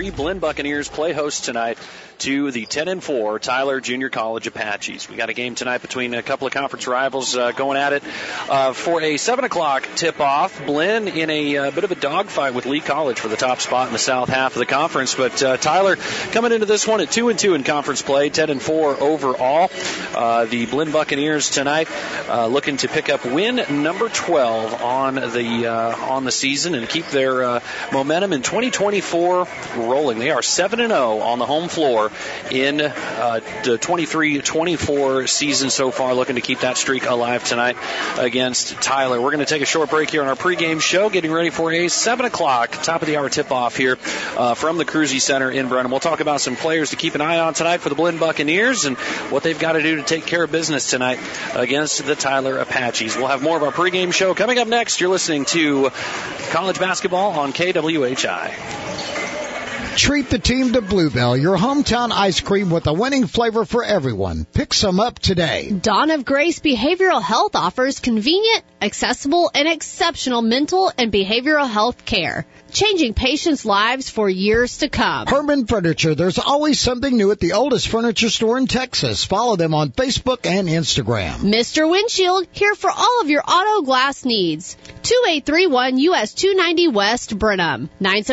the Blinn Buccaneers play host tonight to the 10-4 Tyler Junior College Apaches. We got a game tonight between a couple of conference rivals going at it for a 7 o'clock tip-off. Blinn in a bit of a dogfight with Lee College for the top spot in the south half of the conference, but Tyler coming into this one at 2-2 in conference play, 10-4 overall. The Blinn Buccaneers tonight looking to pick up win number 12 on the season and keep their momentum in 2024 rolling. They are 7-0 on the home floor in the 23-24 season so far, looking to keep that streak alive tonight against Tyler. We're going to take a short break here on our pregame show, getting ready for a 7 o'clock top of the hour tip-off here from the Cruzy Center in Brenham. We'll talk about some players to keep an eye on tonight for the Blinn Buccaneers and what they've got to do to take care of business tonight against the Tyler Apaches. We'll have more of our pregame show coming up next. You're listening to college basketball on KWHI. Treat the team to Bluebell, your hometown ice cream with a winning flavor for everyone. Pick some up today. Dawn of Grace Behavioral Health offers convenient, accessible, and exceptional mental and behavioral health care, changing patients' lives for years to come. Herman Furniture, there's always something new at the oldest furniture store in Texas. Follow them on Facebook and Instagram. Mr. Windshield, here for all of your auto glass needs. 2831 US 290 West, Brenham.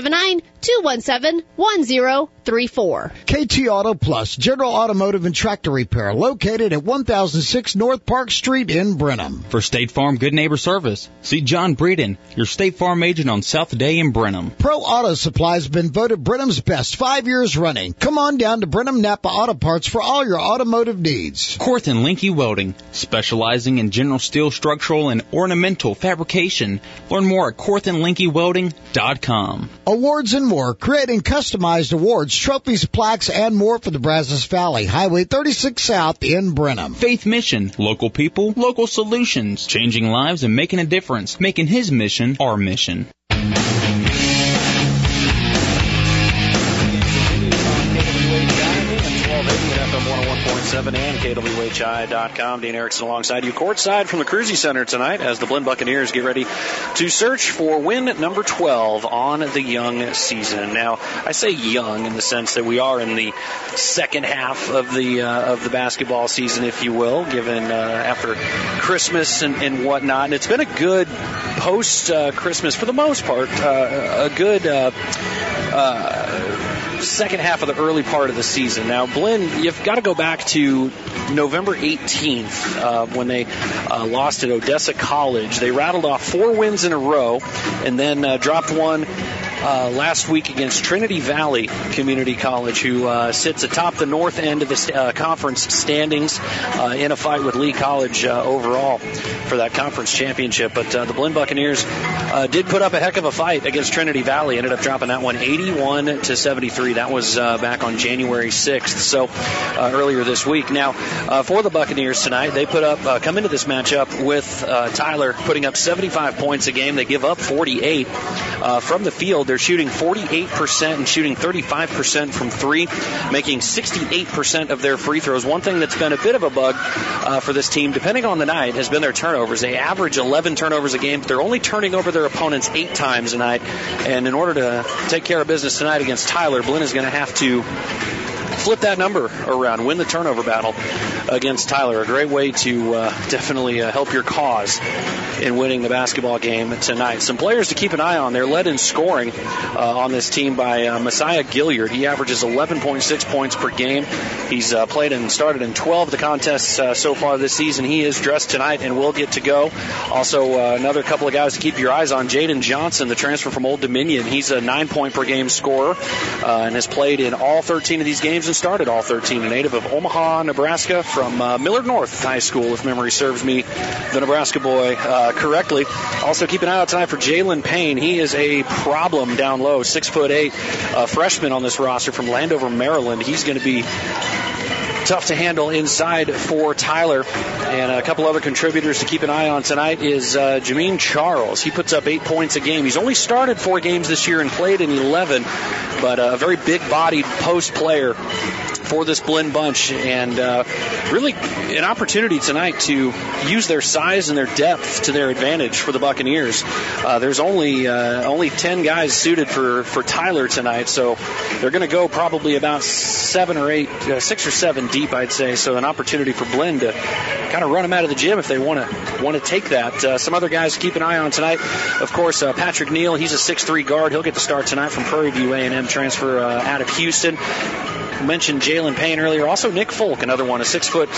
979-217-1034. KT Auto Plus, General Automotive and Tractor Repair, located at 1006 North Park Street in Brenham. For State Farm Good Neighbor Service, see John Breeden, your State Farm agent on South Day in Brenham. Pro Auto Supply has been voted Brenham's best 5 years running. Come on down to Brenham Napa Auto Parts for all your automotive needs. Korth and Linke Welding, specializing in general steel structural and ornamental fabrication. Learn more at KorthandLinkeWelding.com. Awards and more, creating customized awards, trophies, plaques, and more for the Brazos Valley, Highway 36 South in Brenham. Faith Mission, local people, local solutions, changing lives and making a difference, making his mission our mission. And KWHI.com. Dean Erickson alongside you courtside from the Cruzy Center tonight as the Blinn Buccaneers get ready to search for win number 12 on the young season. Now, I say young in the sense that we are in the second half of the basketball season, if you will, given after Christmas and whatnot. And it's been a good post-Christmas, for the most part, a good second half of the early part of the season. Now, Blinn, you've got to go back to November 18th when they lost at Odessa College. They rattled off 4 wins in a row and then dropped one last week against Trinity Valley Community College, who sits atop the north end of the conference standings in a fight with Lee College overall for that conference championship. But the Blinn Buccaneers did put up a heck of a fight against Trinity Valley, ended up dropping that one 81-73. That was back on January 6th, so earlier this week. Now, for the Buccaneers tonight, they come into this matchup with Tyler putting up 75 points a game. They give up 48 from the field. They're shooting 48% and shooting 35% from three, making 68% of their free throws. One thing that's been a bit of a bug for this team, depending on the night, has been their turnovers. They average 11 turnovers a game, but they're only turning over their opponents 8 times a night. And in order to take care of business tonight against Tyler, Blinn is going to have to flip that number around, win the turnover battle against Tyler. A great way to definitely help your cause in winning the basketball game tonight. Some players to keep an eye on. They're led in scoring on this team by Messiah Gilliard. He averages 11.6 points per game. He's played and started in 12 of the contests so far this season. He is dressed tonight and will get to go. Also, another couple of guys to keep your eyes on. Jaden Johnson, the transfer from Old Dominion. He's a 9-point-per-game scorer and has played in all 13 of these games and started all 13. A native of Omaha, Nebraska, from Millard North High School, if memory serves me, the Nebraska boy, correctly. Also, keep an eye out tonight for Jalen Payne. He is a problem down low, 6'8", freshman on this roster from Landover, Maryland. He's going to be tough to handle inside for Tyler. And a couple other contributors to keep an eye on tonight is Jameen Charles. He puts up 8 points a game. He's only started 4 games this year and played in 11, but a very big-bodied post player for this Blinn bunch, and really an opportunity tonight to use their size and their depth to their advantage for the Buccaneers. There's only 10 guys suited for Tyler tonight, so they're going to go probably about 6 or 7 deep, I'd say. So an opportunity for Blinn to kind of run them out of the gym if they want to take that. Some other guys to keep an eye on tonight, of course, Patrick Neal. He's a 6'3" guard. He'll get to start tonight from Prairie View A&M, transfer out of Houston. Mentioned Jalen Payne earlier. Also Nick Folk, another one, a 6-foot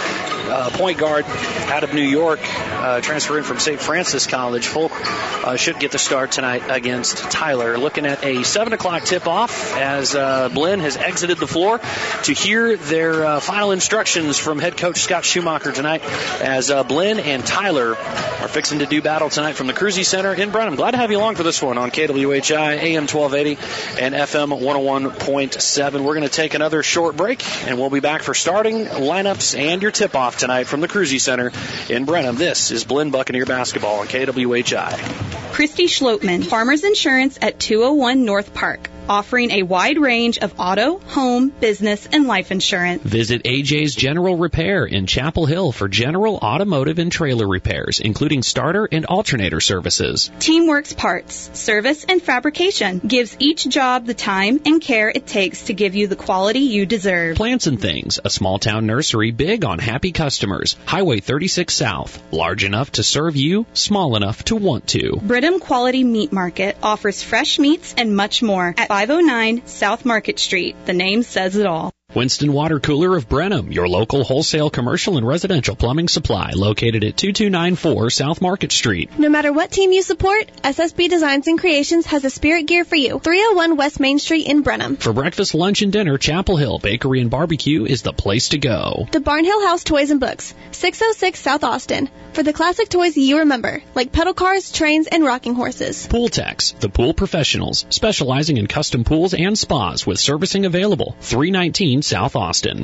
point guard out of New York, transferring from St. Francis College. Folk should get the start tonight against Tyler. Looking at a 7 o'clock tip-off as Blinn has exited the floor to hear their final instructions from head coach Scott Schumacher tonight as Blinn and Tyler are fixing to do battle tonight from the Cruzy Center in Brenham. Glad to have you along for this one on KWHI, AM 1280 and FM 101.7. We're going to take another short break, and we'll be back for starting lineups and your tip-off tonight from the Cruzy Center in Brenham. This is Blinn Buccaneer basketball on KWHI. Christy Schlotman, Farmers Insurance at 201 North Park, offering a wide range of auto, home, business, and life insurance. Visit AJ's General Repair in Chapel Hill for general automotive and trailer repairs, including starter and alternator services. Teamworks Parts, service and fabrication gives each job the time and care it takes to give you the quality you deserve. Plants and Things, a small-town nursery big on happy customers. Highway 36 South, large enough to serve you, small enough to want to. Bridham Quality Meat Market offers fresh meats and much more at 509 South Market Street. The name says it all. Winston Water Cooler of Brenham, your local wholesale, commercial, and residential plumbing supply, located at 2294 South Market Street. No matter what team you support, SSB Designs and Creations has a spirit gear for you. 301 West Main Street in Brenham. For breakfast, lunch, and dinner, Chapel Hill Bakery and Barbecue is the place to go. The Barnhill House Toys and Books, 606 South Austin. For the classic toys you remember, like pedal cars, trains, and rocking horses. Pool Techs, the pool professionals, specializing in custom pools and spas with servicing available. 319 South Austin.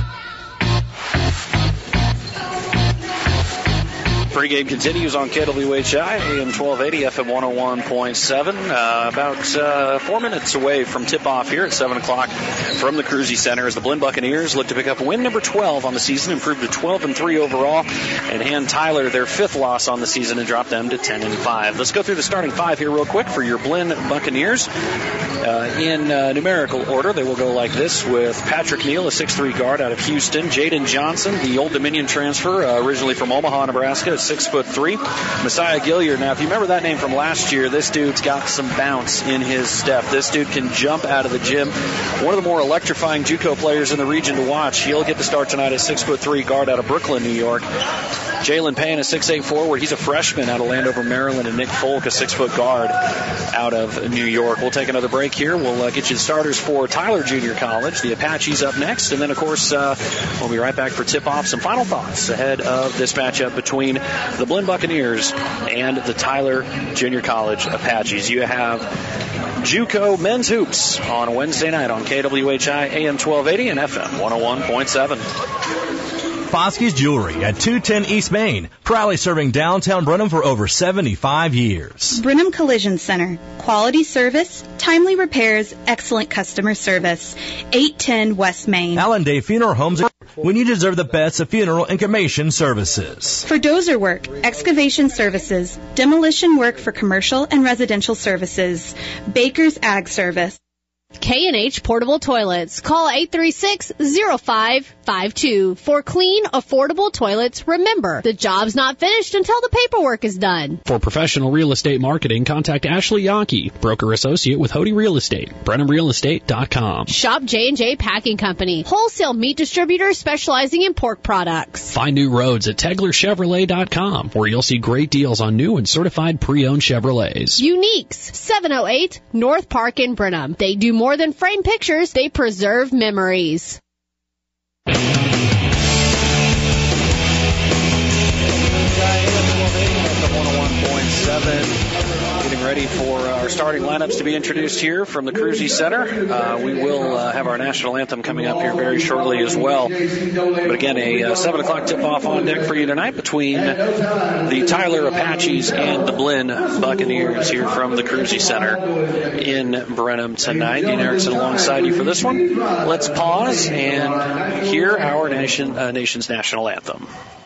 Pregame continues on KWHI, AM 1280, FM 101.7. About 4 minutes away from tip-off here at 7 o'clock from the Cruzy Center as the Blinn Buccaneers look to pick up win number 12 on the season, improve to 12-3 overall, and hand Tyler their 5th loss on the season and drop them to 10-5. Let's go through the starting 5 here real quick for your Blinn Buccaneers. In numerical order, they will go like this with Patrick Neal, a 6'3" guard out of Houston. Jaden Johnson, the Old Dominion transfer, originally from Omaha, Nebraska, 6'3". Messiah Gilliard. Now, if you remember that name from last year, this dude's got some bounce in his step. This dude can jump out of the gym. One of the more electrifying JUCO players in the region to watch. He'll get the start tonight as 6'3" guard out of Brooklyn, New York. Jalen Payne, a 6'8" forward. He's a freshman out of Landover, Maryland. And Nick Folk, a 6-foot guard out of New York. We'll take another break here. We'll get you the starters for Tyler Junior College. The Apaches up next. And then, of course, we'll be right back for tip-off. Some final thoughts ahead of this matchup between the Blinn Buccaneers and the Tyler Junior College Apaches. You have JUCO men's hoops on a Wednesday night on KWHI AM 1280 and FM 101.7. Foskey's Jewelry at 210 East Main, proudly serving downtown Brenham for over 75 years. Brenham Collision Center, quality service, timely repairs, excellent customer service. 810 West Main. Allen Day Funeral Homes, when you deserve the best of funeral and cremation services. For dozer work, excavation services, demolition work for commercial and residential services. Baker's Ag Service. K&H Portable Toilets. Call 836-0552 for clean, affordable toilets. Remember, the job's not finished until the paperwork is done. For professional real estate marketing, contact Ashley Yankee, broker associate with Hody Real Estate, BrenhamRealEstate.com. Shop J&J Packing Company, wholesale meat distributor specializing in pork products. Find new roads at TeglerChevrolet.com, where you'll see great deals on new and certified pre-owned Chevrolets. Uniques, 708 North Park in Brenham. They do more than frame pictures, they preserve memories. Getting ready for our starting lineups to be introduced here from the Cruzy Center. We will have our national anthem coming up here very shortly as well. But again, a 7 o'clock tip-off on deck for you tonight between the Tyler Apaches and the Blinn Buccaneers here from the Cruzy Center in Brenham tonight. Dean Erickson alongside you for this one. Let's pause and hear our nation's national anthem.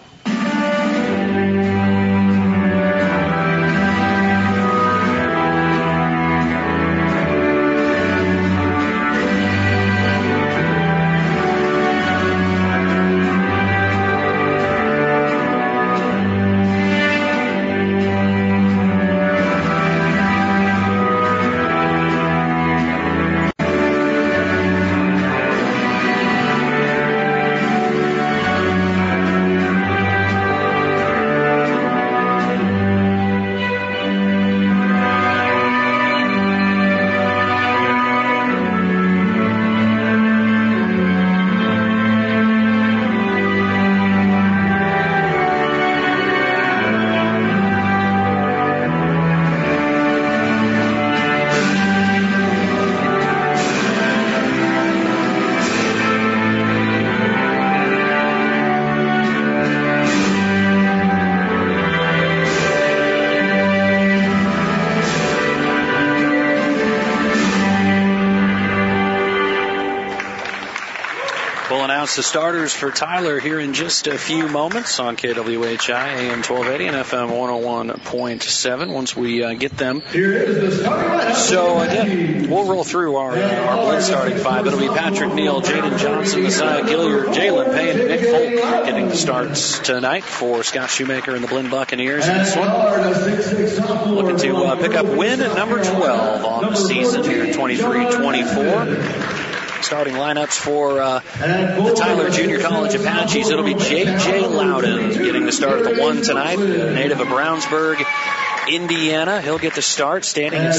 The starters for Tyler here in just a few moments on KWHI AM 1280 and FM 101.7 once we get them. So again, we'll roll through our Blinn starting five. It'll be Patrick Neal, Jaden Johnson, Messiah Gilliard, Jalen Payne, and Nick Folk getting the starts tonight for Scott Shoemaker and the Blinn Buccaneers in this one. Looking to pick up win at number 12 on the season here in 23-24. Starting lineups for the Tyler Junior College Apaches. It'll be J.J. Loudon getting the start at the 1 tonight. Native of Brownsburg, Indiana. He'll get the start, standing at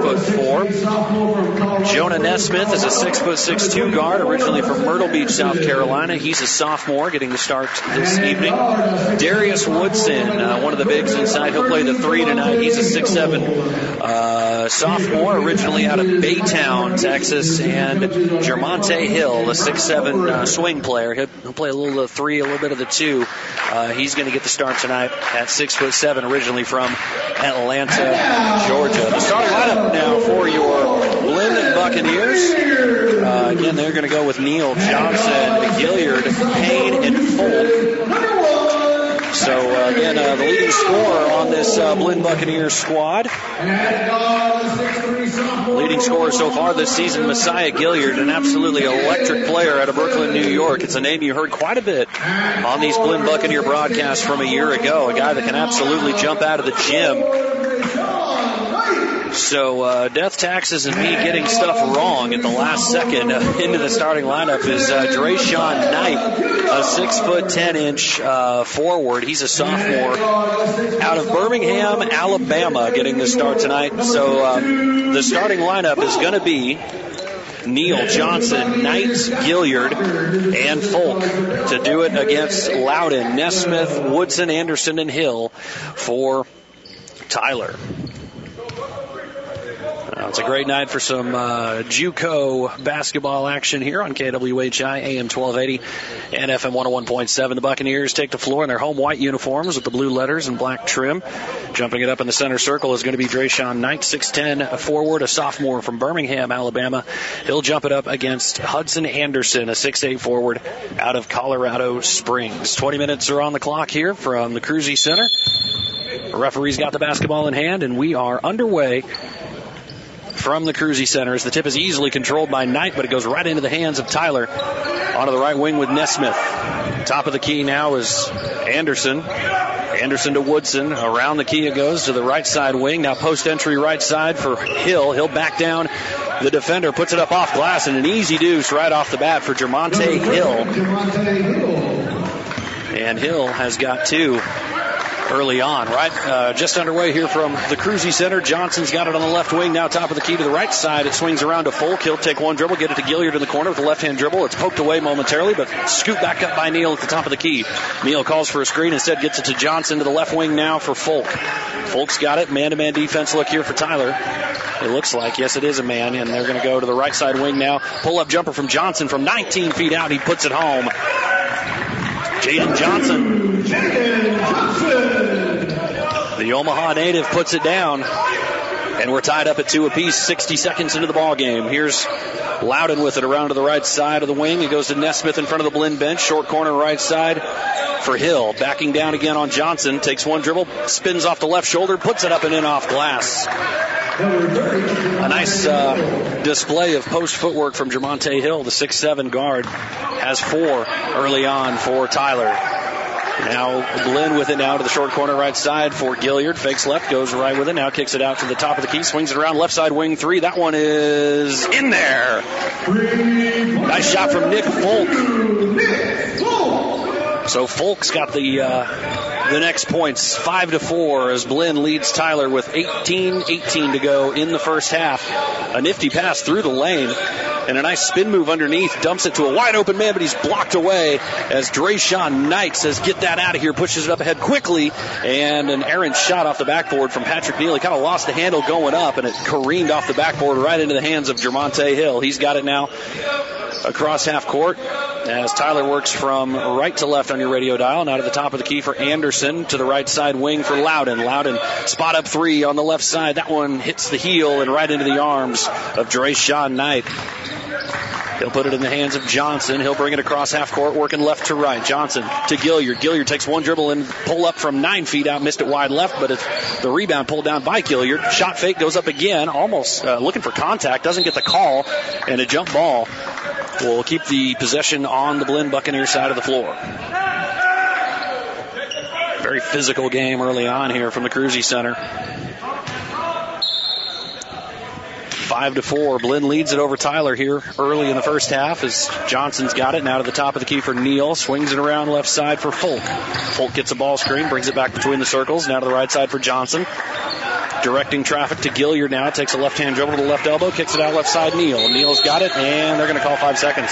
6'4". Jonah Nesmith is a 6'6" guard, originally from Myrtle Beach, South Carolina. He's a sophomore, getting the start this evening. Darius Woodson, one of the bigs inside. He'll play the 3 tonight. He's a 6'7" sophomore, originally out of Baytown, Texas. And Jermonte Hill, a 6'7" swing player. He'll play a little of the 3, a little bit of the 2. He's going to get the start tonight at 6'7", originally from Atlanta, Georgia. The starting lineup now for your Blinn Buccaneers. Again, they're going to go with Neal, Johnson, Gilliard, Payne, and Folk. So, again, the leading scorer on this Blinn Buccaneers squad. Leading scorer so far this season, Messiah Gilliard, an absolutely electric player out of Brooklyn, New York. It's a name you heard quite a bit on these Blinn Buccaneer broadcasts from a year ago. A guy that can absolutely jump out of the gym. So death, taxes, and me getting stuff wrong at the last second into the starting lineup is Drayshawn Knight, a 6'10" forward. He's a sophomore out of Birmingham, Alabama, getting the start tonight. So the starting lineup is going to be Neal, Johnson, Knight, Gilliard, and Folk to do it against Loudon, Nesmith, Woodson, Anderson, and Hill for Tyler. It's a great night for some JUCO basketball action here on KWHI AM 1280 and FM 101.7. The Buccaneers take the floor in their home white uniforms with the blue letters and black trim. Jumping it up in the center circle is going to be Drayshawn Knight, 6'10", forward, a sophomore from Birmingham, Alabama. He'll jump it up against Hudson Anderson, a 6'8" forward out of Colorado Springs. 20 minutes are on the clock here from the Cruzy Center. The referee's got the basketball in hand, and we are underway from the Cruzy Center as the tip is easily controlled by Knight, but it goes right into the hands of Tyler. Onto the right wing with Nesmith. Top of the key now is Anderson. Anderson to Woodson. Around the key it goes to the right side wing. Now post entry right side for Hill. He'll back down. The defender puts it up off glass, and an easy deuce right off the bat for Jermonte Hill. And Hill has got 2. early on, right? Just underway here from the Cruzy Center. Johnson's got it on the left wing, now top of the key to the right side. It swings around to Folk. He'll take one dribble, get it to Gilliard in the corner with the left-hand dribble. It's poked away momentarily, but scooped back up by Neal at the top of the key. Neal calls for a screen, instead gets it to Johnson to the left wing now for Folk. Folk's got it. Man-to-man defense look here for Tyler. It looks like, yes, it is a man, and they're going to go to the right side wing now. Pull-up jumper from Johnson from 19 feet out. He puts it home. Jaden Johnson. The Omaha native puts it down. And we're tied up at 2 apiece, 60 seconds into the ball game. Here's Loudon with it around to the right side of the wing. It goes to Nesmith in front of the Blinn bench. Short corner right side for Hill. Backing down again on Johnson. Takes one dribble, spins off the left shoulder, puts it up and in off glass. A nice display of post footwork from Jermonte Hill. The 6'7" guard has 4 early on for Tyler. Now Blinn with it now to the short corner right side for Gilliard. Fakes left, goes right with it. Now kicks it out to the top of the key. Swings it around left side wing 3. That one is in there. Nice shot from Nick Folk. So Folk's got the next points, 5-4, as Blinn leads Tyler with 18 to go in the first half. A nifty pass through the lane and a nice spin move underneath. Dumps it to a wide open man, but he's blocked away as Drayshawn Knight says, get that out of here. Pushes it up ahead quickly, and an errant shot off the backboard from Patrick Neal. He kind of lost the handle going up, and it careened off the backboard right into the hands of Jermonte Hill. He's got it now across half court as Tyler works from right to left on your radio dial. Now to the top of the key for Anderson, to the right side wing for Loudon. Loudon spot up 3 on the left side. That one hits the heel and right into the arms of Drayshawn Knight. He'll put it in the hands of Johnson. He'll bring it across half court, working left to right. Johnson to Gilliard. Gilliard takes one dribble and pull up from 9 feet out. Missed it wide left, but it's the rebound pulled down by Gilliard. Shot fake goes up again, almost looking for contact. Doesn't get the call, and a jump ball will keep the possession on the Blinn Buccaneer side of the floor. Very physical game early on here from the Cruzy Center. 5-4. Blinn leads it over Tyler here early in the first half as Johnson's got it. Now to the top of the key for Neal. Swings it around left side for Folk. Folk gets a ball screen, brings it back between the circles. Now to the right side for Johnson. Directing traffic to Gilliard now. Takes a left-hand dribble to the left elbow. Kicks it out left side. Neal. Neal's got it, and they're going to call 5 seconds.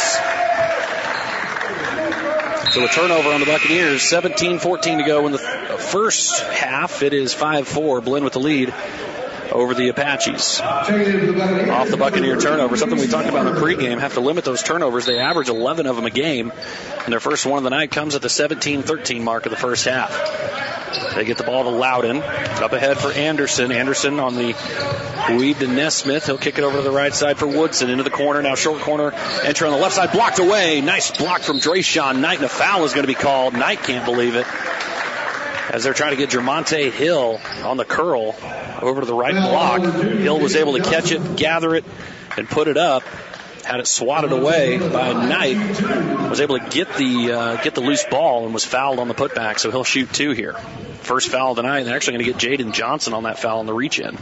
So a turnover on the Buccaneers. 17-14 to go in the first half. It is 5-4. Blinn with the lead over the Apaches. Off the Buccaneer turnover, something we talked about in the pregame. Have to limit those turnovers. They average 11 of them a game, and their first one of the night comes at the 17-13 mark of the first half. They get the ball to Loudon. Up ahead for Anderson. Anderson on the weave to Nesmith. He'll kick it over to the right side for Woodson. Into the corner. Now short corner. Enter on the left side. Blocked away. Nice block from Drayshawn Knight, and a foul is going to be called. Knight can't believe it, as they're trying to get Jermonte Hill on the curl over to the right block. Hill was able to catch it, gather it, and put it up. Had it swatted away by Knight. Was able to get the loose ball and was fouled on the putback, so he'll shoot 2 here. First foul tonight. They're actually going to get Jaden Johnson on that foul on the reach-in.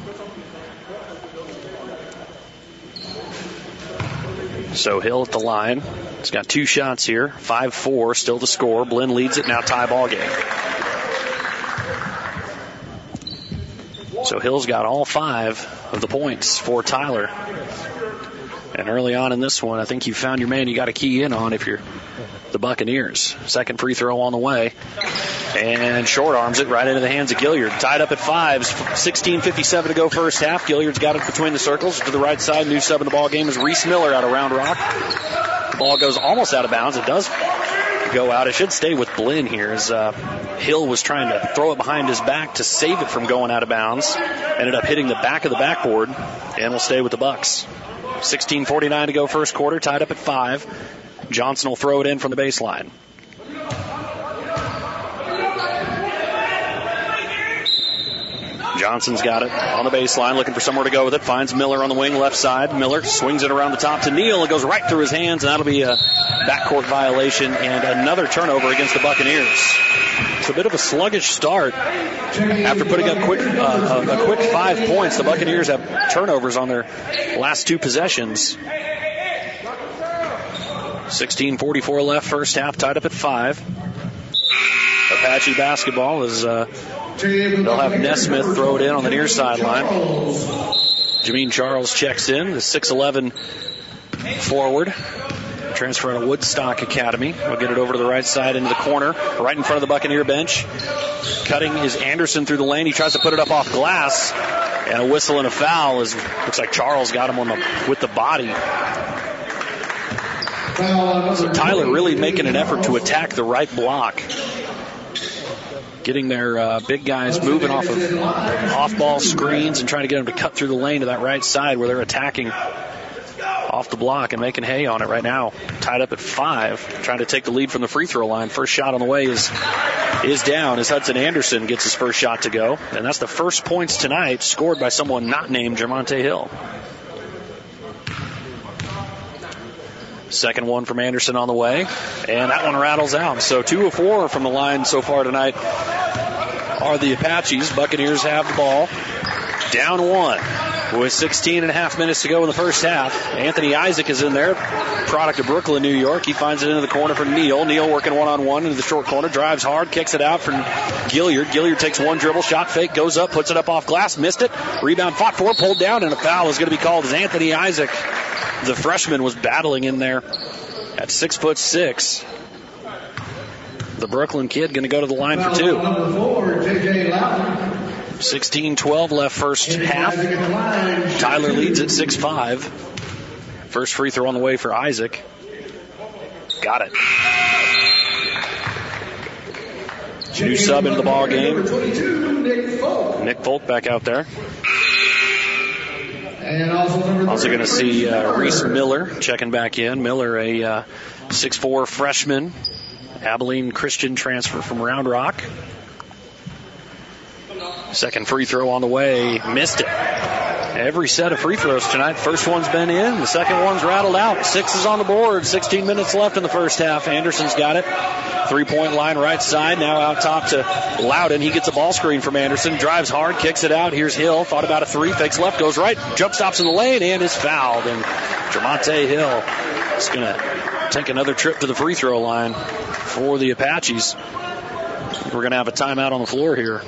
So Hill at the line. He's got 2 shots here. 5-4, still the score. Blinn leads it, now tie ball game. So Hill's got all 5 of the points for Tyler. And early on in this one, I think you found your man you got to key in on if you're the Buccaneers. Second free throw on the way. And short arms it right into the hands of Gilliard. Tied up at 5. 16:57 to go first half. Gilliard's got it between the circles. To the right side, new sub in the ball game is Reese Miller out of Round Rock. The ball goes almost out of bounds. It does go out. It should stay with Blinn here as Hill was trying to throw it behind his back to save it from going out of bounds. Ended up hitting the back of the backboard and will stay with the Bucks. 16:49 to go first quarter. Tied up at 5. Johnson will throw it in from the baseline. Johnson's got it on the baseline, looking for somewhere to go with it. Finds Miller on the wing, left side. Miller swings it around the top to Neal. It goes right through his hands, and that'll be a backcourt violation and another turnover against the Buccaneers. It's a bit of a sluggish start. After putting up a quick 5 points, the Buccaneers have turnovers on their last 2 possessions. 16:44 left, first half, tied up at 5. A Apache basketball as they'll have Nesmith throw it in on the near sideline. Jameen Charles checks in, the 6'11 forward. Transfer out of Woodstock Academy. We'll get it over to the right side into the corner, right in front of the Buccaneer bench. Cutting is Anderson through the lane. He tries to put it up off glass. And a whistle and a foul. Looks like Charles got him with the body. So Tyler really making an effort to attack the right block. Getting their big guys moving off of off-ball screens and trying to get them to cut through the lane to that right side where they're attacking off the block and making hay on it right now. Tied up at 5, trying to take the lead from the free throw line. First shot on the way is down as Hudson Anderson gets his first shot to go. And that's the first points tonight scored by someone not named Jermonte Hill. Second one from Anderson on the way, and that one rattles out. So 2 of 4 from the line so far tonight are the Apaches. Buccaneers have the ball. Down 1 with 16 and a half minutes to go in the first half. Anthony Isaac is in there, product of Brooklyn, New York. He finds it into the corner for Neal. Neal working one-on-one into the short corner, drives hard, kicks it out for Gilliard. Gilliard takes one dribble, shot fake, goes up, puts it up off glass, missed it. Rebound fought for, pulled down, and a foul is going to be called as Anthony Isaac, the freshman, was battling in there at 6'6". The Brooklyn kid going to go to the line for 2. 16-12 left first half. Tyler leads at 6'5". First free throw on the way for Isaac. Got it. New sub into the ball game. Nick Folk back out there. Also going to see Reese Miller checking back in. Miller, a 6'4 freshman. Abilene Christian transfer from Round Rock. Second free throw on the way. Missed it. Every set of free throws tonight. First one's been in. The second one's rattled out. 6 is on the board. 16 minutes left in the first half. Anderson's got it. 3-point line right side. Now out top to Loudon. He gets a ball screen from Anderson. Drives hard. Kicks it out. Here's Hill. Thought about a 3. Fakes left. Goes right. Jump stops in the lane and is fouled. And Jermonte Hill is going to take another trip to the free throw line for the Apaches. We're going to have a timeout on the floor here.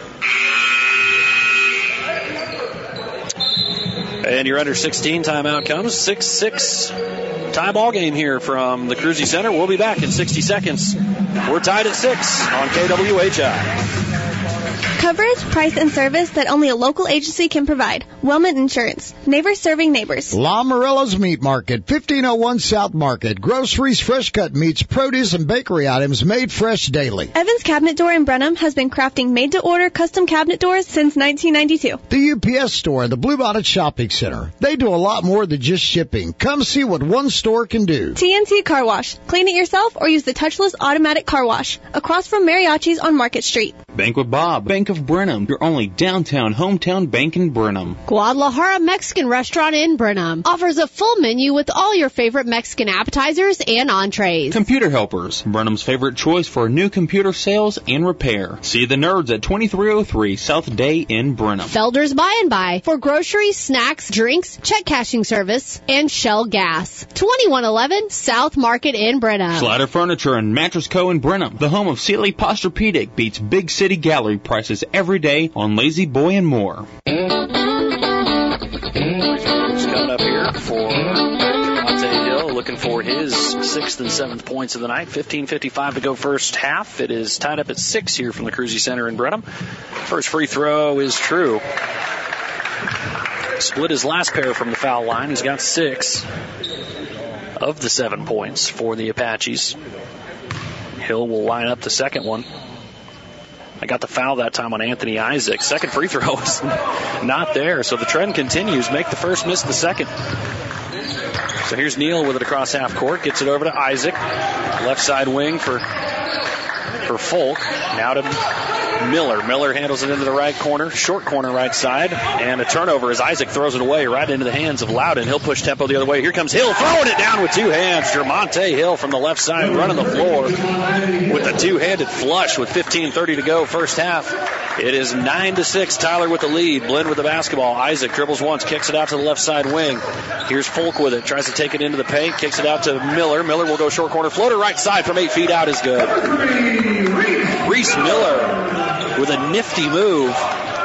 And your under 16 timeout comes. 6-6 tie ball game here from the Cruzy Center. We'll be back in 60 seconds. We're tied at 6 on KWHI. Coverage, price, and service that only a local agency can provide. Wellman Insurance. Neighbors serving neighbors. La Morella's Meat Market, 1501 South Market. Groceries, fresh cut meats, produce, and bakery items made fresh daily. Evans Cabinet Door in Brenham has been crafting made-to-order custom cabinet doors since 1992. The UPS Store, the Bluebonnet Shopping Center. They do a lot more than just shipping. Come see what one store can do. TNT Car Wash. Clean it yourself or use the touchless automatic car wash. Across from Mariachi's on Market Street. Bank with Bob, Bank of Brenham, your only downtown hometown bank in Brenham. Guadalajara Mexican Restaurant in Brenham offers a full menu with all your favorite Mexican appetizers and entrees. Computer Helpers, Brenham's favorite choice for new computer sales and repair. See the nerds at 2303 South Day in Brenham. Felder's By and By for groceries, snacks, drinks, check cashing service, and Shell Gas. 2111 South Market in Brenham. Slider Furniture and Mattress Co. in Brenham. The home of Sealy Posturepedic beats big city gallery prices every day on Lazy Boy and more. Coming up here for Jermonte Hill, looking for his 6th and 7th points of the night. 15:55 to go first half. It is tied up at 6 here from the Cruzy Center in Brenham. First free throw is true. Split his last pair from the foul line. He's got 6 of the 7 points for the Apaches. Hill will line up the second one. I got the foul that time on Anthony Isaac. Second free throw is not there, so the trend continues. Make the first, miss the second. So here's Neal with it across half court. Gets it over to Isaac. Left side wing for Folk. Now to Miller. Miller handles it into the right corner, short corner right side, and a turnover as Isaac throws it away right into the hands of Loudon. He'll push tempo the other way. Here comes Hill throwing it down with two hands. Jermonte Hill from the left side running the floor with a two-handed flush with 15:30 to go first half. It is 9-6. Tyler with the lead. Blinn with the basketball. Isaac dribbles once, kicks it out to the left side wing. Here's Folk with it. Tries to take it into the paint, kicks it out to Miller. Miller will go short corner floater right side from 8 feet out is good. Reese Miller with a nifty move.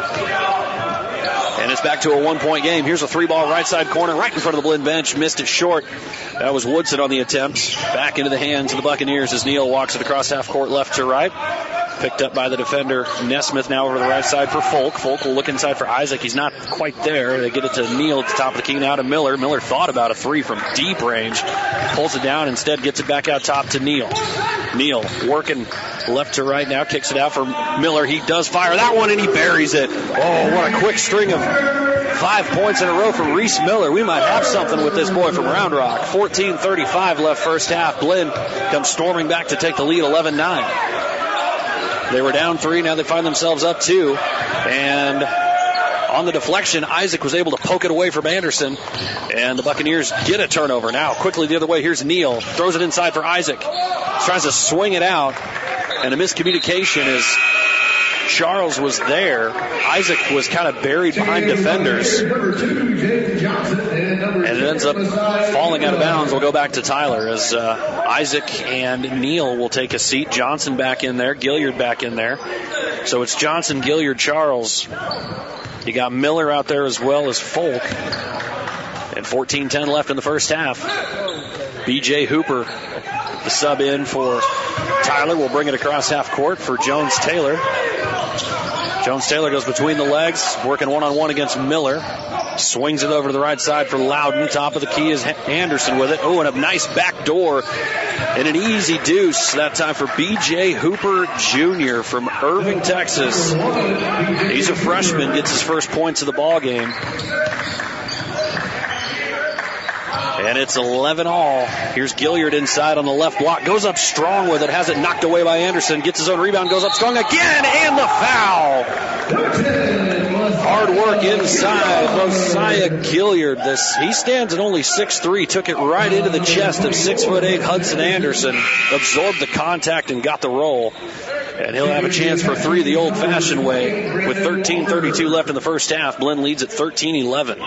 And it's back to a one-point game. Here's a three-ball right side corner right in front of the Blinn bench. Missed it short. That was Woodson on the attempt. Back into the hands of the Buccaneers as Neal walks it across half court left to right. Picked up by the defender Nesmith now over the right side for Folk. Folk will look inside for Isaac. He's not quite there. They get it to Neal at the top of the key now to Miller. Miller thought about a three from deep range. Pulls it down. Instead gets it back out top to Neal. Neal working left to right now. Kicks it out for Miller. He does fire that one and he buries it. Oh, what a quick string of 5 points in a row from Reese Miller. We might have something with this boy from Round Rock. 14:35 left first half. Blinn comes storming back to take the lead 11-9. They were down 3. Now they find themselves up 2. And on the deflection, Isaac was able to poke it away from Anderson. And the Buccaneers get a turnover. Now quickly the other way. Here's Neal. Throws it inside for Isaac. Tries to swing it out. And a miscommunication as Charles was there. Isaac was kind of buried behind defenders. And it ends up falling out of bounds. We'll go back to Tyler as Isaac and Neal will take a seat. Johnson back in there. Gilliard back in there. So it's Johnson, Gilliard, Charles. You got Miller out there as well as Folk. And 14-10 left in the first half. B.J. Hooper, the sub in for Tyler, will bring it across half court for Jones-Taylor. Jones-Taylor goes between the legs, working one-on-one against Miller. Swings it over to the right side for Loudon. Top of the key is Anderson with it. Oh, and a nice back door and an easy deuce. That time for B.J. Hooper Jr. from Irving, Texas. He's a freshman, gets his first points of the ball game. And it's 11-all. Here's Gilliard inside on the left block. Goes up strong with it. Has it knocked away by Anderson. Gets his own rebound. Goes up strong again. And the foul. Hard work inside. Mosiah Gilliard. He stands at only 6'3". Took it right into the chest of 6'8" Hudson Anderson. Absorbed the contact and got the roll. And he'll have a chance for 3 the old-fashioned way. With 13:32 left in the first half, Blinn leads at 13-11.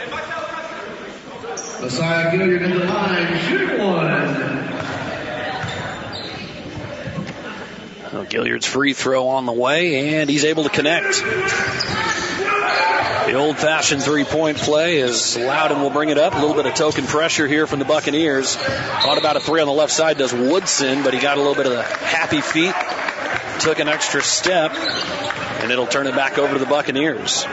Mosiah Gilliard in the line, shoot one. Well, Gilliard's free throw on the way, and he's able to connect. The old-fashioned three-point play as Loudon will bring it up. A little bit of token pressure here from the Buccaneers. Thought about a three on the left side, does Woodson, but he got a little bit of the happy feet. Took an extra step, and it'll turn it back over to the Buccaneers.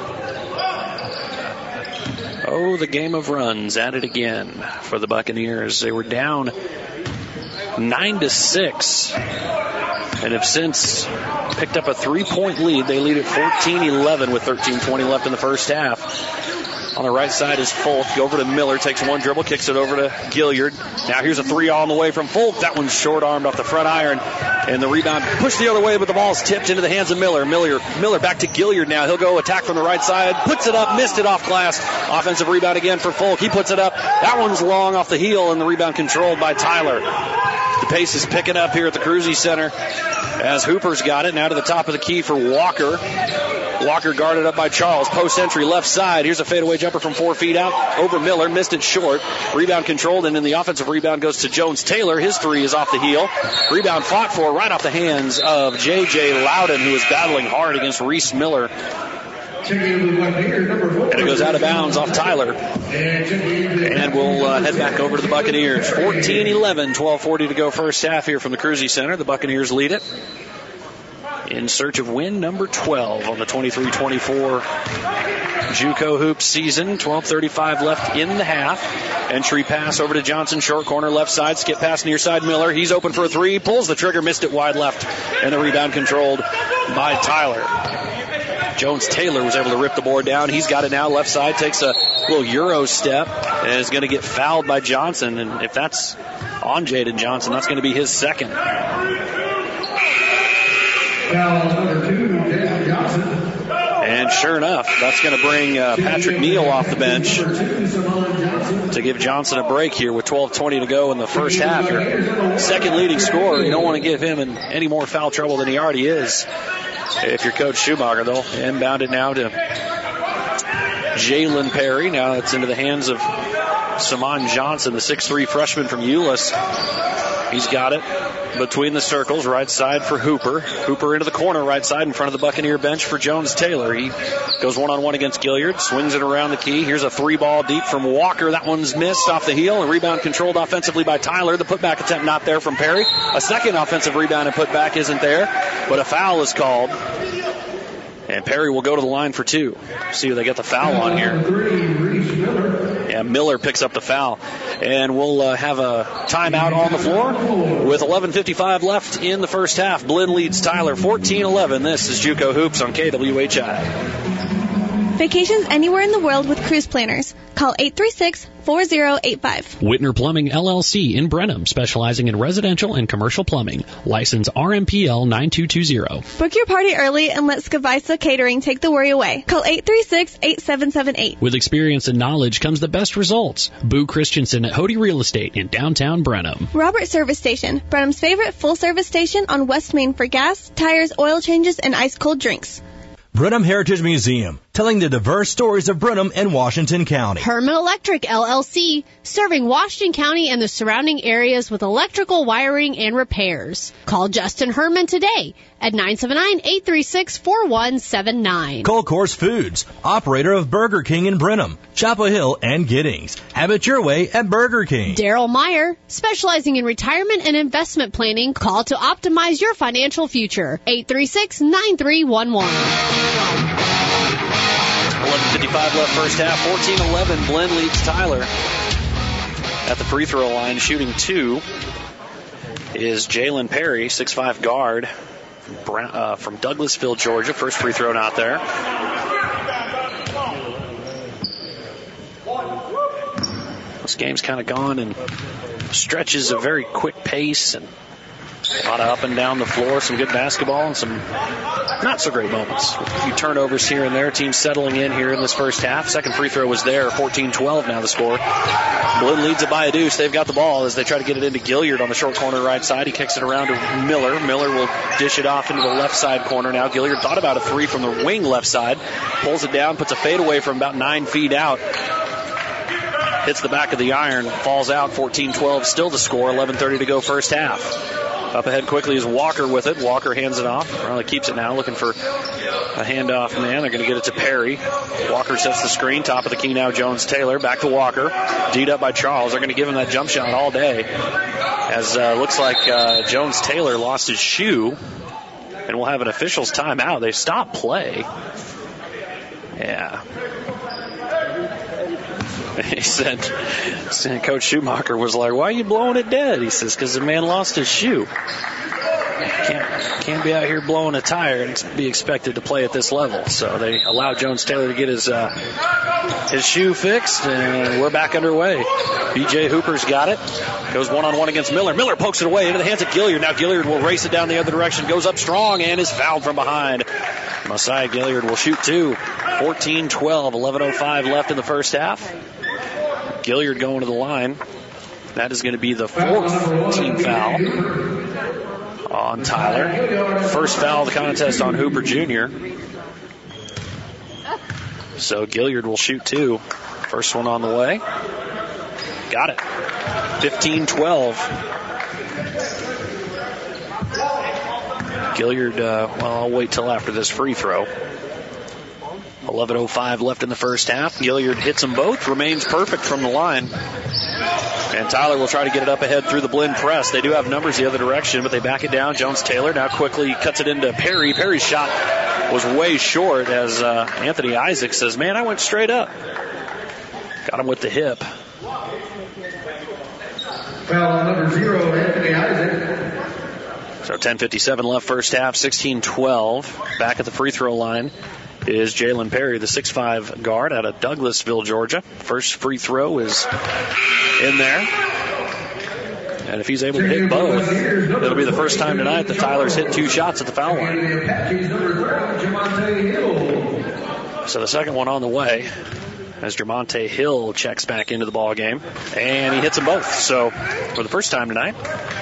Oh, the game of runs at it again for the Buccaneers. They were down 9-6 and have since picked up a 3-point lead. They lead at 14-11 with 13:20 left in the first half. On the right side is Folk. Over to Miller. Takes one dribble. Kicks it over to Gilliard. Now here's a three on the way from Folk. That one's short-armed off the front iron. And the rebound pushed the other way, but the ball's tipped into the hands of Miller. Miller back to Gilliard now. He'll go attack from the right side. Puts it up. Missed it off glass. Offensive rebound again for Folk. He puts it up. That one's long off the heel, and the rebound controlled by Tyler. The pace is picking up here at the Cruzy Center as Hooper's got it. Now to the top of the key for Walker. Walker guarded up by Charles. Post entry left side. Here's a fadeaway jumper from 4 feet out over Miller. Missed it short. Rebound controlled, and then the offensive rebound goes to Jones-Taylor. His three is off the heel. Rebound fought for right off the hands of J.J. Loudon, who is battling hard against Reese Miller. And it goes out of bounds off Tyler. And we'll head back over to the Buccaneers. 14-11, 12:40 to go first half here from the Cruzy Center. The Buccaneers lead it in search of win number 12 on the 23-24 JUCO Hoops season. 12:35 left in the half. Entry pass over to Johnson, short corner left side. Skip pass near side Miller. He's open for a three. Pulls the trigger, missed it wide left. And the rebound controlled by Tyler. Jones-Taylor was able to rip the board down. He's got it now. Left side takes a little Euro step and is going to get fouled by Johnson. And if that's on Jaden Johnson, that's going to be his second. Foul number 2, Jason Johnson. And sure enough, that's going to bring Patrick Neal off the bench to give Johnson a break here with 12:20 to go in the first half. Your second leading scorer, you don't want to give him in any more foul trouble than he already is. If you're Coach Schumacher, they'll inbound it now to Jalen Perry. Now it's into the hands of Simon Johnson, the 6'3 freshman from Euless. He's got it between the circles, right side for Hooper. Hooper into the corner, right side in front of the Buccaneer bench for Jones Taylor. He goes one-on-one against Gilliard, swings it around the key. Here's a 3-ball deep from Walker. That one's missed off the heel. A rebound controlled offensively by Tyler. The putback attempt not there from Perry. A second offensive rebound and putback isn't there, but a foul is called. And Perry will go to the line for 2. See who they get the foul on here. Yeah, Miller picks up the foul. And we'll have a timeout on the floor with 11:55 left in the first half. Blinn leads Tyler 14-11. This is JUCO Hoops on KWHI. Vacations anywhere in the world with Cruise Planners. Call 836-4085. Whitner Plumbing LLC in Brenham, specializing in residential and commercial plumbing. License RMPL 9220. Book your party early and let Skavisa Catering take the worry away. Call 836-8778. With experience and knowledge comes the best results. Boo Christensen at Hody Real Estate in downtown Brenham. Robert Service Station, Brenham's favorite full-service station on West Main for gas, tires, oil changes, and ice-cold drinks. Brenham Heritage Museum, telling the diverse stories of Brenham and Washington County. Herman Electric LLC, serving Washington County and the surrounding areas with electrical wiring and repairs. Call Justin Herman today at 979-836-4179. Cole Course Foods, operator of Burger King in Brenham, Chapel Hill, and Giddings. Have it your way at Burger King. Daryl Meyer, specializing in retirement and investment planning. Call to optimize your financial future. 836-9311. 11:55 left first half. 14-11. Blinn leads Tyler at the free throw line. Shooting 2 is Jalen Perry, 6'5 guard from Douglasville, Georgia. First free throw not there. This game's kind of gone in stretches of very quick pace and a lot of up and down the floor, some good basketball and some not so great moments. A few turnovers here and there. Team settling in here in this first half. Second free throw was there. 14-12 now the score. Blinn leads it by a deuce. They've got the ball as they try to get it into Gilliard on the short corner right side. He kicks it around to Miller. Miller will dish it off into the left side corner now. Gilliard thought about a 3 from the wing left side. Pulls it down, puts a fadeaway from about 9 feet out. Hits the back of the iron, falls out. 14-12 still the score. 11:30 to go first half. Up ahead quickly is Walker with it. Walker hands it off. Riley keeps it now, looking for a handoff man. They're going to get it to Perry. Walker sets the screen. Top of the key now, Jones Taylor. Back to Walker. D'd up by Charles. They're going to give him that jump shot all day. As looks like Jones Taylor lost his shoe. And we'll have an official's timeout. They stopped play. Yeah. He said, Coach Schumacher was like, why are you blowing it dead? He says, because the man lost his shoe. Can't be out here blowing a tire and be expected to play at this level. So they allow Jones Taylor to get his shoe fixed, and we're back underway. B.J. Hooper's got it. Goes one-on-one against Miller. Miller pokes it away into the hands of Gilliard. Now Gilliard will race it down the other direction. Goes up strong and is fouled from behind. Messiah Gilliard will shoot 2. 14-12. 11:05 left in the first half. Gilliard going to the line. That is going to be the 4th team foul on Tyler. First foul of the contest on Hooper Jr. So Gilliard will shoot 2. First one on the way. Got it. 15-12. Gilliard, I'll wait till after this free throw. 11:05 left in the first half. Gilliard hits them both, remains perfect from the line. And Tyler will try to get it up ahead through the Blinn press. They do have numbers the other direction, but they back it down. Jones Taylor now quickly cuts it into Perry. Perry's shot was way short as Anthony Isaac says, man, I went straight up. Got him with the hip. Foul number 0, Anthony Isaac. So 10:57 left first half, 16-12. Back at the free throw line is Jalen Perry, the 6'5 guard out of Douglasville, Georgia. First free throw is in there. And if he's able to hit both, it'll be the first time tonight that Tyler's hit 2 shots at the foul line. So the second one on the way as Jermonte Hill checks back into the ball game, and he hits them both. So for the first time tonight,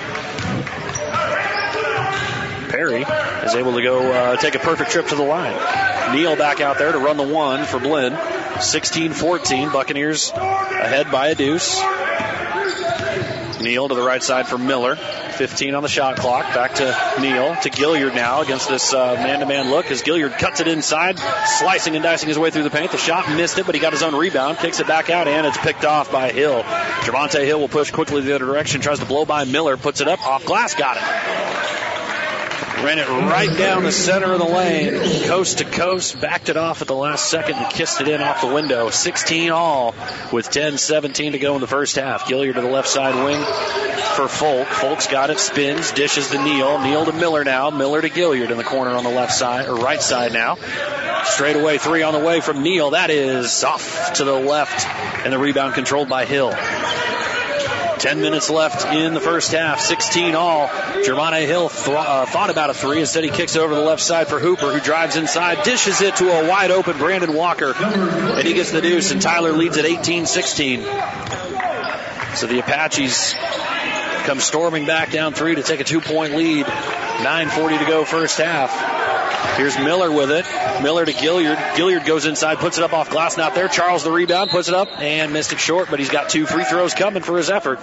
Perry is able to go take a perfect trip to the line. Neal back out there to run the one for Blinn. 16-14, Buccaneers ahead by a deuce. Neal to the right side for Miller. 15 on the shot clock. Back to Neal, to Gilliard now against this man-to-man look as Gilliard cuts it inside, slicing and dicing his way through the paint. The shot missed it, but he got his own rebound, kicks it back out, and it's picked off by Hill. Jermonte Hill will push quickly the other direction, tries to blow by Miller, puts it up, off glass, got it. Ran it right down the center of the lane, coast to coast, backed it off at the last second and kissed it in off the window. 16 all with 10-17 to go in the first half. Gilliard to the left side wing for Folk. Folk's got it, spins, dishes to Neal. Neal to Miller now. Miller to Gilliard in the corner on the left side, or right side now. Straight away, 3 on the way from Neal. That is off to the left, and the rebound controlled by Hill. 10 minutes left in the first half, 16 all. Jermonte Hill thought about a 3. Instead, he kicks it over the left side for Hooper, who drives inside, dishes it to a wide open Brandon Walker, and he gets the deuce, and Tyler leads at 18-16. So the Apaches come storming back down 3 to take a 2-point lead. 9:40 to go first half. Here's Miller with it. Miller to Gilliard. Gilliard goes inside, puts it up off glass, not there. Charles the rebound, puts it up and missed it short, but he's got 2 free throws coming for his effort.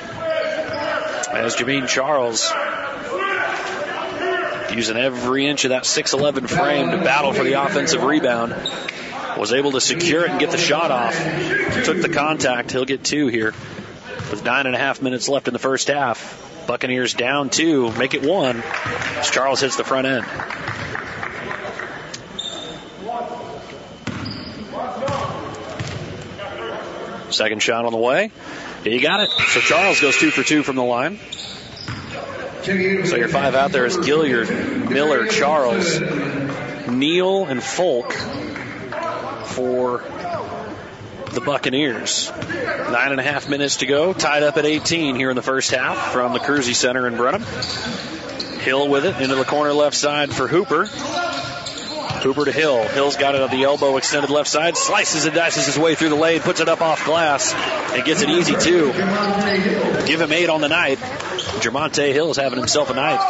As Jameen Charles, using every inch of that 6'11" frame to battle for the offensive rebound, was able to secure it and get the shot off. Took the contact. He'll get 2 here with 9.5 minutes left in the first half. Buccaneers down 2, make it 1 as Charles hits the front end. Second shot on the way. He got it. So Charles goes 2 for 2 from the line. So your 5 out there is Gilliard, Miller, Charles, Neal, and Folk for the Buccaneers. 9.5 minutes to go. Tied up at 18 here in the first half from the Kersey Center in Brenham. Hill with it into the corner left side for Hooper. Hooper to Hill. Hill's got it at the elbow, extended left side, slices and dices his way through the lane, puts it up off glass, and gets it easy too. Give him 8 on the night. Jermonte Hill is having himself a night.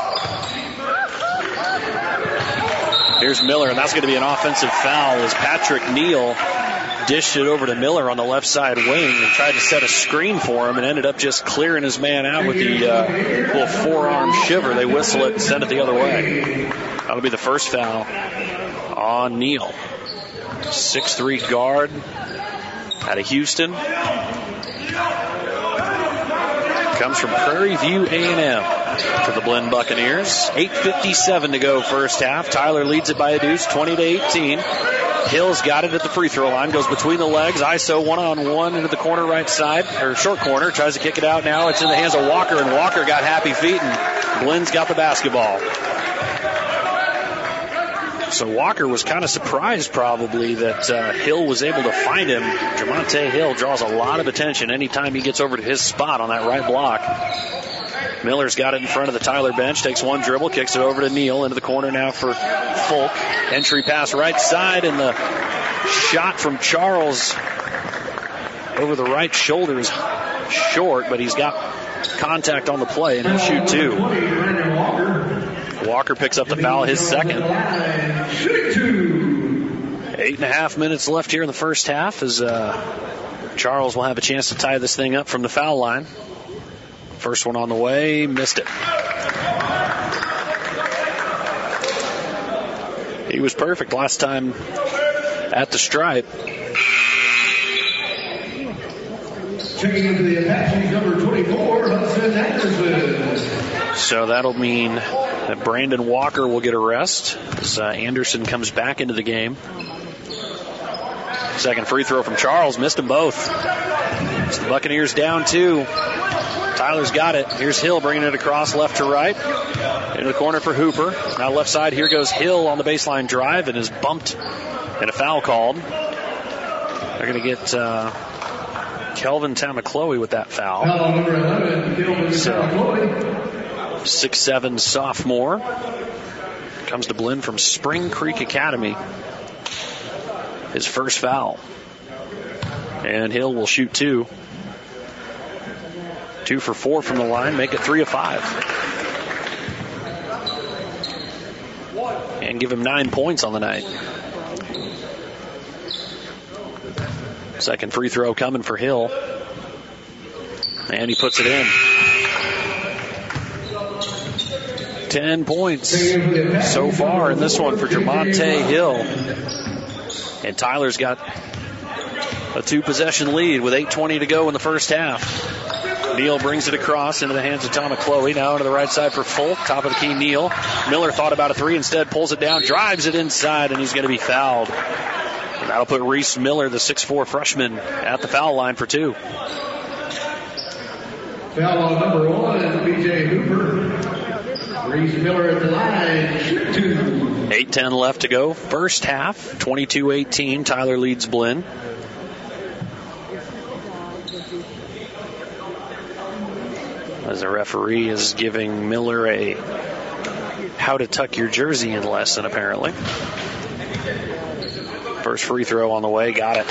Here's Miller, and that's going to be an offensive foul as Patrick Neal dished it over to Miller on the left side wing and tried to set a screen for him and ended up just clearing his man out with the little forearm shiver. They whistle it and send it the other way. That'll be the first foul on Neal. 6'3" guard out of Houston. Comes from Prairie View A&M to the Blinn Buccaneers. 8:57 to go first half. Tyler leads it by a deuce, 20-18. Hill's got it at the free throw line, goes between the legs, ISO 1-on-1 into the corner right side, or short corner, tries to kick it out now. It's in the hands of Walker, and Walker got happy feet, and Blinn's got the basketball. So Walker was kind of surprised probably that Hill was able to find him. Jermonte Hill draws a lot of attention anytime he gets over to his spot on that right block. Miller's got it in front of the Tyler bench, takes one dribble, kicks it over to Neal, into the corner now for Folk. Entry pass right side, and the shot from Charles over the right shoulder is short, but he's got contact on the play, and he'll shoot 2. Walker picks up the foul, his second. 8.5 minutes left here in the first half as Charles will have a chance to tie this thing up from the foul line. First one on the way, missed it. He was perfect last time at the stripe. Checking into the Apaches, number 24, Hudson Anderson. So that'll mean that Brandon Walker will get a rest as Anderson comes back into the game. Second free throw from Charles, missed them both. So the Buccaneers down 2. Tyler's got it. Here's Hill bringing it across left to right. Into the corner for Hooper. Now left side, here goes Hill on the baseline drive and is bumped and a foul called. They're going to get Kelvin Tamacloe with that foul. Foul number 11, Kelvin Tamacloe. 6'7" sophomore. Comes to Blinn from Spring Creek Academy. His first foul. And Hill will shoot 2. 2 for 4 from the line, make it 3 of 5. And give him 9 points on the night. Second free throw coming for Hill. And he puts it in. 10 points so far in this one for Jermonte Hill. And Tyler's got a 2-possession lead with 8:20 to go in the first half. Neal brings it across into the hands of Tamacloe. Now into the right side for Folk. Top of the key, Neal. Miller thought about a 3, instead pulls it down, drives it inside, and he's going to be fouled. And that'll put Reese Miller, the 6'4" freshman, at the foul line for 2. Foul on number 1, B.J. Hooper. Reese Miller at the line, shoot 2. 8:10 left to go. First half, 22-18. Tyler leads Blinn. As the referee is giving Miller a how to tuck your jersey in lesson, apparently. First free throw on the way, got it.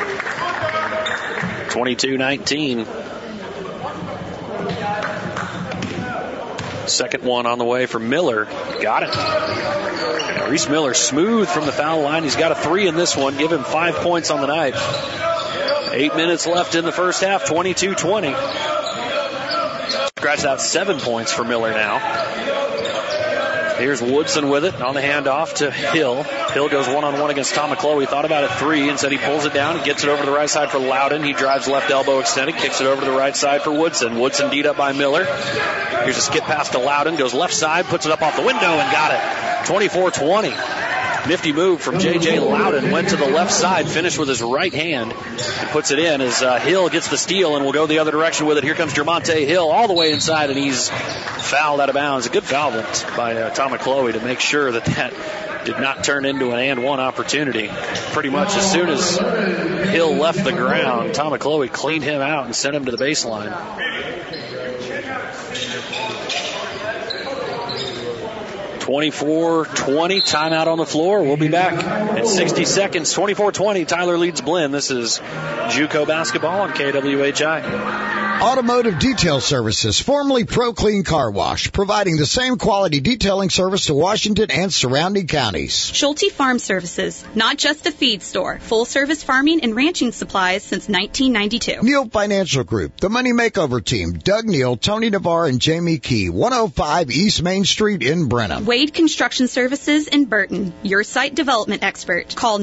22-19. Second one on the way for Miller. Got it. And Reese Miller smooth from the foul line. He's got a 3 in this one. Give him 5 points on the night. 8 minutes left in the first half, 22-20. Scratch out 7 points for Miller now. Here's Woodson with it on the handoff to Hill. Hill goes one-on-one against Tamacloe. He thought about a 3. Instead, he pulls it down and gets it over to the right side for Loudon. He drives left elbow extended, kicks it over to the right side for Woodson. Woodson beat up by Miller. Here's a skip pass to Loudon. Goes left side, puts it up off the window and got it. 24-20. Nifty move from J.J. Loudon. Went to the left side, finished with his right hand, and puts it in as Hill gets the steal and will go the other direction with it. Here comes Jermonte Hill all the way inside, and he's fouled out of bounds. A good foul by Tamacloe to make sure that did not turn into an and one opportunity. Pretty much as soon as Hill left the ground, Tamacloe cleaned him out and sent him to the baseline. 24-20, timeout on the floor. We'll be back in 60 seconds. 24-20, Tyler leads Blinn. This is JUCO basketball on KWHI. Automotive Detail Services, formerly Pro Clean Car Wash, providing the same quality detailing service to Washington and surrounding counties. Schulte Farm Services, not just a feed store. Full-service farming and ranching supplies since 1992. Neal Financial Group, the Money Makeover Team, Doug Neal, Tony Navarre, and Jamie Key, 105 East Main Street in Brenham. Wade Construction Services in Burton, your site development expert. Call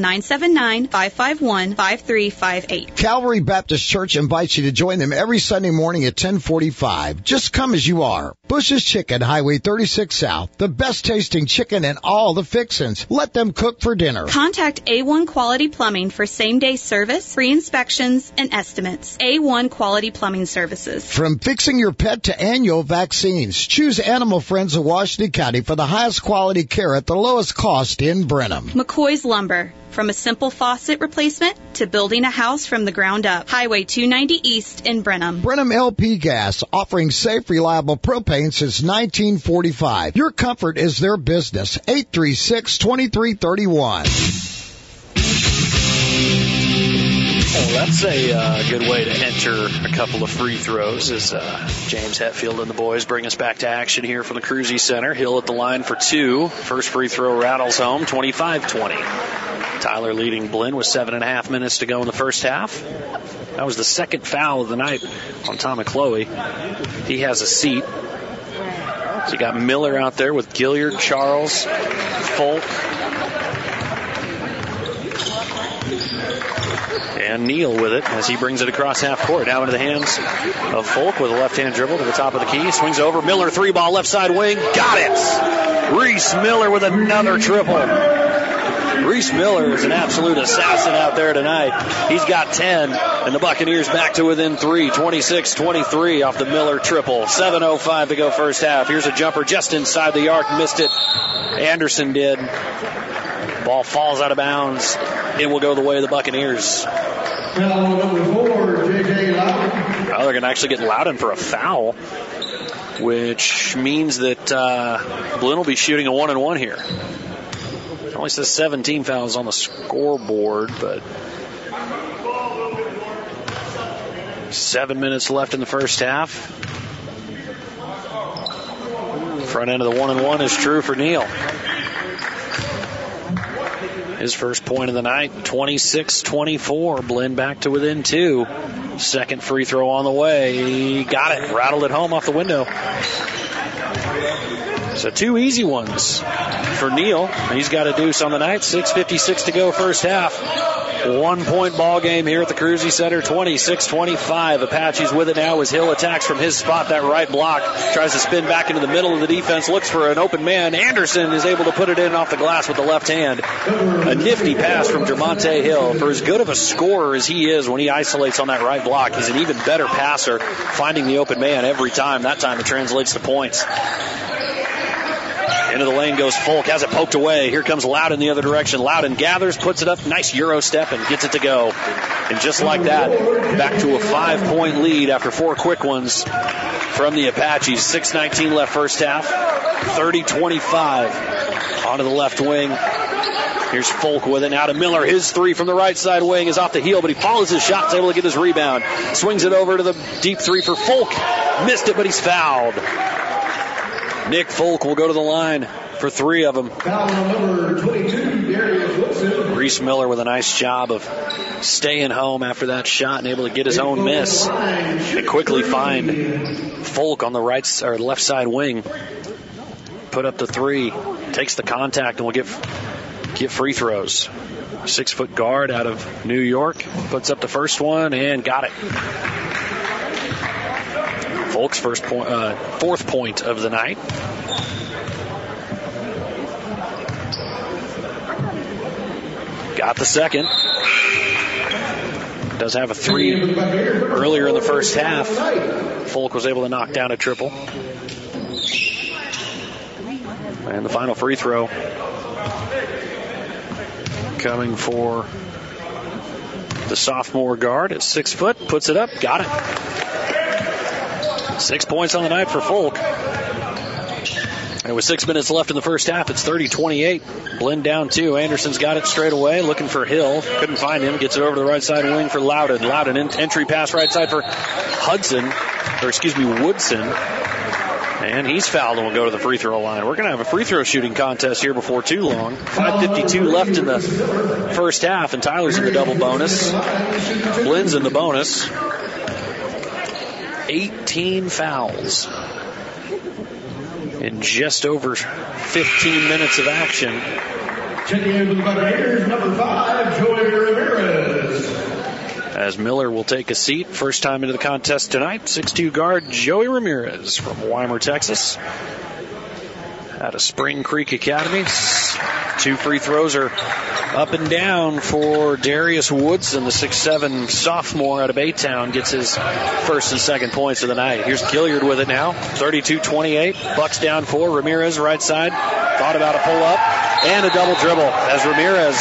979-551-5358. Calvary Baptist Church invites you to join them every Sunday morning at 10:45. Just come as you are. Bush's Chicken, Highway 36 South. The best tasting chicken and all the fixins. Let them cook for dinner. Contact A1 Quality Plumbing for same-day service, free inspections, and estimates. A1 Quality Plumbing Services. From fixing your pet to annual vaccines, choose Animal Friends of Washington County for the highest quality care at the lowest cost in Brenham. McCoy's Lumber. From a simple faucet replacement to building a house from the ground up. Highway 290 East in Brenham. Brenham LP Gas, offering safe, reliable propane since 1945. Your comfort is their business. 836-2331. Well, that's a good way to enter a couple of free throws as James Hetfield and the boys bring us back to action here from the Cruzy Center. Hill at the line for 2. First free throw rattles home, 25-20. Tyler leading Blinn with 7.5 minutes to go in the first half. That was the second foul of the night on Tamacloe. He has a seat. So you got Miller out there with Gilliard, Charles, Folk, and Neal with it as he brings it across half court. Now into the hands of Folk with a left-hand dribble to the top of the key. Swings over. Miller, 3-ball, left side wing. Got it! Reese Miller with another triple. Reese Miller is an absolute assassin out there tonight. He's got 10, and the Buccaneers back to within 3, 26-23 off the Miller triple. 7:05 to go first half. Here's a jumper just inside the arc. Missed it. Anderson did. Ball falls out of bounds. It will go the way of the Buccaneers. Foul number 4, J.J. Loudon. Well, they're going to actually get Loudon for a foul, which means that Blinn will be shooting a 1-and-1 here. It only says 17 fouls on the scoreboard, but 7 minutes left in the first half. Front end of the 1-and-1 is true for Neal. His first point of the night, 26-24. Blinn back to within 2. Second free throw on the way. Got it. Rattled it home off the window. So 2 easy ones for Neal. He's got a deuce on the night. 6:56 to go first half. 1-point ball game here at the Cruzy Center. 26-25. Apaches with it now as Hill attacks from his spot. That right block. Tries to spin back into the middle of the defense. Looks for an open man. Anderson is able to put it in off the glass with the left hand. A nifty pass from Jermonte Hill. For as good of a scorer as he is when he isolates on that right block, he's an even better passer, finding the open man every time. That time it translates to points. Into the lane goes Folk, has it poked away. Here comes Loudon the other direction. Loudon gathers, puts it up, nice Euro step, and gets it to go. And just like that, back to a 5-point lead after 4 quick ones from the Apaches. 6:19 left first half. 30-25 onto the left wing. Here's Folk with it now to Miller. His 3 from the right side wing is off the heel, but he follows his shot, is able to get his rebound. Swings it over to the deep 3 for Folk. Missed it, but he's fouled. Nick Folk will go to the line for 3 of them. Foul number 22, Darius Woodson. Reese Miller with a nice job of staying home after that shot and able to get his own miss. And quickly find Folk on the right or left side wing. Put up the 3, takes the contact, and will get free throws. 6-foot guard out of New York puts up the first one and got it. Folk's first point, 4th point of the night. Got the second. Does have a 3 earlier in the first half. Folk was able to knock down a triple. And the final free throw coming for the sophomore guard at 6 foot. Puts it up. Got it. 6 points on the night for Folk. And with 6 minutes left in the first half, it's 30-28. Blinn down 2. Anderson's got it straight away, looking for Hill. Couldn't find him. Gets it over to the right side wing for Loudon. Loudon entry pass right side for Woodson. And he's fouled and will go to the free throw line. We're going to have a free throw shooting contest here before too long. 5:52 left in the first half, and Tyler's in the double bonus. Blinn's in the bonus. 18 fouls in just over 15 minutes of action. Checking in with the Buccaneers, number 5, Joey Ramirez. As Miller will take a seat. First time into the contest tonight. 6'2" guard Joey Ramirez from Weimar, Texas. Out of Spring Creek Academy. 2 free throws are up and down for Darius Woodson, the 6'7" sophomore out of Baytown. Gets his first and second points of the night. Here's Gilliard with it now. 32-28. Bucks down 4. Ramirez right side. Thought about a pull up and a double dribble as Ramirez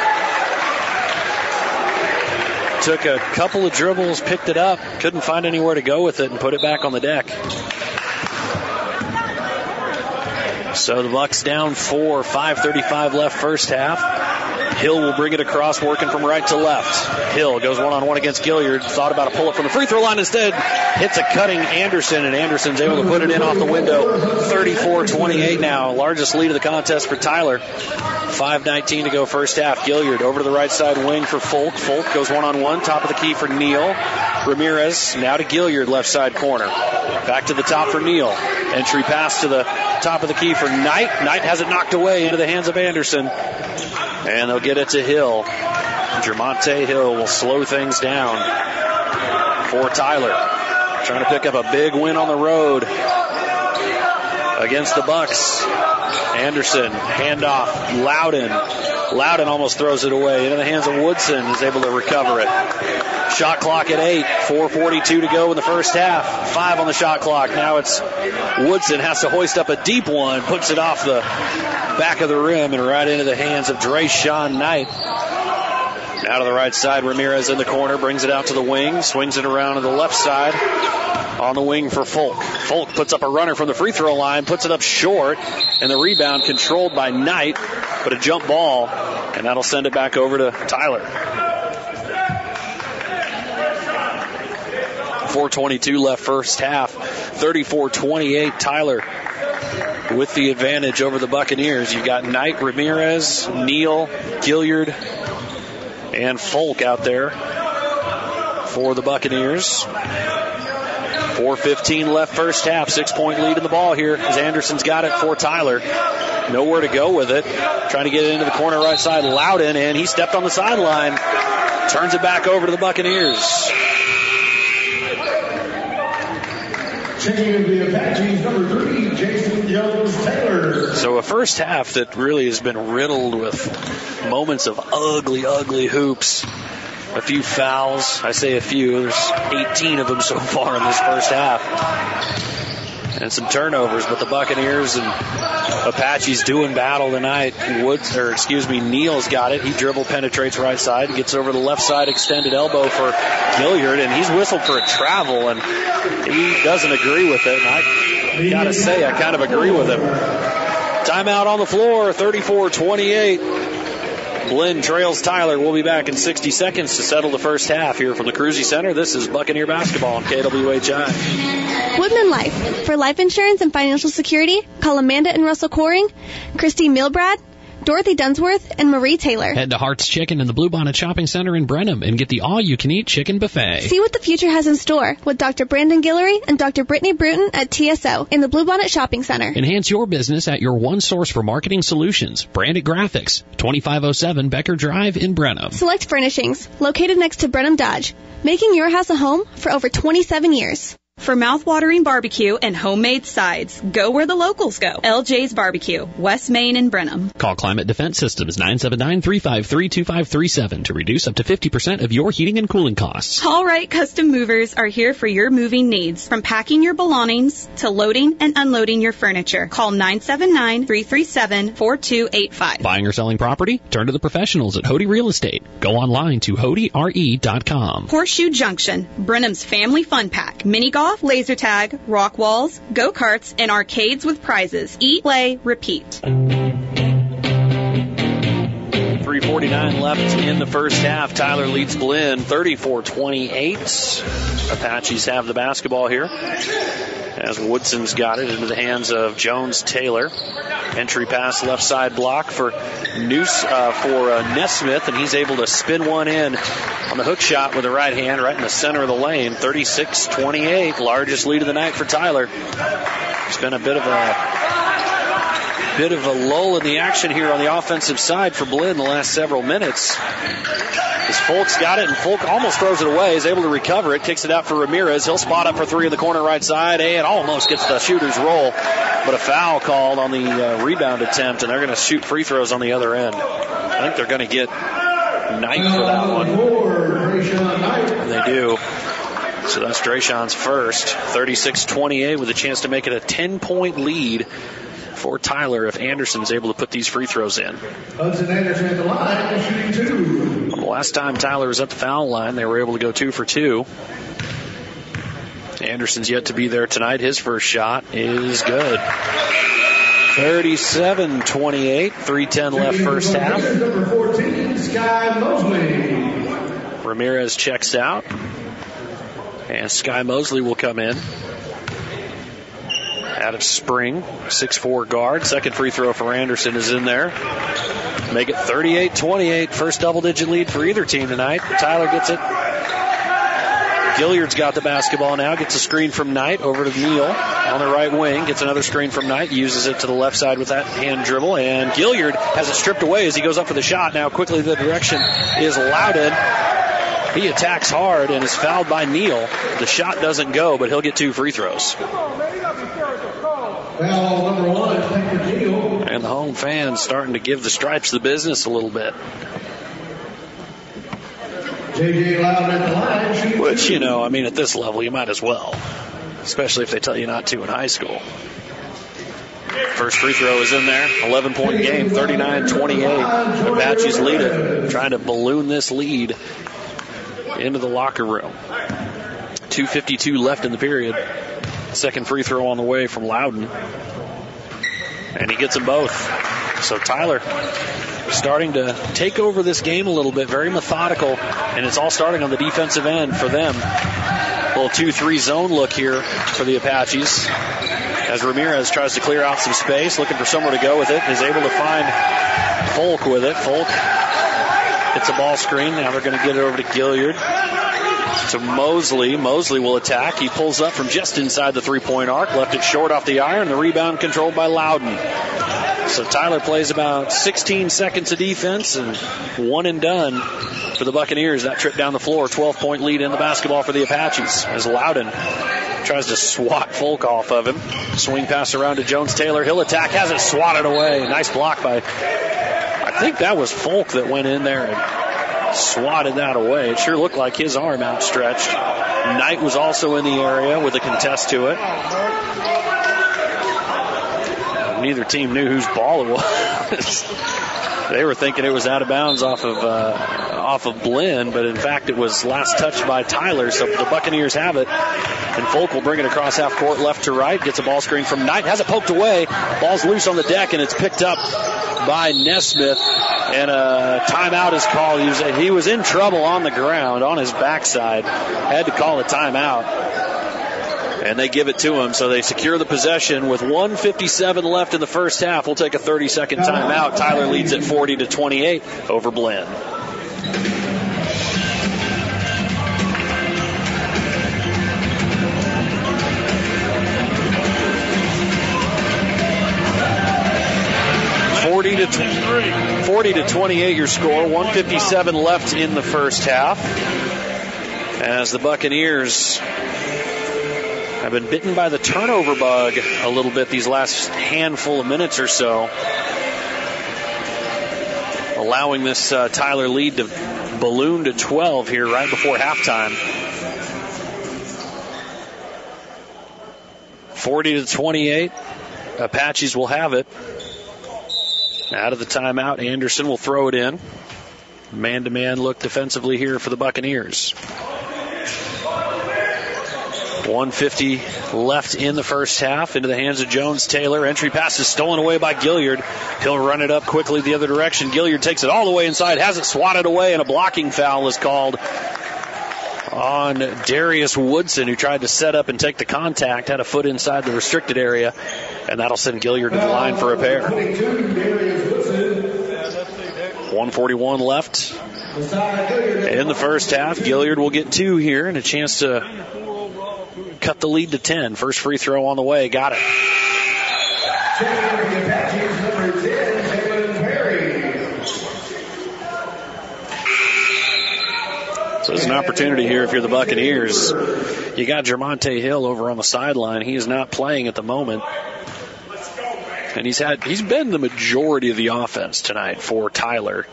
took a couple of dribbles, picked it up, couldn't find anywhere to go with it, and put it back on the deck. So the Bucks down 4, 5:35 left first half. Hill will bring it across, working from right to left. Hill goes one-on-one against Gilliard. Thought about a pull-up from the free throw line instead. Hits a cutting Anderson, and Anderson's able to put it in off the window. 34-28 now. Largest lead of the contest for Tyler. 5:19 to go first half. Gilliard over to the right side wing for Folk. Folk goes one-on-one. Top of the key for Neal. Ramirez now to Gilliard, left side corner. Back to the top for Neal. Entry pass to the top of the key for Knight. Knight has it knocked away into the hands of Anderson. And they'll get it to Hill. Jermonte Hill will slow things down for Tyler. Trying to pick up a big win on the road against the Bucks. Anderson, handoff, Loudon. Loudon almost throws it away. Into the hands of Woodson, is able to recover it. Shot clock at 8. 4:42 to go in the first half. 5 on the shot clock. Now it's Woodson has to hoist up a deep one, puts it off the back of the rim and right into the hands of Drayshawn Knight. Out of the right side, Ramirez in the corner, brings it out to the wing, swings it around to the left side. On the wing for Folk. Folk puts up a runner from the free throw line, puts it up short, and the rebound controlled by Knight, but a jump ball, and that'll send it back over to Tyler. 4:22 left first half. 34-28, Tyler with the advantage over the Buccaneers. You've got Knight, Ramirez, Neal, Gilliard, and Folk out there for the Buccaneers. 4:15 left first half. 6-point lead in the ball here as Anderson's got it for Tyler. Nowhere to go with it. Trying to get it into the corner right side. Loudon, and he stepped on the sideline. Turns it back over to the Buccaneers. Checking into the Apaches, number 3, Jason Jones-Taylor. So a first half that really has been riddled with moments of ugly, ugly hoops. A few fouls. I say a few. There's 18 of them so far in this first half. And some turnovers, but the Buccaneers and Apaches doing battle tonight. Neal's got it. He dribble penetrates right side, gets over the left side, extended elbow for Gilliard, and he's whistled for a travel, and he doesn't agree with it. And I gotta say, I kind of agree with him. Timeout on the floor, 34-28. Blinn trails Tyler. We'll be back in 60 seconds to settle the first half here from the Cruzy Center. This is Buccaneer basketball on KWHI. Woodman Life. For life insurance and financial security, call Amanda and Russell Coring, Christy Milbrad, Dorothy Dunsworth, and Marie Taylor. Head to Hart's Chicken in the Bluebonnet Shopping Center in Brenham and get the all-you-can-eat chicken buffet. See what the future has in store with Dr. Brandon Guillory and Dr. Brittany Bruton at TSO in the Bluebonnet Shopping Center. Enhance your business at your one source for marketing solutions. Branded Graphics, 2507 Becker Drive in Brenham. Select Furnishings, located next to Brenham Dodge, making your house a home for over 27 years. For mouth-watering barbecue and homemade sides, go where the locals go. LJ's Barbecue, West Main and Brenham. Call Climate Defense Systems 979-353-2537 to reduce up to 50% of your heating and cooling costs. All Right Custom Movers are here for your moving needs, from packing your belongings to loading and unloading your furniture. Call 979-337-4285. Buying or selling property? Turn to the professionals at Hody Real Estate. Go online to HodyRE.com. Horseshoe Junction, Brenham's Family Fun Pack, mini golf, laser tag, rock walls, go-karts, and arcades with prizes. Eat, play, repeat. 3:49 left in the first half. Tyler leads Blinn 34-28. Apaches have the basketball here as Woodson's got it into the hands of Jones-Taylor. Entry pass left side block for Nesmith, and he's able to spin one in on the hook shot with the right hand right in the center of the lane. 36-28, largest lead of the night for Tyler. It's been a bit of a lull in the action here on the offensive side for Blinn the last several minutes. As Folk's got it, and Folk almost throws it away, is able to recover it, kicks it out for Ramirez. He'll spot up for three in the corner right side, and almost gets the shooter's roll, but a foul called on the rebound attempt, and they're going to shoot free throws on the other end. I think they're going to get Knight for that one. And they do. So that's Drayshawn's first. 36-28 with a chance to make it a 10-point lead for Tyler if Anderson's able to put these free throws in. Hudson Anderson at the line, shooting 2. Well, the last time Tyler was at the foul line, they were able to go 2 for 2. Anderson's yet to be there tonight. His first shot is good. 37-28, 3:10 left first half. Number 14, Sky Mosley. Ramirez checks out, and Sky Mosley will come in. Out of Spring, 6'4" guard. Second free throw for Anderson is in there. Make it 38-28. First double-digit lead for either team tonight. Tyler gets it. Gilliard's got the basketball now. Gets a screen from Knight over to Neal on the right wing. Gets another screen from Knight. Uses it to the left side with that hand dribble. And Gilliard has it stripped away as he goes up for the shot. Now quickly the direction is Loudon. He attacks hard and is fouled by Neal. The shot doesn't go, but he'll get 2 free throws. Foul number 1, Hector Neal. And the home fans starting to give the Stripes the business a little bit. J.J. Loudon at the line. Which, you know, I mean, at this level, you might as well. Especially if they tell you not to in high school. First free throw is in there. 11-point game, 39-28. Apaches lead it. Trying to balloon this lead into the locker room. 2:52 left in the period. Second free throw on the way from Loudon. And he gets them both. So Tyler starting to take over this game a little bit. Very methodical. And it's all starting on the defensive end for them. Little 2-3 zone look here for the Apaches. As Ramirez tries to clear out some space, looking for somewhere to go with it, is able to find Folk with it. Folk hits a ball screen. Now they're going to get it over to Gilliard. To Mosley. Mosley will attack. He pulls up from just inside the 3-point arc. Left it short off the iron. The rebound controlled by Loudon. So Tyler plays about 16 seconds of defense and one and done for the Buccaneers. That trip down the floor. 12-point lead in the basketball for the Apaches as Loudon tries to swat Folk off of him. Swing pass around to Jones-Taylor. He'll attack. Has it swatted away. Nice block by, I think that was Folk that went in there and swatted that away. It sure looked like his arm outstretched. Knight was also in the area with a contest to it. Neither team knew whose ball it was. They were thinking it was out of bounds off of Blinn, but in fact it was last touched by Tyler, so the Buccaneers have it. And Folk will bring it across half court left to right, gets a ball screen from Knight, has it poked away, ball's loose on the deck, and it's picked up by Nesmith, and a timeout is called. He was in trouble on the ground, on his backside, had to call a timeout. And they give it to him, so they secure the possession with 1:57 left in the first half. We'll take a 30-second timeout. Tyler leads at 40-28 over Blinn. $40 to 28 your score. 1:57 left in the first half. As the Buccaneers have been bitten by the turnover bug a little bit these last handful of minutes or so, allowing this Tyler lead to balloon to 12 here right before halftime. 40 to 28. Apaches will have it. Out of the timeout, Anderson will throw it in. Man-to-man look defensively here for the Buccaneers. 1:50 left in the first half. Into the hands of Jones-Taylor. Entry pass is stolen away by Gilliard. He'll run it up quickly the other direction. Gilliard takes it all the way inside, has it swatted away, and a blocking foul is called on Darius Woodson, who tried to set up and take the contact, had a foot inside the restricted area, and that'll send Gilliard to the line for a pair. 1:41 left in the first half. Gilliard will get 2 here and a chance to cut the lead to 10. First free throw on the way. Got it. So there's an opportunity here if you're the Buccaneers. You got Jermonte Hill over on the sideline. He is not playing at the moment. And he's been the majority of the offense tonight for Tyler.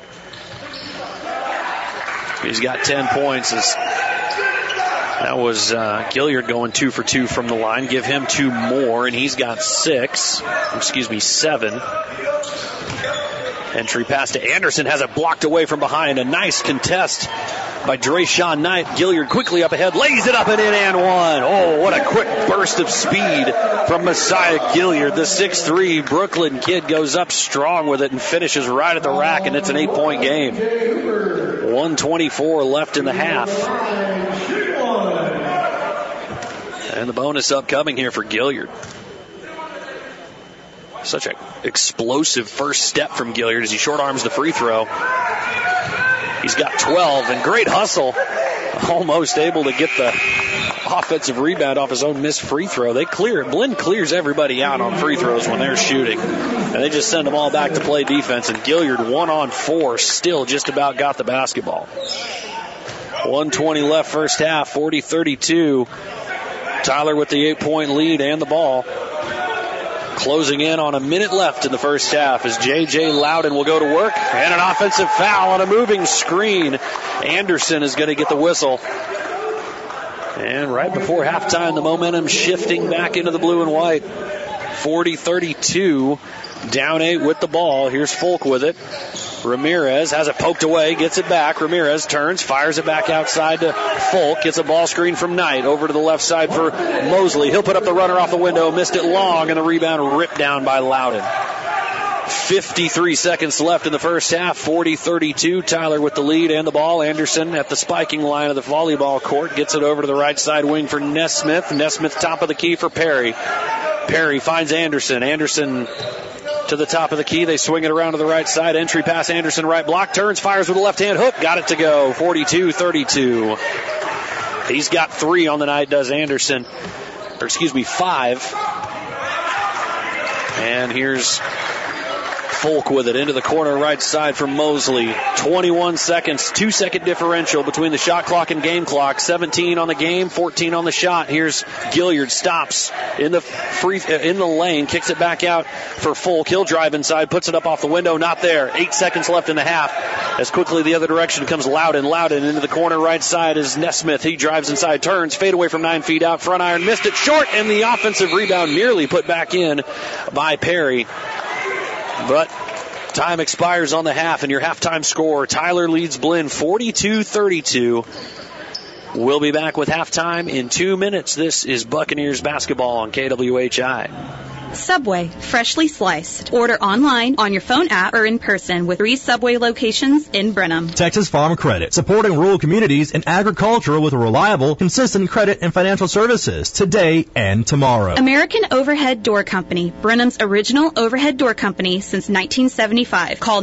He's got 10 points. That was Gilliard going 2 for 2 from the line. Give him 2 more, and he's got 7. Entry pass to Anderson, has it blocked away from behind. A nice contest by Drayshawn Knight. Gilliard quickly up ahead, lays it up and in and one. Oh, what a quick burst of speed from Messiah Gilliard. The 6'3" Brooklyn kid goes up strong with it and finishes right at the rack, and it's an 8-point game. 1:24 left in the half. And the bonus upcoming here for Gilliard. Such an explosive first step from Gilliard as he short arms the free throw. He's got 12, and great hustle. Almost able to get the offensive rebound off his own missed free throw. They clear it. Blinn clears everybody out on free throws when they're shooting. And they just send them all back to play defense. And Gilliard 1-on-4 still just about got the basketball. 1:20 left first half, 40-32. Tyler with the 8-point lead and the ball. Closing in on a minute left in the first half as J.J. Loudon will go to work. And an offensive foul on a moving screen. Anderson is going to get the whistle. And right before halftime, the momentum shifting back into the blue and white. 40-32. Down 8 with the ball. Here's Folk with it. Ramirez has it poked away, gets it back. Ramirez turns, fires it back outside to Folk. Gets a ball screen from Knight over to the left side for Mosley. He'll put up the runner off the window, missed it long, and the rebound ripped down by Loudon. 53 seconds left in the first half, 40-32. Tyler with the lead and the ball. Anderson at the spiking line of the volleyball court. Gets it over to the right side wing for Nesmith. Nesmith top of the key for Perry. Perry finds Anderson. Anderson to the top of the key. They swing it around to the right side. Entry pass, Anderson right block. Turns, fires with a left-hand hook. Got it to go. 42-32. He's got 3 on the night, does Anderson. 5. And here's Folk with it into the corner right side for Mosley. 21 seconds, 2-second differential between the shot clock and game clock. 17 on the game, 14 on the shot. Here's Gilliard, stops in the lane, kicks it back out for Folk. He'll drive inside, puts it up off the window, not there. 8 seconds left in the half. As quickly the other direction comes Loudon. Loudon into the corner right side is Nesmith. He drives inside, turns, fade away from 9 feet out. Front iron, missed it short, and the offensive rebound nearly put back in by Perry. But time expires on the half, and your halftime score, Tyler leads Blinn 42-32. We'll be back with halftime in 2 minutes. This is Buccaneers basketball on KWHI. Subway, freshly sliced. Order online, on your phone app, or in person with 3 Subway locations in Brenham. Texas Farm Credit, supporting rural communities and agriculture with reliable, consistent credit and financial services today and tomorrow. American Overhead Door Company, Brenham's original overhead door company since 1975. Call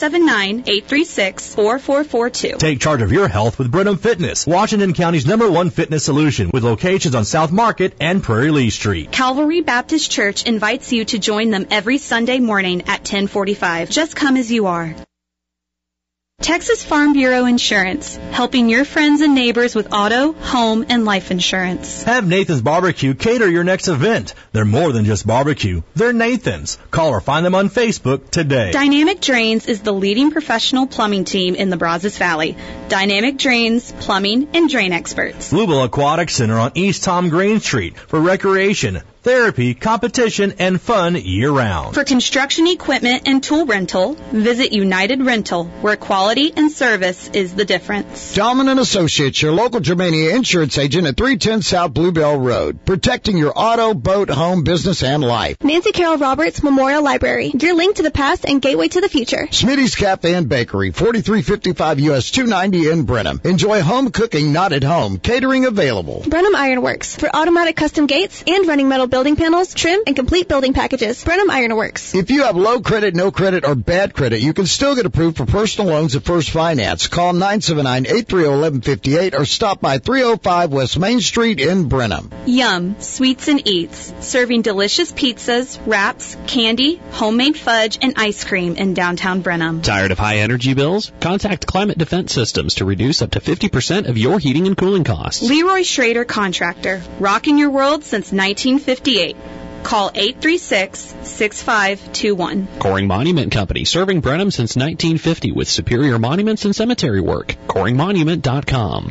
979-836-4442. Take charge of your health with Brenham Fitness, Washington County's #1 fitness solution with locations on South Market and Prairie Lee Street. Calvary Baptist Church invites you to join them every Sunday morning at 10:45. Just come as you are. Texas Farm Bureau Insurance, helping your friends and neighbors with auto, home, and life insurance. Have Nathan's Barbecue cater your next event. They're more than just barbecue. They're Nathan's. Call or find them on Facebook today. Dynamic Drains is the leading professional plumbing team in the Brazos Valley. Dynamic Drains, plumbing, and drain experts. Louisville Aquatic Center on East Tom Green Street for recreation, therapy, competition, and fun year-round. For construction equipment and tool rental, visit United Rental, where quality and service is the difference. Dahlman & Associates, your local Germania insurance agent at 310 South Bluebell Road, protecting your auto, boat, home, business, and life. Nancy Carroll Roberts Memorial Library, your link to the past and gateway to the future. Smitty's Cafe and Bakery, 4355 US 290 in Brenham. Enjoy home cooking, not at home. Catering available. Brenham Ironworks, for automatic custom gates and running metal building panels, trim, and complete building packages. Brenham Ironworks. If you have low credit, no credit, or bad credit, you can still get approved for personal loans at First Finance. Call 979-830-1158 or stop by 305 West Main Street in Brenham. Yum, Sweets and Eats, serving delicious pizzas, wraps, candy, homemade fudge, and ice cream in downtown Brenham. Tired of high energy bills? Contact Climate Defense Systems to reduce up to 50% of your heating and cooling costs. Leroy Schrader Contractor, rocking your world since 1958. Call 836-6521. Coring Monument Company, serving Brenham since 1950 with superior monuments and cemetery work. CoringMonument.com.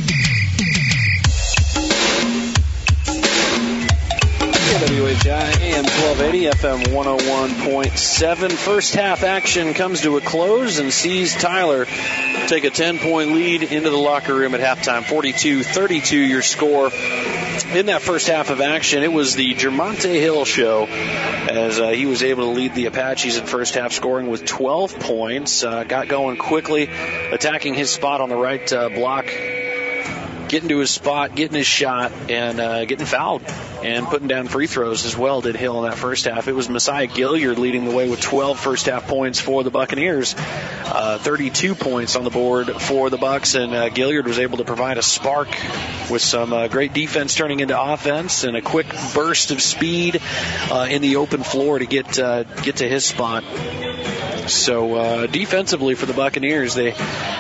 WHI AM 1280, FM 101.7. First half action comes to a close and sees Tyler take a 10-point lead into the locker room at halftime. 42-32 your score. In that first half of action, it was the Jermonte Hill show as he was able to lead the Apaches in first half scoring with 12 points. Got going quickly, attacking his spot on the right block, getting to his spot, getting his shot, and getting fouled and putting down free throws as well, did Hill in that first half. It was Messiah Gilliard leading the way with 12 first half points for the Buccaneers. 32 points on the board for the Bucs, and Gilliard was able to provide a spark with some great defense turning into offense and a quick burst of speed in the open floor to get to his spot. So defensively for the Buccaneers, they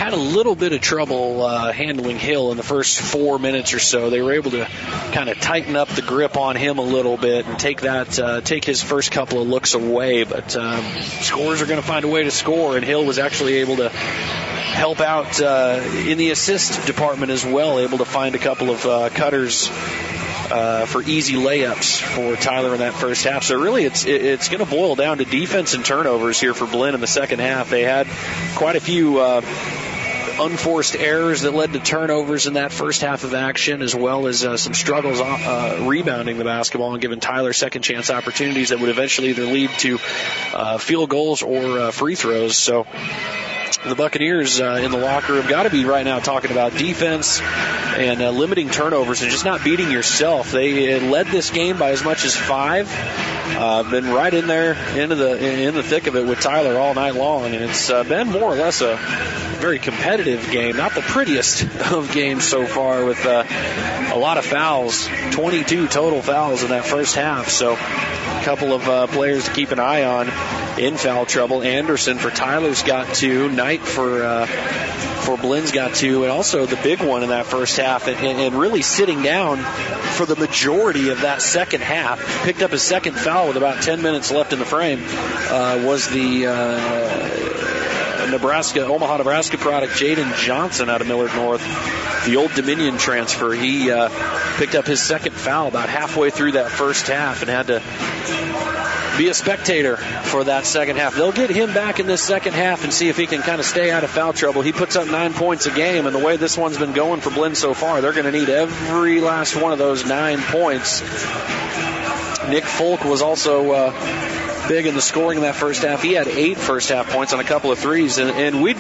had a little bit of trouble handling Hill in the first 4 minutes or so. They were able to kind of tighten up the grip on him a little bit and take his first couple of looks away. But scorers are going to find a way to score, and Hill was actually able to help out in the assist department as well, able to find a couple of cutters for easy layups for Tyler in that first half. So really it's going to boil down to defense and turnovers here for Blinn in the second half. They had quite a few unforced errors that led to turnovers in that first half of action, as well as some struggles rebounding the basketball and giving Tyler second chance opportunities that would eventually either lead to field goals or free throws. So the Buccaneers in the locker room got to be right now talking about defense and limiting turnovers and just not beating yourself. They led this game by as much as 5. Been right in there in the thick of it with Tyler all night long, and it's been more or less a very competitive game. Not the prettiest of games so far, with a lot of fouls, 22 total fouls in that first half. So a couple of players to keep an eye on in foul trouble. Anderson for Tyler's got 2. Knight for Blinn's got 2, and also the big one in that first half, and really sitting down for the majority of that second half. Picked up his second foul with about 10 minutes left in the frame. Was the Omaha, Nebraska product Jaden Johnson out of Millard North, the Old Dominion transfer. He picked up his second foul about halfway through that first half and had to be a spectator for that second half. They'll get him back in this second half and see if he can kind of stay out of foul trouble. He puts up 9 points a game, and the way this one's been going for Blinn so far, they're going to need every last one of those 9 points. Nick Folk was also big in the scoring in that first half. He had 8 first half points on a couple of threes, and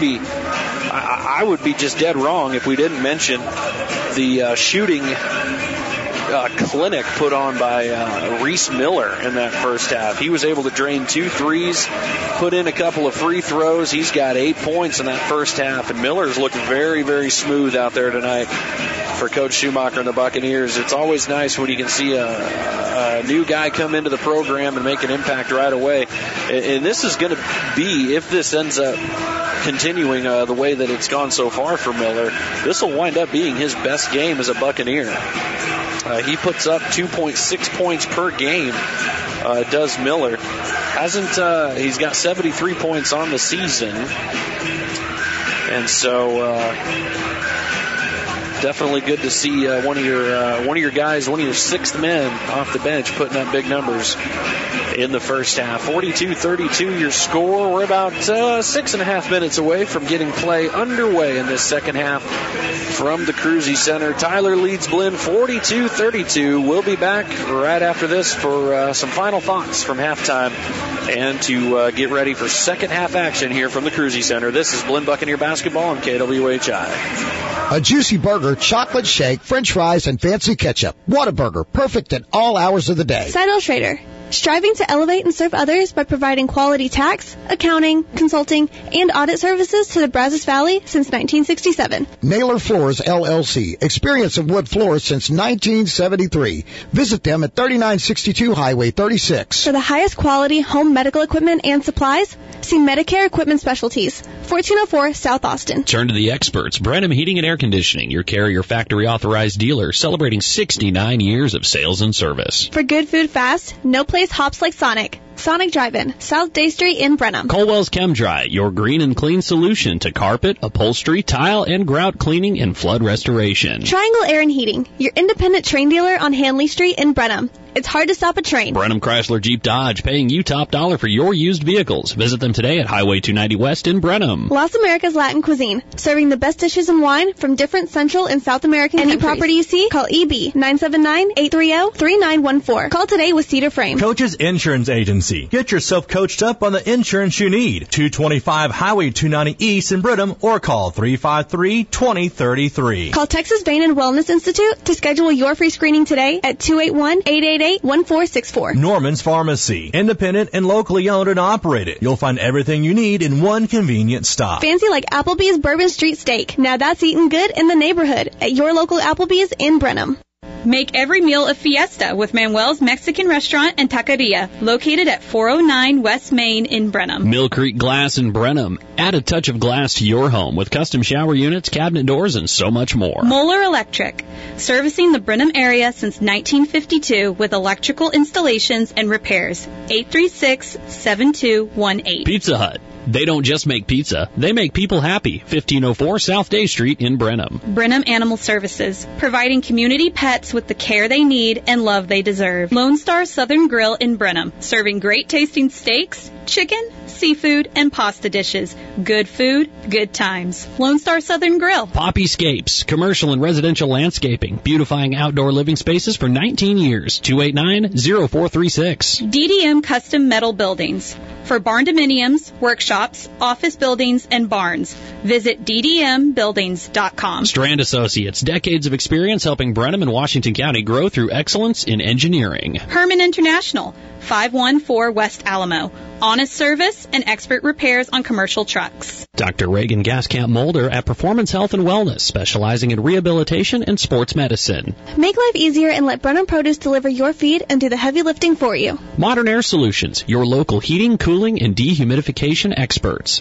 I would be just dead wrong if we didn't mention the shooting clinic put on by Reese Miller in that first half. He was able to drain 2 threes, put in a couple of free throws. He's got 8 points in that first half, and Miller's looked very, very smooth out there tonight for Coach Schumacher and the Buccaneers. It's always nice when you can see a new guy come into the program and make an impact right away. And this is going to be, if this ends up continuing the way that it's gone so far for Miller, this will wind up being his best game as a Buccaneer. He puts up 2.6 points per game, does Miller. He's got 73 points on the season. And so definitely good to see one of your guys, one of your sixth men off the bench putting up big numbers in the first half. 42-32 your score. We're about 6.5 minutes away from getting play underway in this second half from the Cruzy Center. Tyler leads Blinn 42-32. We'll be back right after this for some final thoughts from halftime and to get ready for second half action here from the Cruzy Center. This is Blinn Buccaneer basketball on KWHI. A juicy burger, chocolate shake, french fries, and fancy ketchup. Whataburger, perfect at all hours of the day. Seidel Schrader, striving to elevate and serve others by providing quality tax, accounting, consulting, and audit services to the Brazos Valley since 1967. Naylor Floors, LLC, experience of wood floors since 1973. Visit them at 3962 Highway 36. For the highest quality home medical equipment and supplies, see Medicare Equipment Specialties, 1404 South Austin. Turn to the experts, Brenham Heating and Air Conditioning, your Carrier Factory Authorized dealer, celebrating 69 years of sales and service. For good food fast, no place hops like Sonic. Sonic Drive-In, South Day Street in Brenham. Colwell's ChemDry, your green and clean solution to carpet, upholstery, tile, and grout cleaning and flood restoration. Triangle Air and Heating, your independent train dealer on Hanley Street in Brenham. It's hard to stop a train. Brenham Chrysler Jeep Dodge, paying you top dollar for your used vehicles. Visit them today at Highway 290 West in Brenham. Las Americas Latin Cuisine, serving the best dishes and wine from different Central and South American countries. Any property you see, call EB 979-830-3914. Call today with Cedar Frame. Coach's Insurance Agency. Get yourself coached up on the insurance you need. 225 Highway 290 East in Brenham, or call 353-2033. Call Texas Vein and Wellness Institute to schedule your free screening today at 281-888-1464. Norman's Pharmacy. Independent and locally owned and operated. You'll find everything you need in one convenient stop. Fancy like Applebee's Bourbon Street Steak. Now that's eating good in the neighborhood at your local Applebee's in Brenham. Make every meal a fiesta with Manuel's Mexican Restaurant and Taqueria, located at 409 West Main in Brenham. Mill Creek Glass in Brenham. Add a touch of glass to your home with custom shower units, cabinet doors, and so much more. Moeller Electric, servicing the Brenham area since 1952 with electrical installations and repairs. 836-7218. Pizza Hut. They don't just make pizza, they make people happy. 1504 South Day Street in Brenham. Brenham Animal Services, providing community pets with the care they need and love they deserve. Lone Star Southern Grill in Brenham, serving great tasting steaks, chicken, seafood, and pasta dishes. Good food, good times. Lone Star Southern Grill. Poppyscapes, commercial and residential landscaping, beautifying outdoor living spaces for 19 years. 289-0436. DDM Custom Metal Buildings, for barn dominiums, workshops, office buildings, and barns. Visit ddmbuildings.com. Strand Associates, decades of experience helping Brenham and Washington County grow through excellence in engineering. Herman International, 514 West Alamo. Honest service and expert repairs on commercial trucks. Dr. Reagan Gaskamp Mulder at Performance Health and Wellness, specializing in rehabilitation and sports medicine. Make life easier and let Brenham Produce deliver your feed and do the heavy lifting for you. Modern Air Solutions, your local heating, cooling, and dehumidification experts.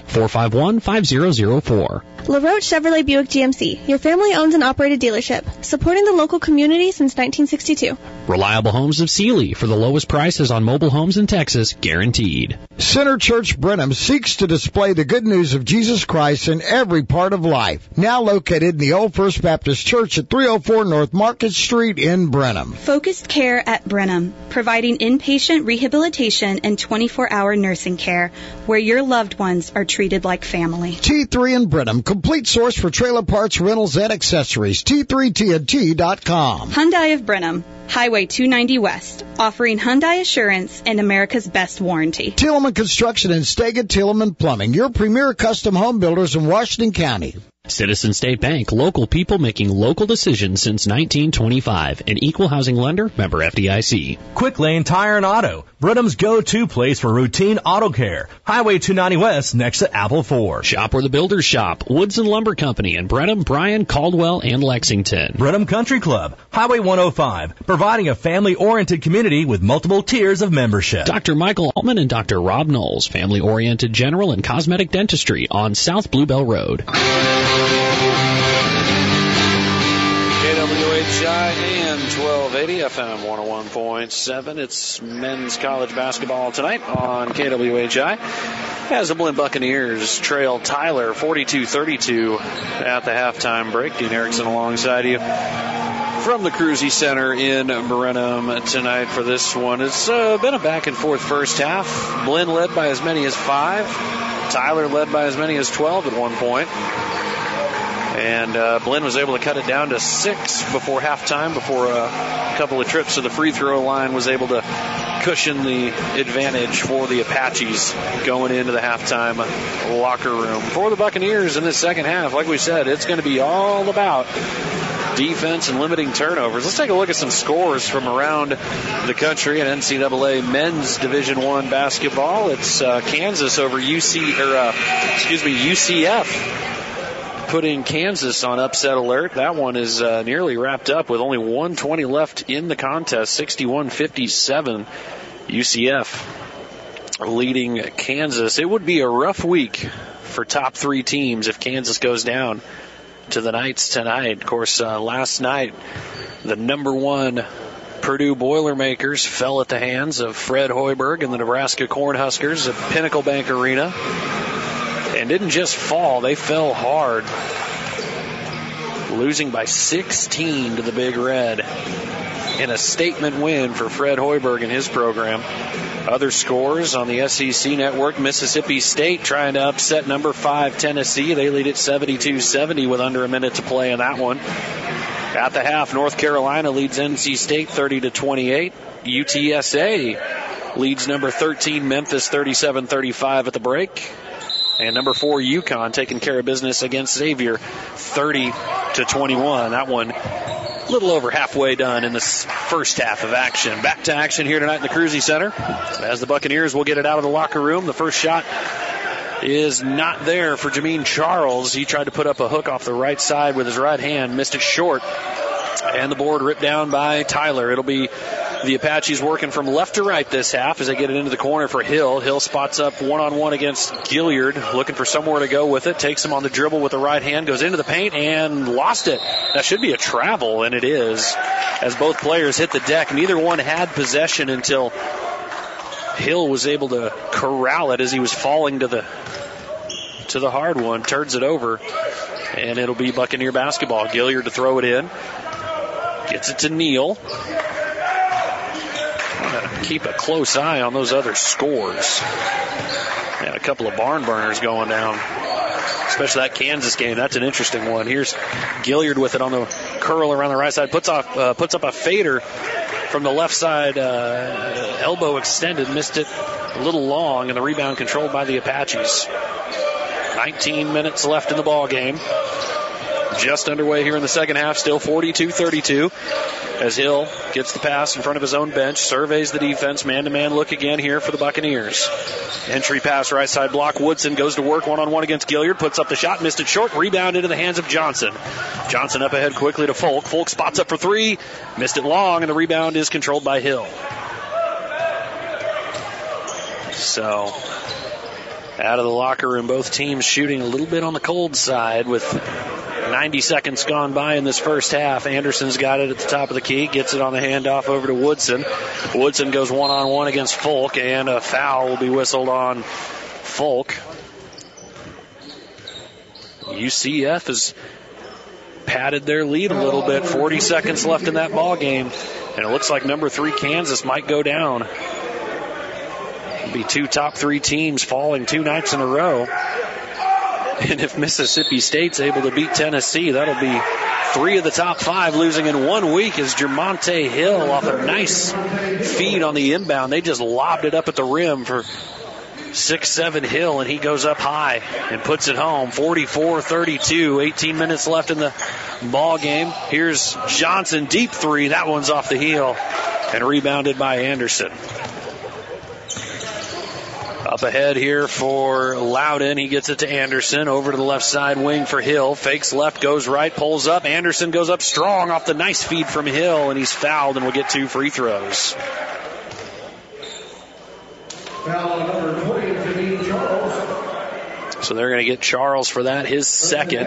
451-5004. LaRoche Chevrolet Buick GMC, your family owns and operated dealership, supporting the local community since 1962. Reliable Homes of Sealy, for the lowest prices on mobile homes in Texas, guaranteed. Center Church Brenham seeks to display the good news of Jesus Christ in every part of life. Now located in the Old First Baptist Church at 304 North Market Street in Brenham. Focused Care at Brenham, providing inpatient rehabilitation and 24-hour nursing care where your loved ones are treated like family. T3 in Brenham, complete source for trailer parts, rentals, and accessories. T3TNT.com. Hyundai of Brenham, Highway 290 West, offering Hyundai Assurance and America's best warranty. Tillman Construction and Stega Tillman Plumbing, your premier custom home builders in Washington County. Citizen State Bank, local people making local decisions since 1925. An equal housing lender, member FDIC. Quick Lane Tire and Auto, Brenham's go-to place for routine auto care. Highway 290 West next to Apple Ford. Shop where the builders shop. Woods and Lumber Company in Brenham, Bryan, Caldwell, and Lexington. Brenham Country Club, Highway 105, providing a family-oriented community with multiple tiers of membership. Dr. Michael Altman and Dr. Rob Knowles, family-oriented general and cosmetic dentistry on South Bluebell Road. KWHI and 1280 FM 101.7. It's men's college basketball tonight on KWHI. As the Blinn Buccaneers trail Tyler 42-32 at the halftime break. Dean Erickson alongside you from the Cruzy Center in Brenham tonight for this one. It's been a back-and-forth first half. Blinn led by as many as 5. Tyler led by as many as 12 at one point. And Blinn was able to cut it down to 6 before halftime, before a couple of trips to the free throw line was able to cushion the advantage for the Apaches going into the halftime locker room. For the Buccaneers in this second half, like we said, it's going to be all about defense and limiting turnovers. Let's take a look at some scores from around the country in NCAA men's Division I basketball. It's Kansas over UCF. Putting Kansas on upset alert. That one is nearly wrapped up with only 1:20 left in the contest. 61-57. UCF leading Kansas. It would be a rough week for top 3 teams if Kansas goes down to the Knights tonight. Of course, last night, the number 1 Purdue Boilermakers fell at the hands of Fred Hoiberg and the Nebraska Cornhuskers at Pinnacle Bank Arena. And didn't just fall, they fell hard, losing by 16 to the Big Red in a statement win for Fred Hoiberg and his program. Other scores on the SEC network: Mississippi State trying to upset number 5 Tennessee. They lead at 72-70 with under a minute to play in that one. At the half, North Carolina leads NC State 30-28. UTSA leads number 13 Memphis 37-35 at the break. And number 4, UConn taking care of business against Xavier 30-21. That one a little over halfway done in the first half of action. Back to action here tonight in the Cruzy Center as the Buccaneers will get it out of the locker room. The first shot is not there for Jameen Charles. He tried to put up a hook off the right side with his right hand, missed it short. And the board ripped down by Tyler. It'll be the Apaches working from left to right this half as they get it into the corner for Hill. Hill spots up one-on-one against Gilliard, looking for somewhere to go with it. Takes him on the dribble with the right hand, goes into the paint and lost it. That should be a travel, and it is, as both players hit the deck. Neither one had possession until Hill was able to corral it as he was falling to the hard one. Turns it over, and it'll be Buccaneer basketball. Gilliard to throw it in. Gets it to Neal. Keep a close eye on those other scores. And a couple of barn burners going down, especially that Kansas game. That's an interesting one. Here's Gilliard with it on the curl around the right side. Puts up a fader from the left side, elbow extended, missed it a little long, and the rebound controlled by the Apaches. 19 minutes left in the ball game. Just underway here in the second half, still 42-32. As Hill gets the pass in front of his own bench, surveys the defense, man-to-man look again here for the Buccaneers. Entry pass, right side block. Woodson goes to work one-on-one against Gilliard, puts up the shot, missed it short, rebound into the hands of Johnson. Johnson up ahead quickly to Folk. Folk spots up for three, missed it long, and the rebound is controlled by Hill. So, out of the locker room, both teams shooting a little bit on the cold side with 90 seconds gone by in this first half. Anderson's got it at the top of the key, gets it on the handoff over to Woodson. Woodson goes one-on-one against Folk, and a foul will be whistled on Folk. UCF has padded their lead a little bit. 40 seconds left in that ball game, and it looks like number 3 Kansas might go down. It'll be 2 top 3 teams falling 2 nights in a row. And if Mississippi State's able to beat Tennessee, that'll be 3 of the top 5 losing in 1 week as Jermonte Hill off a nice feed on the inbound. They just lobbed it up at the rim for 6'7" Hill, and he goes up high and puts it home. 44-32, 18 minutes left in the ball game. Here's Johnson, deep 3. That one's off the heel and rebounded by Anderson. Up ahead here for Loudon. He gets it to Anderson. Over to the left side wing for Hill. Fakes left, goes right, pulls up. Anderson goes up strong off the nice feed from Hill, and he's fouled and will get 2 free throws. Foul number 20, Janine Charles. So they're going to get Charles for that, his second.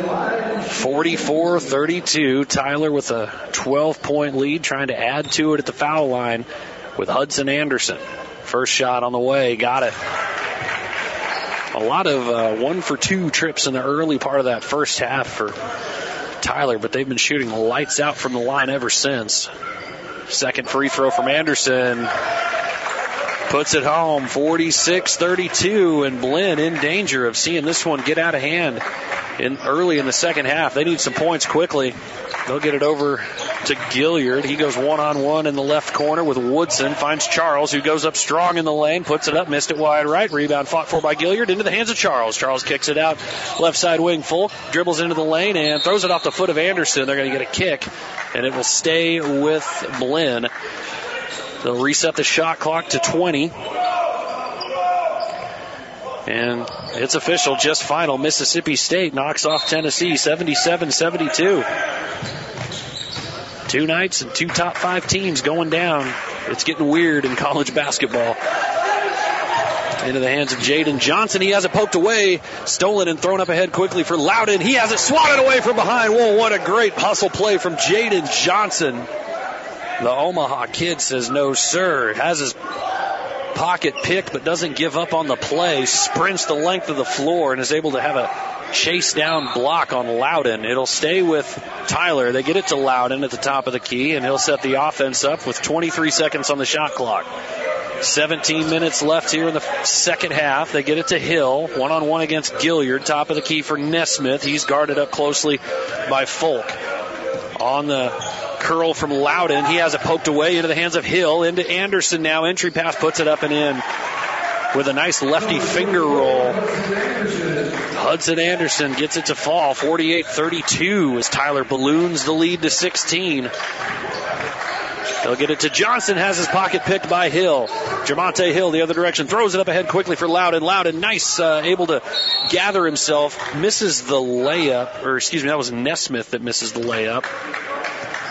44-32. Tyler with a 12-point lead, trying to add to it at the foul line with Hudson Anderson. First shot on the way, got it. A lot of 1-for-2 trips in the early part of that first half for Tyler, but they've been shooting lights out from the line ever since. Second free throw from Anderson. Puts it home, 46-32, and Blinn in danger of seeing this one get out of hand early in the second half. They need some points quickly. They'll get it over to Gilliard. He goes one-on-one in the left corner with Woodson. Finds Charles, who goes up strong in the lane. Puts it up, missed it wide right. Rebound fought for by Gilliard into the hands of Charles. Charles kicks it out. Left side wing, Folk dribbles into the lane and throws it off the foot of Anderson. They're going to get a kick, and it will stay with Blinn. They'll reset the shot clock to 20. And it's official, just final. Mississippi State knocks off Tennessee 77-72. 2 nights and 2 top 5 teams going down. It's getting weird in college basketball. Into the hands of Jaden Johnson. He has it poked away, stolen and thrown up ahead quickly for Loudon. He has it swatted away from behind. Whoa, what a great hustle play from Jaden Johnson. The Omaha kid says no, sir. Has his pocket picked but doesn't give up on the play. Sprints the length of the floor and is able to have a chase down block on Loudon. It'll stay with Tyler. They get it to Loudon at the top of the key, and he'll set the offense up with 23 seconds on the shot clock. 17 minutes left here in the second half. They get it to Hill. One-on-one against Gilliard. Top of the key for Nesmith. He's guarded up closely by Folk. On the curl from Loudon. He has it poked away into the hands of Hill. Into Anderson now. Entry pass, puts it up and in with a nice lefty finger roll. Hudson Anderson gets it to fall. 48-32 as Tyler balloons the lead to 16. They'll get it to Johnson, has his pocket picked by Hill. Jermonte Hill the other direction, throws it up ahead quickly for Loudon. Loudon, nice, able to gather himself, misses the layup, or excuse me, that was Nesmith that misses the layup.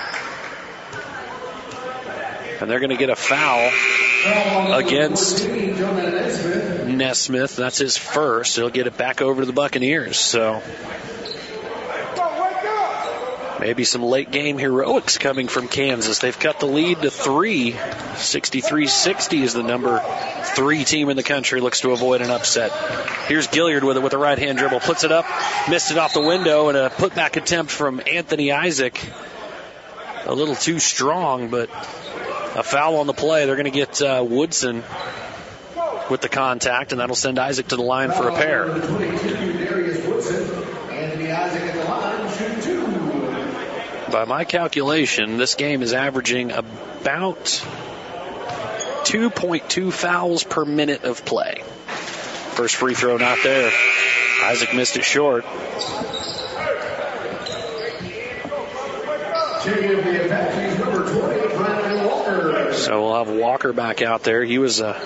And they're going to get a foul against Nesmith. That's his first. He'll get it back over to the Buccaneers. So maybe some late game heroics coming from Kansas. They've cut the lead to 3. 63-60 is the number 3 team in the country. Looks to avoid an upset. Here's Gilliard with it with a right-hand dribble. Puts it up, missed it off the window, and a putback attempt from Anthony Isaac. A little too strong, but a foul on the play. They're going to get Woodson with the contact, and that'll send Isaac to the line for a pair. By my calculation, this game is averaging about 2.2 fouls per minute of play. First free throw not there. Isaac missed it short. So we'll have Walker back out there. He was a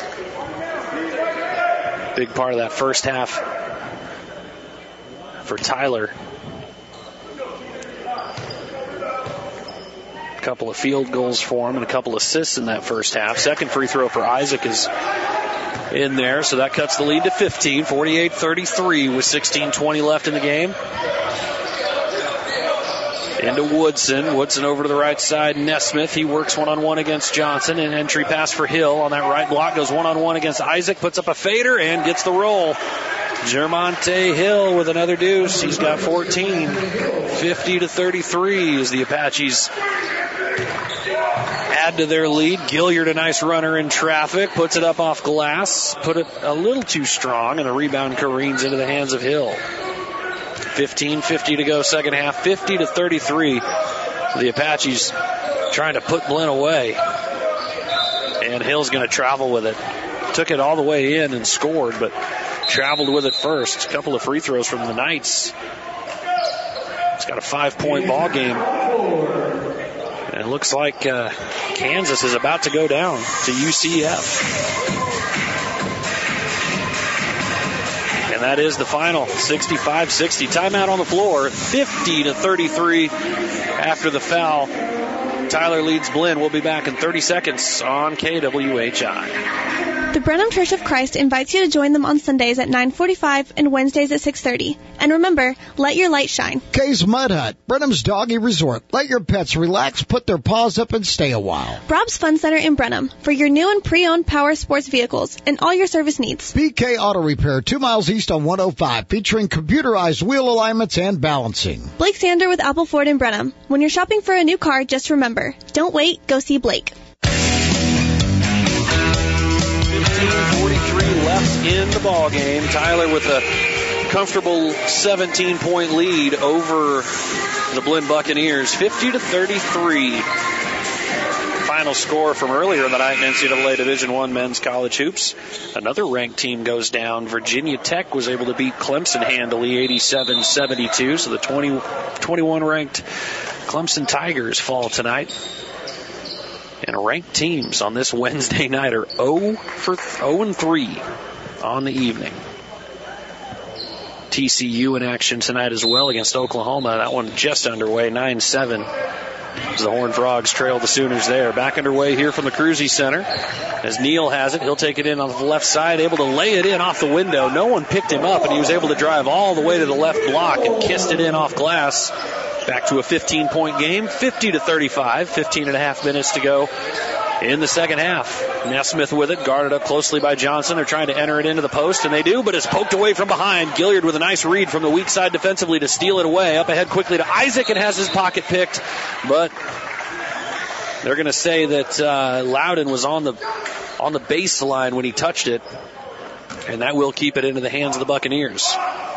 big part of that first half for Tyler. A couple of field goals for him and a couple assists in that first half. Second free throw for Isaac is in there, so that cuts the lead to 15, 48-33 with 16:20 left in the game. Into Woodson. Woodson over to the right side. Nesmith. He works one-on-one against Johnson. An entry pass for Hill on that right block. Goes one-on-one against Isaac. Puts up a fader and gets the roll. Jermonte Hill with another deuce. He's got 14. 50-33 as the Apaches add to their lead. Gilliard, a nice runner in traffic. Puts it up off glass. Put it a little too strong, and the rebound careens into the hands of Hill. 15:50 to go, second half. 50-33. The Apaches trying to put Blinn away. And Hill's going to travel with it. Took it all the way in and scored, but traveled with it first. A couple of free throws from the Knights. It's got a 5-point ball game. And it looks like Kansas is about to go down to UCF. And that is the final, 65-60. Timeout on the floor, 50-33 after the foul. Tyler leads Blinn. We'll be back in 30 seconds on KWHI. The Brenham Church of Christ invites you to join them on Sundays at 9:45 and Wednesdays at 6:30. And remember, let your light shine. Kay's Mud Hut, Brenham's Doggy Resort. Let your pets relax, put their paws up, and stay a while. Rob's Fun Center in Brenham for your new and pre-owned power sports vehicles and all your service needs. BK Auto Repair, 2 miles east on 105, featuring computerized wheel alignments and balancing. Blake Sander with Apple Ford in Brenham. When you're shopping for a new car, just remember, don't wait, go see Blake. 15:43 left in the ball game. Tyler with a comfortable 17-point lead over the Blinn Buccaneers, 50-33. Final score from earlier in the night in NCAA Division I men's college hoops. Another ranked team goes down. Virginia Tech was able to beat Clemson handily, 87-72. So the 21 ranked Clemson Tigers fall tonight. And ranked teams on this Wednesday night are 0-3 on the evening. TCU in action tonight as well against Oklahoma. That one just underway, 9-7. As the Horned Frogs trail the Sooners there. Back underway here from the Cruzy Center. As Neal has it, he'll take it in on the left side, able to lay it in off the window. No one picked him up, and he was able to drive all the way to the left block and kissed it in off glass. Back to a 15-point game, 50-35, 15 and a half minutes to go in the second half. Nesmith with it, guarded up closely by Johnson. They're trying to enter it into the post, and they do, but it's poked away from behind. Gilliard with a nice read from the weak side defensively to steal it away. Up ahead quickly to Isaac and has his pocket picked, but they're going to say that Loudon was on the baseline when he touched it, and that will keep it into the hands of the Buccaneers.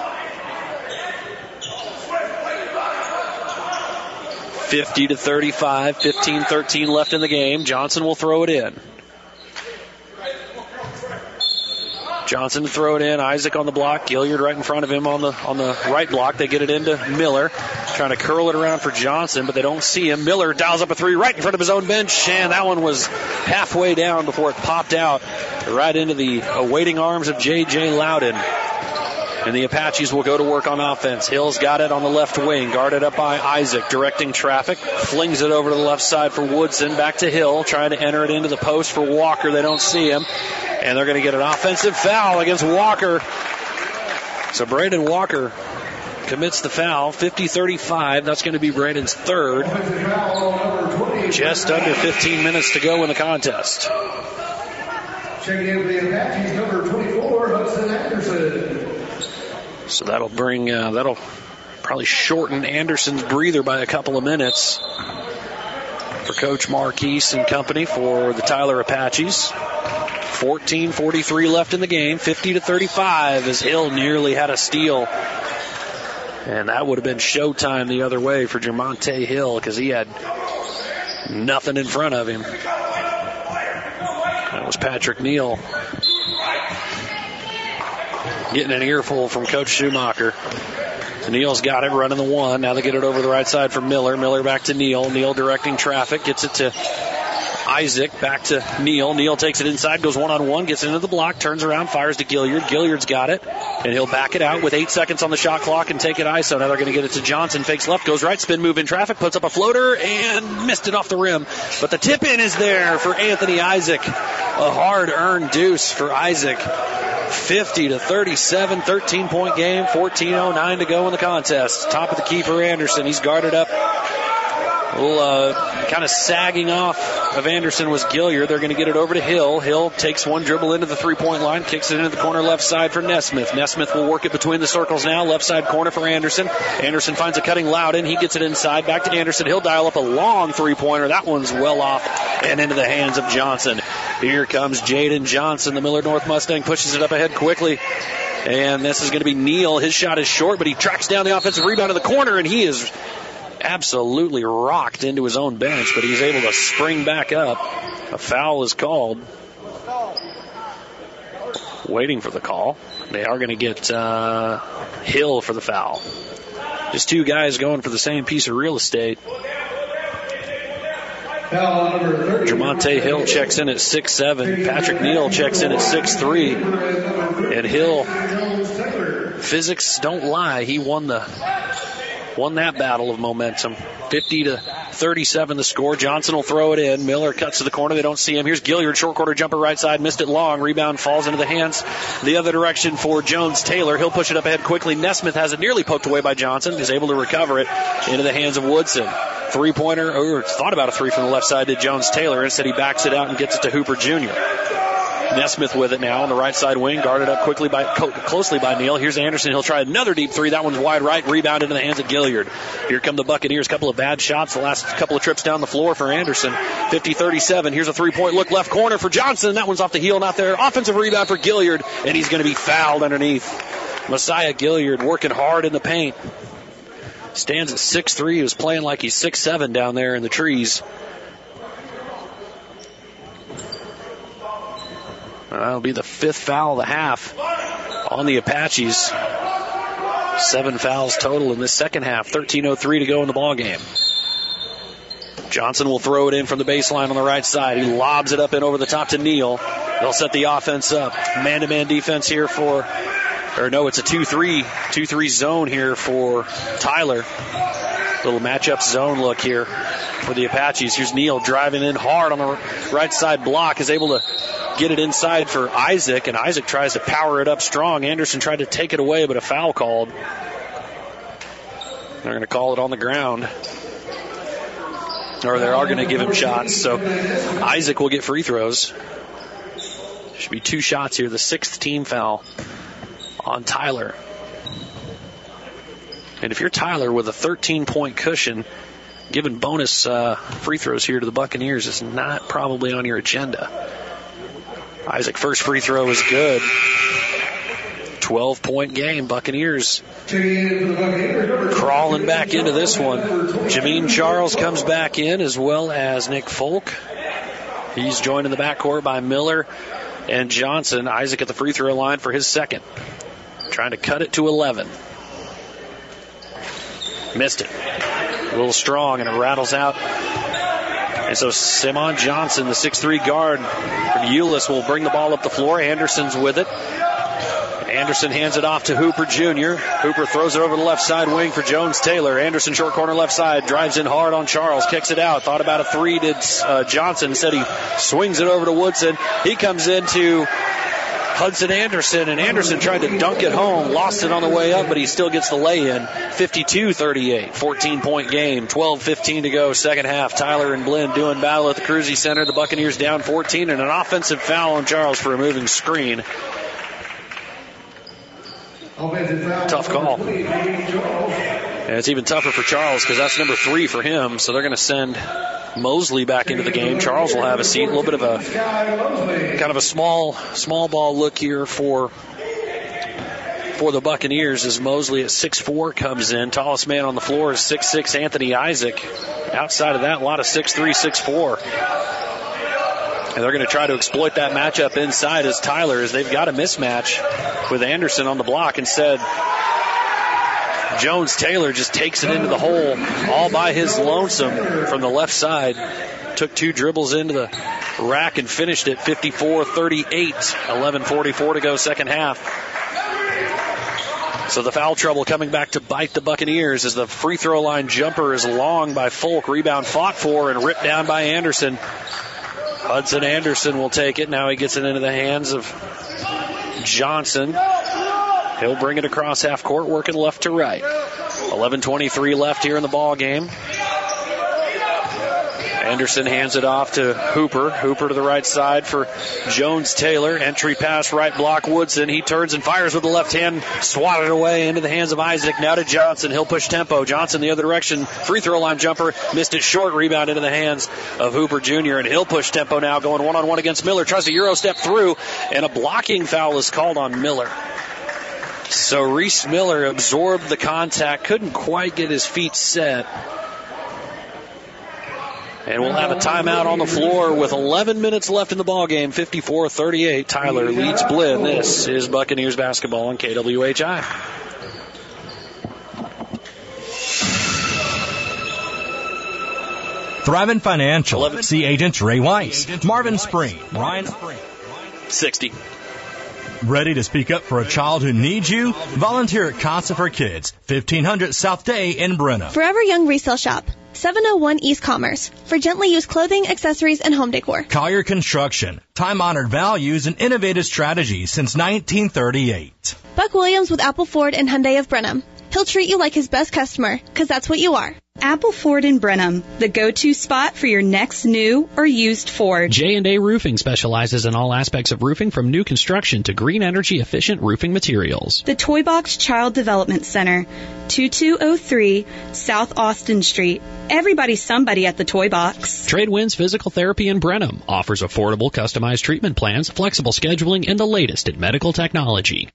50-35, 15-13 left in the game. Johnson will throw it in. Johnson to throw it in. Isaac on the block. Gilliard right in front of him on the right block. They get it into Miller. Trying to curl it around for Johnson, but they don't see him. Miller dials up a three right in front of his own bench, and that one was halfway down before it popped out right into the awaiting arms of J.J. Loudon. And the Apaches will go to work on offense. Hill's got it on the left wing, guarded up by Isaac, directing traffic. Flings it over to the left side for Woodson. Back to Hill, trying to enter it into the post for Walker. They don't see him. And they're going to get an offensive foul against Walker. So Braden Walker commits the foul. 50-35. That's going to be Braden's third. Just under 15 minutes to go in the contest. Checking in for the Apaches, number 24, Hudson Anderson. So that'll probably shorten Anderson's breather by a couple of minutes for Coach Marquise and company for the Tyler Apaches. 14:43 left in the game, 50-35 as Hill nearly had a steal. And that would have been showtime the other way for Jermonte Hill because he had nothing in front of him. That was Patrick Neal getting an earful from Coach Schumacher. Neal's got it, running the one. Now they get it over the right side for Miller. Miller back to Neal. Neal directing traffic. Gets it to Isaac. Back to Neal. Neal takes it inside, goes one-on-one, gets into the block, turns around, fires to Gilliard. Gilliard's got it, and he'll back it out with 8 seconds on the shot clock and take it ISO. Now they're going to get it to Johnson. Fakes left, goes right, spin move in traffic, puts up a floater, and missed it off the rim. But the tip-in is there for Anthony Isaac. A hard-earned deuce for Isaac. 50-37, 13-point game, 14:09 to go in the contest. Top of the key for Anderson. He's guarded up. Kind of sagging off of Anderson was Gilliard. They're going to get it over to Hill. Hill takes one dribble into the three-point line, kicks it into the corner left side for Nesmith. Nesmith will work it between the circles now. Left side corner for Anderson. Anderson finds a cutting Loudon. He gets it inside. Back to Anderson. He'll dial up a long three-pointer. That one's well off and into the hands of Johnson. Here comes Jaden Johnson. The Millard North Mustang pushes it up ahead quickly. And this is going to be Neal. His shot is short, but he tracks down the offensive rebound in the corner, and he is absolutely rocked into his own bench, but he's able to spring back up. A foul is called. Waiting for the call. They are going to get Hill for the foul. Just two guys going for the same piece of real estate. Jermonte Hill checks in at 6'7". Patrick Neal checks in at 6'3". And Hill, physics don't lie. He won that battle of momentum. 50-37 the score. Johnson will throw it in. Miller cuts to the corner. They don't see him. Here's Gilliard. Short quarter jumper right side. Missed it long. Rebound falls into the hands the other direction for Jones-Taylor. He'll push it up ahead quickly. Nesmith has it nearly poked away by Johnson. Is able to recover it into the hands of Woodson. Three-pointer, or thought about a three from the left side to Jones-Taylor. Instead he backs it out and gets it to Hooper Jr. Nesmith with it now on the right side wing, guarded up closely by Neal. Here's Anderson. He'll try another deep three. That one's wide right. Rebound into the hands of Gilliard. Here come the Buccaneers. Couple of bad shots the last couple of trips down the floor for Anderson. 50-37. Here's a three-point look left corner for Johnson. That one's off the heel, not there. Offensive rebound for Gilliard, and he's going to be fouled underneath. Messiah Gilliard working hard in the paint. Stands at 6'3". He was playing like he's 6'7" down there in the trees. That'll be the fifth foul of the half on the Apaches. 7 fouls total in this second half. 13:03 to go in the ball game. Johnson will throw it in from the baseline on the right side. He lobs it up and over the top to Neal. They'll set the offense up. Man-to-man defense here it's a 2-3 zone here for Tyler. Little matchup zone look here for the Apaches. Here's Neal driving in hard on the right side block. Is able to get it inside for Isaac, and Isaac tries to power it up strong. Anderson tried to take it away, but a foul called. They're going to call it on the ground. Or they are going to give him shots. So Isaac will get free throws. Should be 2 shots here. The 6th team foul on Tyler. And if you're Tyler with a 13-point cushion, giving bonus free throws here to the Buccaneers is not probably on your agenda. Isaac, first free throw is good. 12-point game. Buccaneers crawling back into this one. Jameen Charles comes back in, as well as Nick Folk. He's joined in the backcourt by Miller and Johnson. Isaac at the free throw line for his second. Trying to cut it to 11. Missed it. A little strong, and it rattles out. And so Simon Johnson, the 6'3 guard from Euless, will bring the ball up the floor. Anderson's with it. Anderson hands it off to Hooper Jr. Hooper throws it over the left side wing for Jones Taylor. Anderson short corner left side, drives in hard on Charles, kicks it out. Thought about a three, did Johnson. Said he swings it over to Woodson. He comes into Hudson Anderson, and Anderson tried to dunk it home, lost it on the way up, but he still gets the lay-in. 52-38, 14-point game, 12:15 to go, second half. Tyler and Blinn doing battle at the Cruzy Center. The Buccaneers down 14, and an offensive foul on Charles for a moving screen. Tough call. And it's even tougher for Charles because that's number 3 for him. So they're going to send Mosley back into the game. Charles will have a seat. A little bit of a kind of a small ball look here for the Buccaneers as Mosley at 6'4" comes in. Tallest man on the floor is 6'6" Anthony Isaac. Outside of that, a lot of 6'3", 6'4". And they're going to try to exploit that matchup inside as they've got a mismatch with Anderson on the block. Instead, Jones Taylor just takes it into the hole all by his lonesome from the left side. Took 2 dribbles into the rack and finished it 54-38. 11:44 to go, second half. So the foul trouble coming back to bite the Buccaneers as the free throw line jumper is long by Folk. Rebound fought for and ripped down by Anderson. Hudson Anderson will take it. Now he gets it into the hands of Johnson. He'll bring it across half court, working left to right. 11:23 left here in the ball game. Anderson hands it off to Hooper. Hooper to the right side for Jones Taylor. Entry pass, right block, Woodson. He turns and fires with the left hand. Swatted away into the hands of Isaac. Now to Johnson. He'll push tempo. Johnson the other direction. Free throw line jumper. Missed it short. Rebound into the hands of Hooper Jr. And he'll push tempo now, going one-on-one against Miller. Tries to Euro step through, and a blocking foul is called on Miller. So Reese Miller absorbed the contact. Couldn't quite get his feet set. And we'll have a timeout on the floor with 11 minutes left in the ball game. 54-38. Tyler leads Blinn. This is Buccaneers basketball on KWHI. Thrivent Financial. 11. See agents Ray Weiss, Marvin Spring, Ryan 60. Ready to speak up for a child who needs you? Volunteer at Casa for Kids, 1500 South Day in Brenham. Forever Young Resale Shop, 701 East Commerce, for gently used clothing, accessories, and home decor. Collier Construction, time-honored values and innovative strategies since 1938. Buck Williams with Apple Ford and Hyundai of Brenham. He'll treat you like his best customer, because that's what you are. Apple Ford in Brenham, the go-to spot for your next new or used Ford. J&A Roofing specializes in all aspects of roofing, from new construction to green energy efficient roofing materials. The Toy Box Child Development Center, 2203 South Austin Street. Everybody's somebody at the Toy Box. Tradewinds Physical Therapy in Brenham offers affordable, customized treatment plans, flexible scheduling, and the latest in medical technology.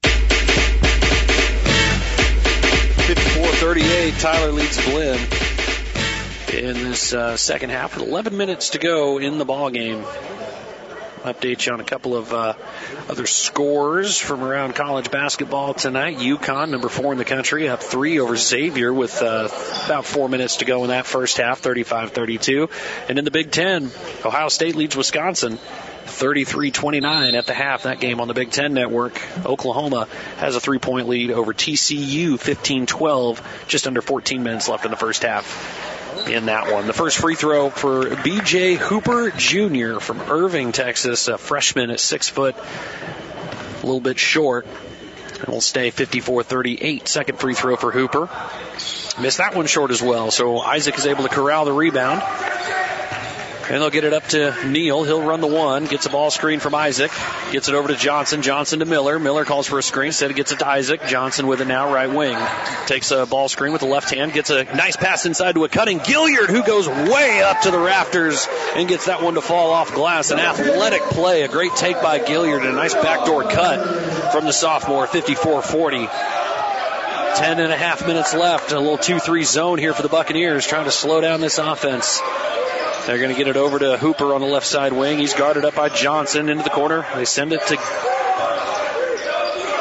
54-38, Tyler leads Blinn in this second half with 11 minutes to go in the ball game. Update you on a couple of other scores from around college basketball tonight. UConn, number 4 in the country, up 3 over Xavier with about 4 minutes to go in that first half, 35-32. And in the Big Ten, Ohio State leads Wisconsin 33-29 at the half. That game on the Big Ten Network. Oklahoma has a 3-point lead over TCU, 15-12. Just under 14 minutes left in the first half in that one. The first free throw for B.J. Hooper Jr. from Irving, Texas, a freshman at 6 foot, a little bit short. And will stay 54-38. Second free throw for Hooper. Missed that one short as well. So Isaac is able to corral the rebound. And they'll get it up to Neal. He'll run the one. Gets a ball screen from Isaac. Gets it over to Johnson. Johnson to Miller. Miller calls for a screen. Instead it gets it to Isaac. Johnson with it now, right wing. Takes a ball screen with the left hand. Gets a nice pass inside to a cutting Gilliard, who goes way up to the rafters and gets that one to fall off glass. An athletic play. A great take by Gilliard and a nice backdoor cut from the sophomore. 54-40. 10.5 minutes left. A little 2-3 zone here for the Buccaneers, trying to slow down this offense. They're going to get it over to Hooper on the left side wing. He's guarded up by Johnson into the corner. They send it to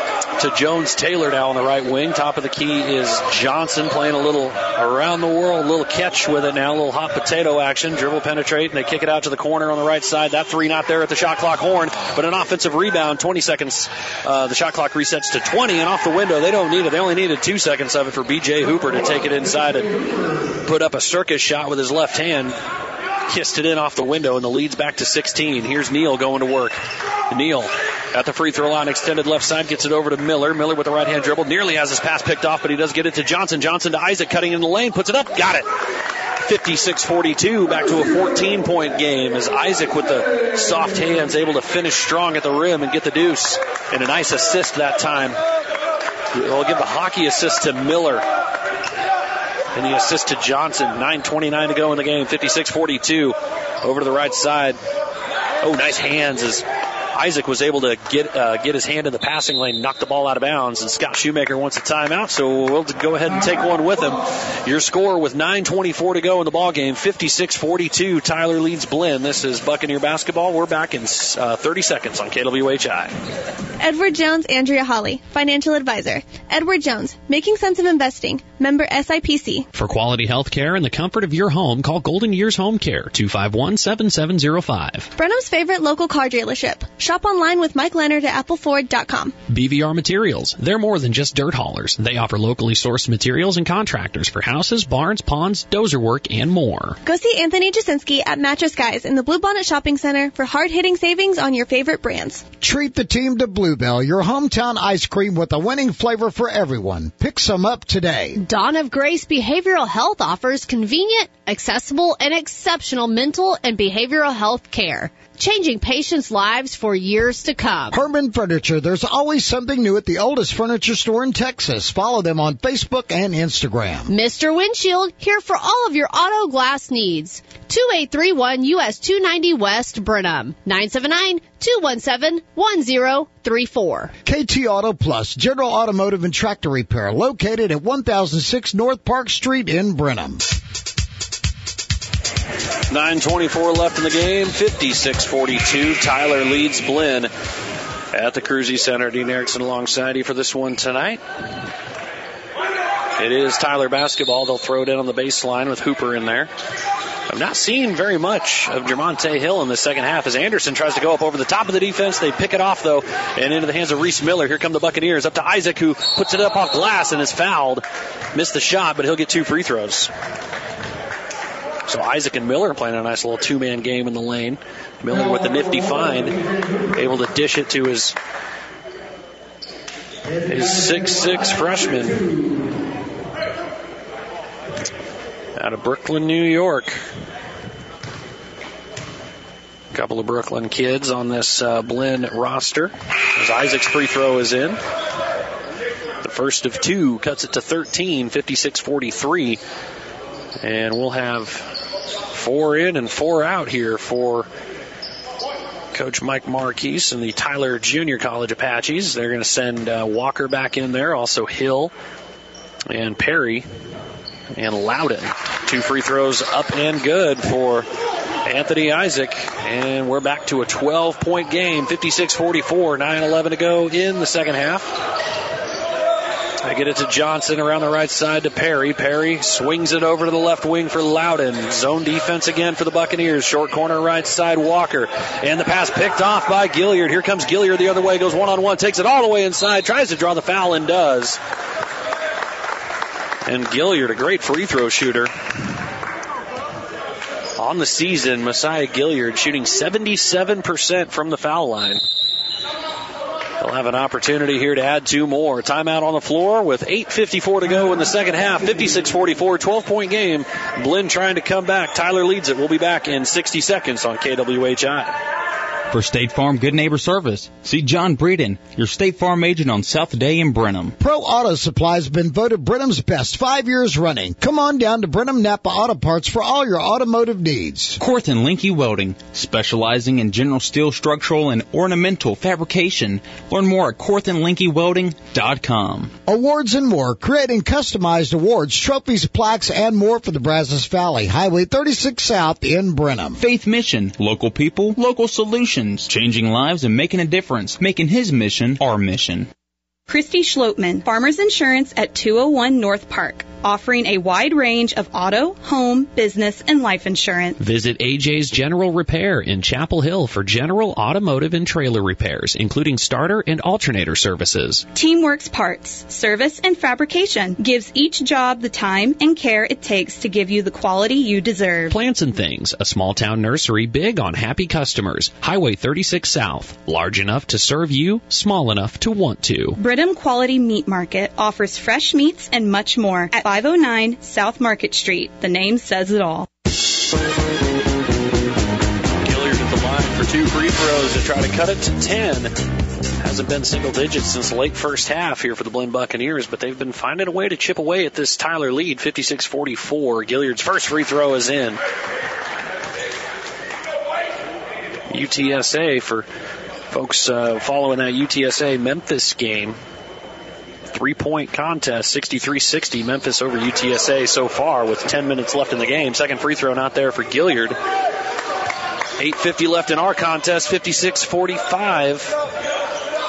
to Jones-Taylor now on the right wing. Top of the key is Johnson playing a little around the world, a little catch with it now, a little hot potato action. Dribble penetrate, and they kick it out to the corner on the right side. That three not there at the shot clock horn, but an offensive rebound. 20 seconds. The shot clock resets to 20, and off the window. They don't need it. They only needed 2 seconds of it for B.J. Hooper to take it inside and put up a circus shot with his left hand. Kissed it in off the window, and the lead's back to 16. Here's Neal going to work. Neal at the free throw line, extended left side, gets it over to Miller. Miller with the right-hand dribble. Nearly has his pass picked off, but he does get it to Johnson. Johnson to Isaac, cutting in the lane, puts it up, got it. 56-42, back to a 14-point game as Isaac with the soft hands able to finish strong at the rim and get the deuce. And a nice assist that time. We'll give the hockey assist to Miller. And the assist to Johnson. 9:29 to go in the game. 56-42. Over to the right side. Oh, nice hands as Isaac was able to get his hand in the passing lane, knock the ball out of bounds, and Scott Shoemaker wants a timeout, so we'll go ahead and take one with him. Your score with 9:24 to go in the ball game, 56-42. Tyler leads Blinn. This is Buccaneer basketball. We're back in 30 seconds on KWHI. Edward Jones, Andrea Holly, Financial Advisor. Edward Jones, Making Sense of Investing, member SIPC. For quality health care and the comfort of your home, call Golden Years Home Care, 251-7705. Brenham's favorite local car dealership. Shop online with Mike Leonard at appleford.com. BVR Materials. They're more than just dirt haulers. They offer locally sourced materials and contractors for houses, barns, ponds, dozer work, and more. Go see Anthony Jasinski at Mattress Guys in the Bluebonnet Shopping Center for hard-hitting savings on your favorite brands. Treat the team to Bluebell, your hometown ice cream with a winning flavor for everyone. Pick some up today. Dawn of Grace Behavioral Health offers convenient, accessible, and exceptional mental and behavioral health care, changing patients' lives for years to come. Herman Furniture. There's always something new at the oldest furniture store in Texas. Follow them on Facebook and Instagram. Mr. Windshield, here for all of your auto glass needs. 2831 US 290 West, Brenham. 979-217-1034. KT Auto Plus, General Automotive and Tractor Repair, located at 1006 North Park Street in Brenham. 9:24 left in the game. 56-42. Tyler leads Blinn at the Cruzy Center. Dean Erickson alongside you for this one tonight. It is Tyler basketball. They'll throw it in on the baseline with Hooper in there. I'm not seeing very much of Jermonte Hill in the second half as Anderson tries to go up over the top of the defense. They pick it off, though, and into the hands of Reese Miller. Here come the Buccaneers. Up to Isaac, who puts it up off glass and is fouled. Missed the shot, but he'll get 2 free throws. So Isaac and Miller are playing a nice little two-man game in the lane. Miller with the nifty find, able to dish it to his 6'6" freshman out of Brooklyn, New York. A couple of Brooklyn kids on this Blinn roster. As Isaac's free throw is in. The first of 2 cuts it to 13, 56-43. And we'll have 4 in and 4 out here for Coach Mike Marquise and the Tyler Junior College Apaches. They're going to send Walker back in there, also Hill and Perry and Loudon. 2 free throws up and good for Anthony Isaac. And we're back to a 12-point game, 56-44, 9:11 to go in the second half. They get it to Johnson around the right side to Perry. Perry swings it over to the left wing for Loudon. Zone defense again for the Buccaneers. Short corner right side, Walker. And the pass picked off by Gilliard. Here comes Gilliard the other way, goes one-on-one, takes it all the way inside, tries to draw the foul and does. And Gilliard, a great free throw shooter. On the season, Messiah Gilliard shooting 77% from the foul line. They'll have an opportunity here to add 2 more. Timeout on the floor with 8:54 to go in the second half. 56-44, 12-point game. Blinn trying to come back. Tyler leads it. We'll be back in 60 seconds on KWHI. For State Farm Good Neighbor Service, see John Breeden, your State Farm agent on South Day in Brenham. Pro Auto Supply has been voted Brenham's best 5 years running. Come on down to Brenham Napa Auto Parts for all your automotive needs. Korth and Linke Welding, specializing in general steel structural and ornamental fabrication. Learn more at KorthandLinkeWelding.com. Awards and more, creating customized awards, trophies, plaques, and more for the Brazos Valley, Highway 36 South in Brenham. Faith Mission, local people, local solutions, changing lives and making a difference, making his mission our mission. Christy Schlotman, Farmers Insurance at 201 North Park, offering a wide range of auto, home, business, and life insurance. Visit AJ's General Repair in Chapel Hill for general automotive and trailer repairs, including starter and alternator services. Teamworks Parts, service and fabrication gives each job the time and care it takes to give you the quality you deserve. Plants and Things, a small-town nursery big on happy customers. Highway 36 South, large enough to serve you, small enough to want to. Bridham Quality Meat Market offers fresh meats and much more at 509 South Market Street. The name says it all. Gilliard at the line for 2 free throws to try to cut it to 10. Hasn't been single digits since late first half here for the Blinn Buccaneers, but they've been finding a way to chip away at this Tyler lead, 56-44. Gilliard's first free throw is in. UTSA, for folks following that UTSA Memphis game, 3-point contest, 63-60, Memphis over UTSA so far with 10 minutes left in the game. Second free throw not there for Gilliard. 8:50 left in our contest, 56-45.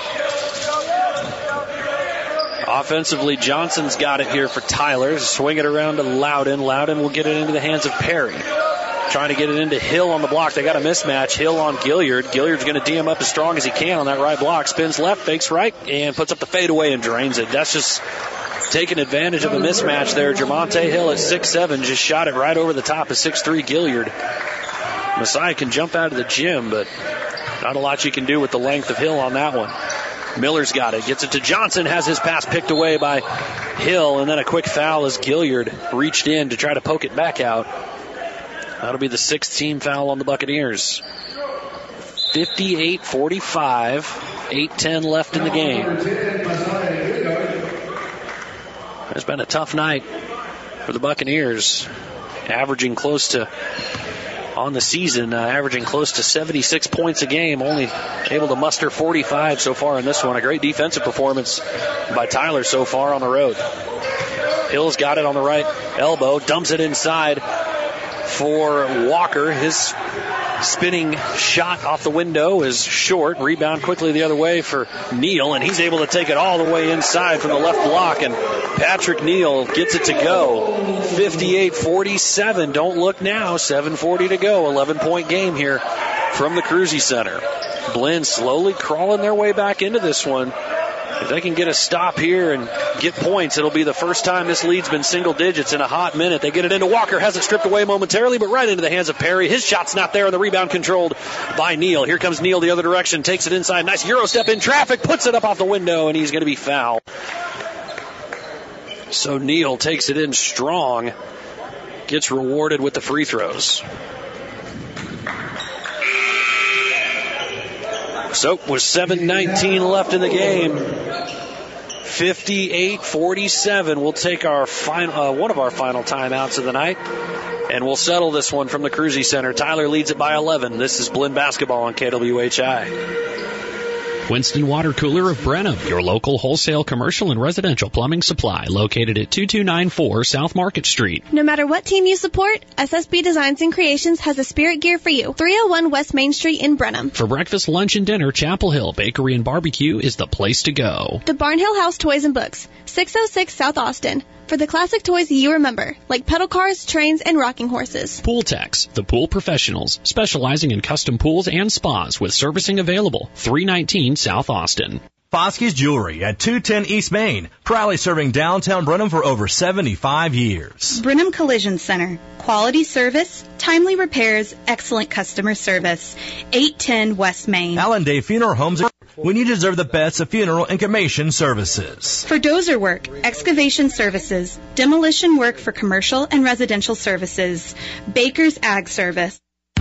Offensively, Johnson's got it here for Tyler. Swing it around to Loudon. Loudon will get it into the hands of Perry. Trying to get it into Hill on the block. They got a mismatch. Hill on Gilliard. Gilliard's going to DM up as strong as he can on that right block. Spins left, fakes right, and puts up the fadeaway and drains it. That's just taking advantage of a mismatch there. Jermonte Hill at 6'7", just shot it right over the top of 6'3" Gilliard. Messiah can jump out of the gym, but not a lot you can do with the length of Hill on that one. Miller's got it. Gets it to Johnson. Has his pass picked away by Hill, and then a quick foul as Gilliard reached in to try to poke it back out. That'll be the 6th team foul on the Buccaneers. 58-45. 8:10 left in the game. It's been a tough night for the Buccaneers. Averaging close to, on the season, averaging close to 76 points a game. Only able to muster 45 so far in this one. A great defensive performance by Tyler so far on the road. Hill's got it on the right elbow. Dumps it inside for Walker. His spinning shot off the window is short. Rebound quickly the other way for Neal, and he's able to take it all the way inside from the left block, and Patrick Neal gets it to go. 58-47. Don't look now. 7:40 to go. 11-point game here from the Cruzy Center. Blinn slowly crawling their way back into this one. If they can get a stop here and get points, it'll be the first time this lead's been single digits in a hot minute. They get it into Walker, has it stripped away momentarily, but right into the hands of Perry. His shot's not there, and the rebound controlled by Neal. Here comes Neal the other direction, takes it inside. Nice Euro step in traffic, puts it up off the window, and he's going to be fouled. So Neal takes it in strong, gets rewarded with the free throws. So with 7:19 left in the game, 58-47. We'll take our one of our final timeouts of the night, and we'll settle this one from the Cruzy Center. Tyler leads it by 11. This is Blinn basketball on KWHI. Winston Water Cooler of Brenham, your local wholesale commercial and residential plumbing supply, located at 2294 South Market Street. No matter what team you support, SSB Designs and Creations has a spirit gear for you. 301 West Main Street in Brenham. For breakfast, lunch, and dinner, Chapel Hill Bakery and Barbecue is the place to go. The Barnhill House Toys and Books, 606 South Austin. For the classic toys you remember, like pedal cars, trains, and rocking horses. Pool Techs, the pool professionals, specializing in custom pools and spas with servicing available. 319 South Austin. Foskey's Jewelry at 210 East Main, proudly serving downtown Brenham for over 75 years. Brenham Collision Center. Quality service, timely repairs, excellent customer service. 810 West Main. Allen Day Funeral Homes. When you deserve the best of funeral and cremation services. For dozer work, excavation services, demolition work for commercial and residential services. Baker's Ag Service.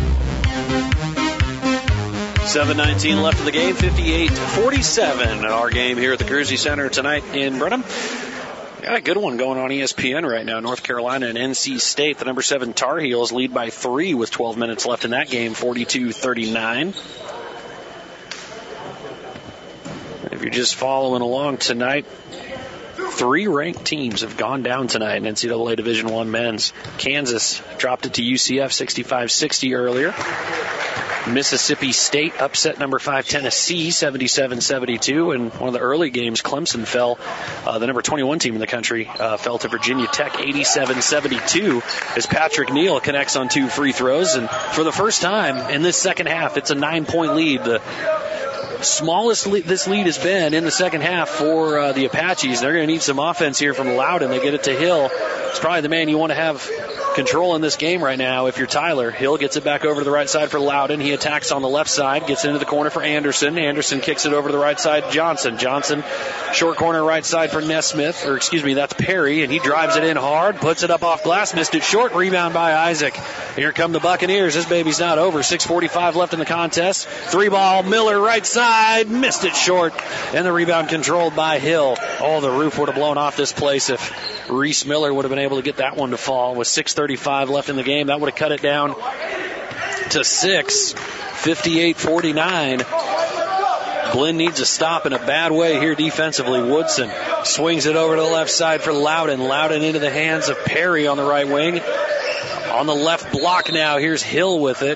7:19 left in the game, 58-47. Our game here at the Cruzy Center tonight in Brenham. Got a good one going on ESPN right now. North Carolina and NC State. The number 7 Tar Heels lead by 3 with 12 minutes left in that game, 42-39. If you're just following along tonight, 3 ranked teams have gone down tonight in NCAA Division I men's. Kansas dropped it to UCF 65-60 earlier. Mississippi State upset number 5 Tennessee 77-72. And one of the early games, Clemson fell, the number 21 team in the country, fell to Virginia Tech 87-72 as Patrick Neal connects on 2 free throws. And for the first time in this second half, it's a 9-point lead. The smallest this lead has been in the second half for the Apaches. They're going to need some offense here from Loudon. They get it to Hill. It's probably the man you want to have control in this game right now if you're Tyler. Hill gets it back over to the right side for Loudon. He attacks on the left side, gets into the corner for Anderson. Anderson kicks it over to the right side, Johnson. Johnson, short corner right side for Nesmith, or excuse me, that's Perry, and he drives it in hard, puts it up off glass, missed it short, rebound by Isaac. Here come the Buccaneers. This baby's not over. 6:45 left in the contest. 3-ball, Miller right side, missed it short, and the rebound controlled by Hill. Oh, the roof would have blown off this place if Reese Miller would have been able to get that one to fall. With 6:35 left in the game, that would have cut it down to 6. 58-49. Blinn needs a stop in a bad way here defensively. Woodson swings it over to the left side for Loudon. Loudon into the hands of Perry on the right wing. On the left block now, here's Hill with it.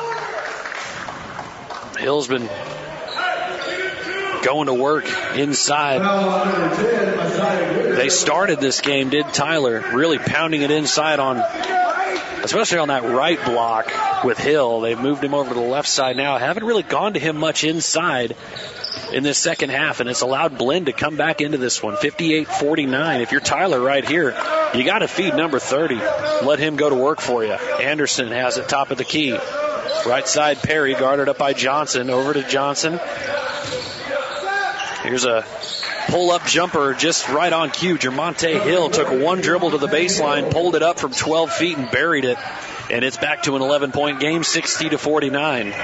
Hill's been going to work inside. They started this game, did Tyler, really pounding it inside on, especially on that right block with Hill. They've moved him over to the left side now. Haven't really gone to him much inside in this second half, and it's allowed Blinn to come back into this one. 58-49. If you're Tyler right here, you got to feed number 30. Let him go to work for you. Anderson has it top of the key. Right side, Perry, guarded up by Johnson. Over to Johnson. Here's a pull-up jumper just right on cue. Jermonte Hill took one dribble to the baseline, pulled it up from 12 feet and buried it. And it's back to an 11-point game, 60-49.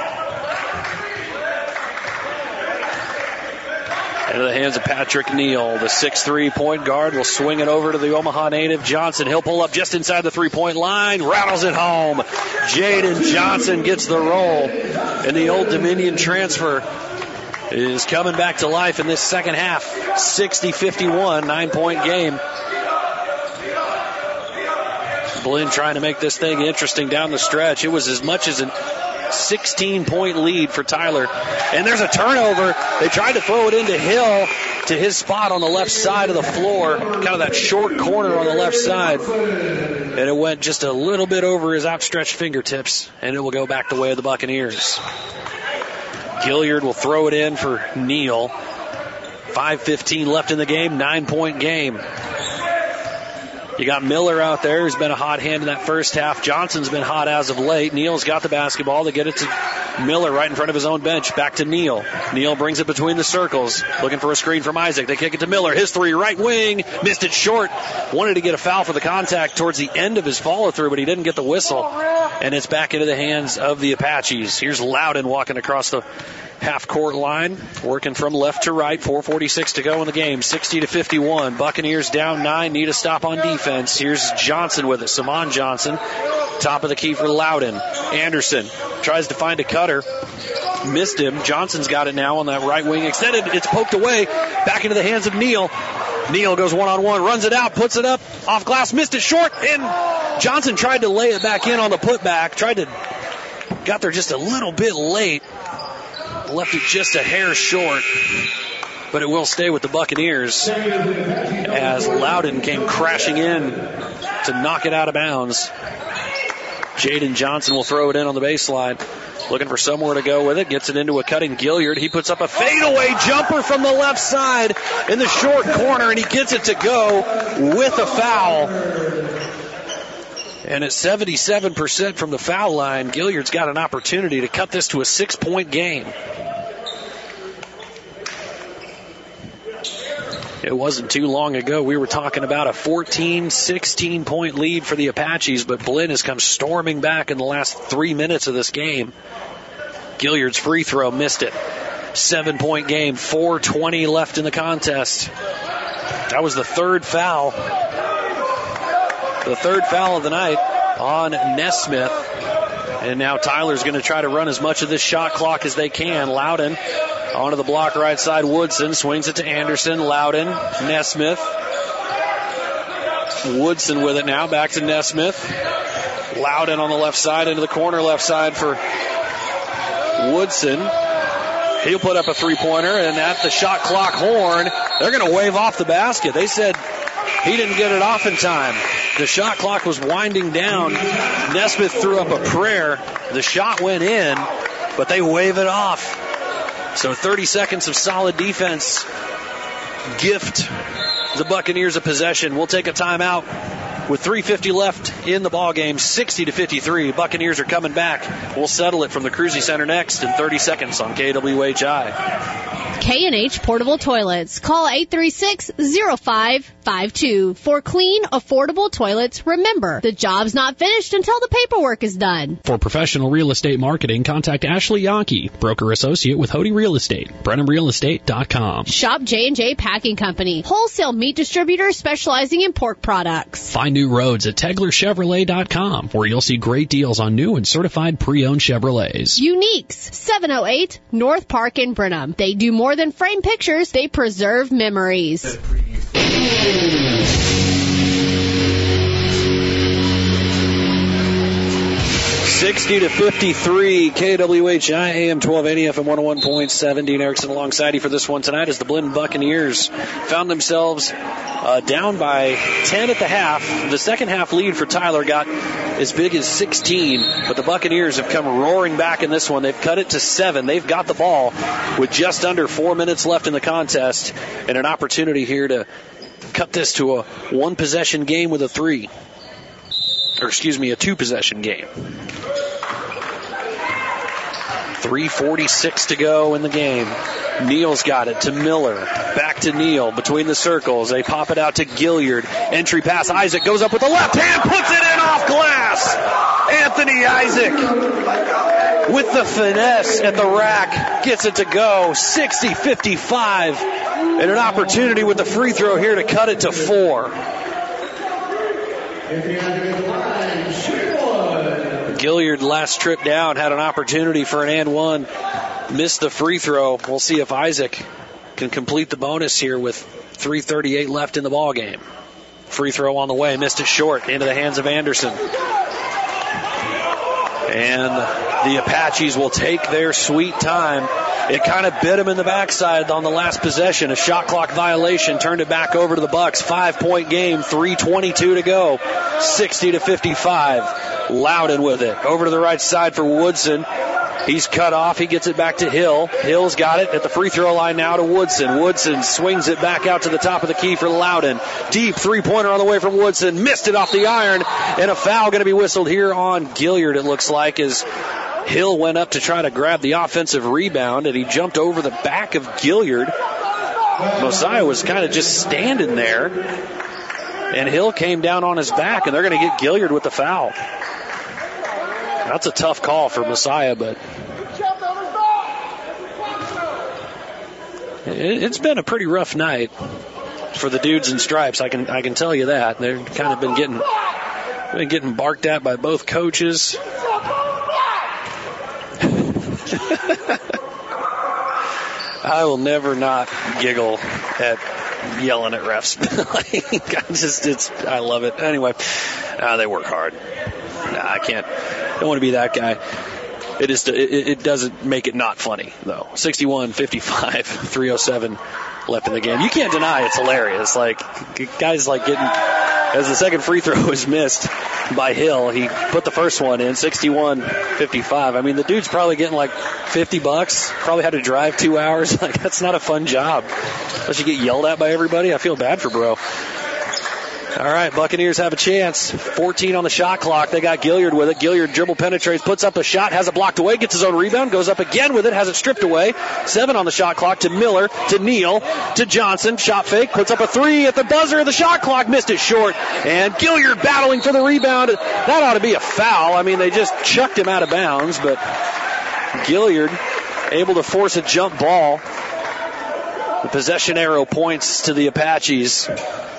Into the hands of Patrick Neal. The 6'3" point guard will swing it over to the Omaha native Johnson. He'll pull up just inside the three-point line, rattles it home. Jaden Johnson gets the roll. And the Old Dominion transfer is coming back to life in this second half. 60-51, 9-point game. Blinn trying to make this thing interesting down the stretch. It was as much as a 16-point lead for Tyler. And there's a turnover. They tried to throw it into Hill to his spot on the left side of the floor, kind of that short corner on the left side. And it went just a little bit over his outstretched fingertips, and it will go back the way of the Buccaneers. Gilliard will throw it in for Neal. 5:15 left in the game, 9-point game. You got Miller out there, who's been a hot hand in that first half. Johnson's been hot as of late. Neal's got the basketball. They get it to Miller right in front of his own bench. Back to Neal. Neal brings it between the circles, looking for a screen from Isaac. They kick it to Miller. His three, right wing. Missed it short. Wanted to get a foul for the contact towards the end of his follow-through, but he didn't get the whistle. And it's back into the hands of the Apaches. Here's Loudon walking across the half-court line, working from left to right. 4:46 to go in the game. 60-51. Buccaneers down 9. Need a stop on defense. Here's Johnson with it. Saman Johnson. Top of the key for Loudon. Anderson tries to find a cutter. Missed him. Johnson's got it now on that right wing. Extended. It's poked away. Back into the hands of Neal. Neal goes one-on-one. Runs it out. Puts it up. Off glass. Missed it short. And Johnson tried to lay it back in on the putback. Got there just a little bit late. Left it just a hair short, but it will stay with the Buccaneers as Loudon came crashing in to knock it out of bounds. Jaden Johnson will throw it in on the baseline, looking for somewhere to go with it. Gets it into a cutting Gilliard. He puts up a fadeaway jumper from the left side in the short corner, and he gets it to go with a foul. And at 77% from the foul line, Gilliard's got an opportunity to cut this to a 6-point game. It wasn't too long ago we were talking about a 14-16-point lead for the Apaches, but Blinn has come storming back in the last 3 minutes of this game. Gilliard's free throw missed it. 7-point game, 4:20 left in the contest. That was the third foul. The third foul of the night on Nesmith. And now Tyler's going to try to run as much of this shot clock as they can. Loudon Onto the block right side, Woodson swings it to Anderson, Loudon, Nesmith. Woodson with it now, back to Nesmith. Loudon on the left side, into the corner left side for Woodson. He'll put up a three-pointer, and at the shot clock horn, they're going to wave off the basket. They said he didn't get it off in time. The shot clock was winding down. Nesmith threw up a prayer. The shot went in, but they wave it off. So 30 seconds of solid defense gift the Buccaneers a possession. We'll take a timeout with 3:50 left in the ball game. 60-53. Buccaneers are coming back. We'll settle it from the Cruzy Center next in 30 seconds on KWHI. K&H Portable Toilets. Call 836-0552 for clean, affordable toilets. Remember, the job's not finished until the paperwork is done. For professional real estate marketing, contact Ashley Yankee, broker associate with Hody Real Estate, BrenhamRealEstate.com. Shop J&J Packing Company, wholesale meat distributor specializing in pork products. Find new roads at TeglerChevrolet.com, where you'll see great deals on new and certified pre-owned Chevrolets. Uniques, 708 North Park in Brenham. They do more than frame pictures, they preserve memories. 60-53, KWHI AM 1280 FM 101.7. Dean Erickson alongside you for this one tonight as the Blinn Buccaneers found themselves down by 10 at the half. The second half lead for Tyler got as big as 16, but the Buccaneers have come roaring back in this one. They've cut it to 7. They've got the ball with just under 4 minutes left in the contest and an opportunity here to cut this to a one-possession game with a 3. Or excuse me, a 2-possession game. 3:46 to go in the game. Neal's got it to Miller. Back to Neal between the circles. They pop it out to Gilliard. Entry pass. Isaac goes up with the left hand, puts it in off glass. Anthony Isaac with the finesse at the rack gets it to go. 60-55. And an opportunity with the free throw here to cut it to 4. Gilliard last trip down had an opportunity for an and one. Missed the free throw. We'll see if Isaac can complete the bonus here with 3:38 left in the ball game. Free throw on the way. Missed it short into the hands of Anderson. And the Apaches will take their sweet time. It kind of bit them in the backside on the last possession. A shot clock violation turned it back over to the Bucks. 5-point game, 3:22 to go. 60-55. Loudon with it. Over to the right side for Woodson. He's cut off. He gets it back to Hill. Hill's got it at the free throw line now to Woodson. Woodson swings it back out to the top of the key for Loudon. Deep three-pointer on the way from Woodson. Missed it off the iron. And a foul going to be whistled here on Gilliard, it looks like, as Hill went up to try to grab the offensive rebound, and he jumped over the back of Gilliard. Mosiah was kind of just standing there, and Hill came down on his back, and they're going to get Gilliard with the foul. That's a tough call for Mosiah, but it's been a pretty rough night for the dudes in stripes. I can tell you that. They've kind of been getting barked at by both coaches. I will never not giggle at yelling at refs. I love it. Anyway, they work hard. I don't want to be that guy. It doesn't make it not funny, though. 61-55, 3:07 left in the game. You can't deny it's hilarious. Like, guys like getting, as the second free throw is missed by Hill, he put the first one in, 61-55. I mean, the dude's probably getting like $50, probably had to drive 2 hours. Like, that's not a fun job. Unless you get yelled at by everybody. I feel bad for bro. All right, Buccaneers have a chance. 14 on the shot clock. They got Gilliard with it. Gilliard dribble penetrates, puts up a shot, has it blocked away, gets his own rebound, goes up again with it, has it stripped away. 7 on the shot clock to Miller, to Neal, to Johnson. Shot fake, puts up a 3 at the buzzer of the shot clock, missed it short. And Gilliard battling for the rebound. That ought to be a foul. I mean, they just chucked him out of bounds, but Gilliard able to force a jump ball. The possession arrow points to the Apaches.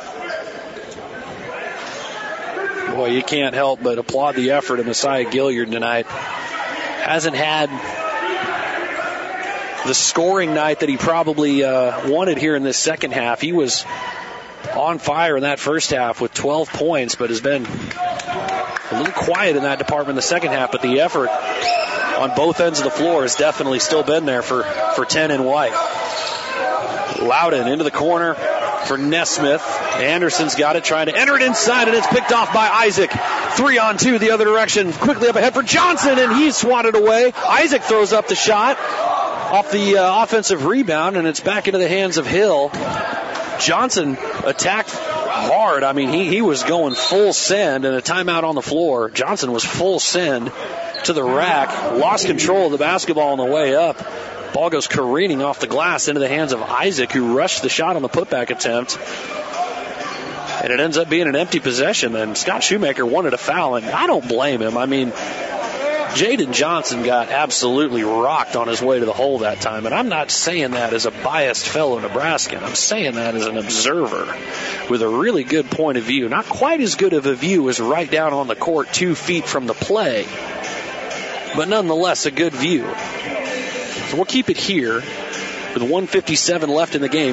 Boy, you can't help but applaud the effort of Mosiah Gilliard tonight. Hasn't had the scoring night that he probably wanted here in this second half. He was on fire in that first half with 12 points, but has been a little quiet in that department in the second half. But the effort on both ends of the floor has definitely still been there for 10 and White. Loudon into the corner for Nesmith. Anderson's got it, trying to enter it inside, and it's picked off by Isaac. 3-on-2 the other direction. Quickly up ahead for Johnson, and he's swatted away. Isaac throws up the shot off the offensive rebound, and it's back into the hands of Hill. Johnson attacked hard. I mean, he was going full send, and a timeout on the floor. Johnson was full send to the rack. Lost control of the basketball on the way up. Ball goes careening off the glass into the hands of Isaac, who rushed the shot on the putback attempt. And it ends up being an empty possession. And Scott Shoemaker wanted a foul, and I don't blame him. I mean, Jaden Johnson got absolutely rocked on his way to the hole that time. And I'm not saying that as a biased fellow Nebraskan. I'm saying that as an observer with a really good point of view. Not quite as good of a view as right down on the court 2 feet from the play, but nonetheless a good view. So we'll keep it here with 1:57 left in the game.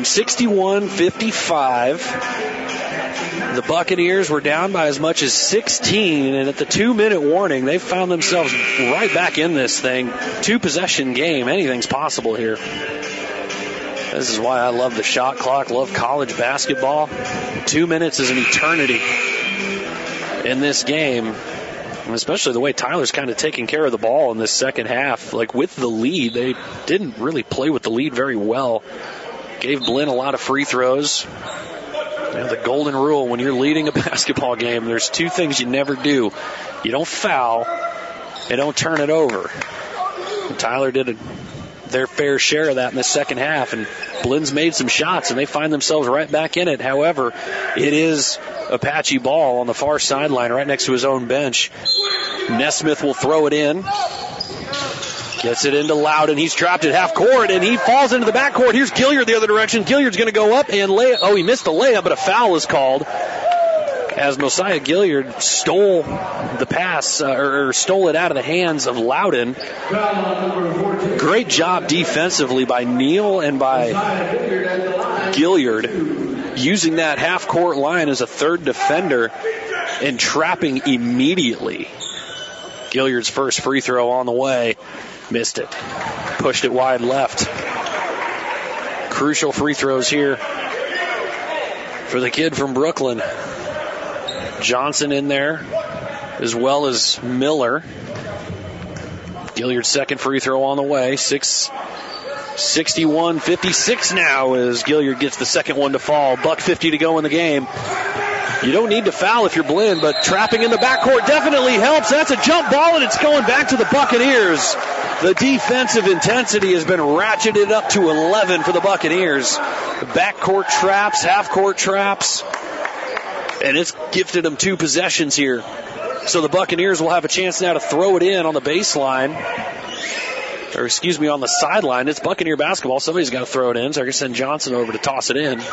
61-55. The Buccaneers were down by as much as 16, and at the 2-minute warning, they found themselves right back in this thing. 2-possession game. Anything's possible here. This is why I love the shot clock, love college basketball. 2 minutes is an eternity in this game. Especially the way Tyler's kind of taking care of the ball in this second half. Like with the lead, they didn't really play with the lead very well. Gave Blinn a lot of free throws. You know, the golden rule when you're leading a basketball game, there's 2 things you never do. You don't foul and don't turn it over. And Tyler did their fair share of that in the second half, and Blinn's made some shots, and they find themselves right back in it. However, it is Apache ball on the far sideline right next to his own bench. Nesmith will throw it in. Gets it into Loudon. He's trapped at half court, and he falls into the backcourt. Here's Gilliard the other direction. Gilliard's going to go up and lay it. Oh, he missed the layup, but a foul is called as Mosiah Gilliard stole the pass, or stole it out of the hands of Loudon. Great job defensively by Neal and by Gilliard, using that half-court line as a third defender and trapping immediately. Gilliard's first free throw on the way. Missed it. Pushed it wide left. Crucial free throws here for the kid from Brooklyn. Johnson in there, as well as Miller. Gilliard's second free throw on the way. 61-56 now as Gilliard gets the second one to fall. $1:50 to go in the game. You don't need to foul if you're Blinn, but trapping in the backcourt definitely helps. That's a jump ball, and it's going back to the Buccaneers. The defensive intensity has been ratcheted up to 11 for the Buccaneers. Backcourt traps, half-court traps, and it's gifted them 2 possessions here. So the Buccaneers will have a chance now to throw it in on the baseline. Or, excuse me, on the sideline. It's Buccaneer basketball. Somebody's got to throw it in, so I can send Johnson over to toss it in.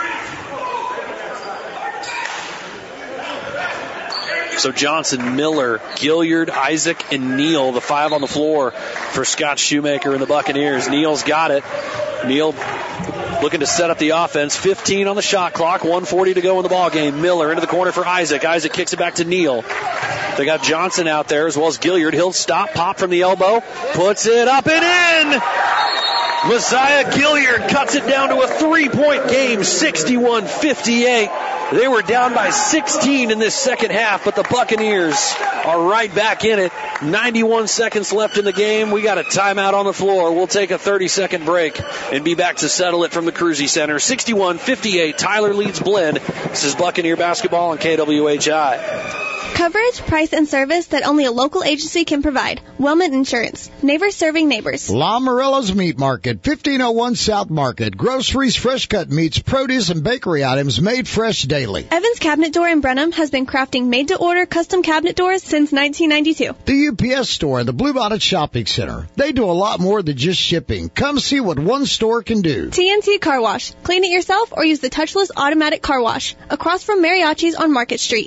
So Johnson, Miller, Gilliard, Isaac, and Neal, the 5 on the floor for Scott Shoemaker and the Buccaneers. Neal's got it. Neal looking to set up the offense. 15 on the shot clock, 1:40 to go in the ball game. Miller into the corner for Isaac. Isaac kicks it back to Neal. They got Johnson out there as well as Gilliard. He'll stop, pop from the elbow, puts it up and in. Mosiah Gilliard cuts it down to a 3-point game, 61-58. They were down by 16 in this second half, but the Buccaneers are right back in it. 91 seconds left in the game. We got a timeout on the floor. We'll take a 30-second break and be back to settle it from the Cruzy Center. 61-58. Tyler leads Blinn. This is Buccaneer basketball on KWHI. Coverage, price, and service that only a local agency can provide. Wellman Insurance. Neighbors serving neighbors. La Morella's Meat Market, 1501 South Market. Groceries, fresh cut meats, produce, and bakery items made fresh daily. Evans Cabinet Door in Brenham has been crafting made-to-order custom cabinet doors since 1992. The UPS Store and the Bluebonnet Shopping Center. They do a lot more than just shipping. Come see what one store can do. TNT Car Wash. Clean it yourself or use the touchless automatic car wash. Across from Mariachi's on Market Street.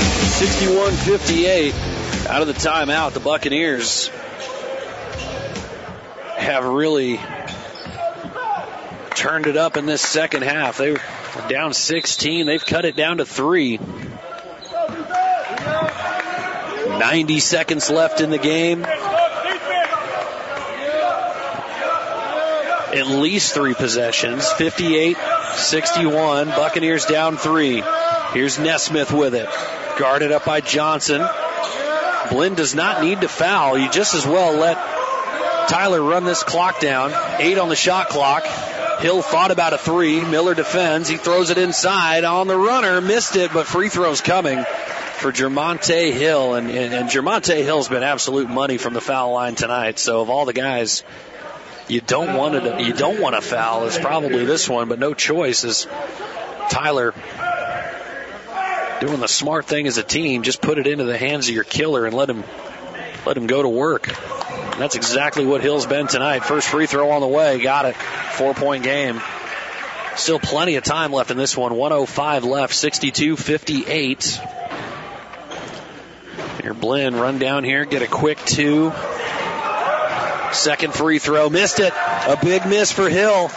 61-58 out of the timeout. The Buccaneers have really turned it up in this second half. They were down 16. They've cut it down to 3. 90 seconds left in the game. At least 3 possessions. 58-61. Buccaneers down 3. Here's Nesmith with it. Guarded up by Johnson. Blinn does not need to foul. You just as well let Tyler run this clock down. 8 on the shot clock. Hill thought about a 3. Miller defends. He throws it inside on the runner. Missed it, but free throws coming for Jermonte Hill. And Jermonte Hill's been absolute money from the foul line tonight. So of all the guys you don't want to foul, it's probably this one, but no choice is Tyler doing the smart thing as a team. Just put it into the hands of your killer and let him go to work. And that's exactly what Hill's been tonight. First free throw on the way. Got it. 4-point game. Still plenty of time left in this one. 1:05 left. 62-58. Here, Blinn run down here. Get a quick 2. Second free throw. Missed it. A big miss for Hill.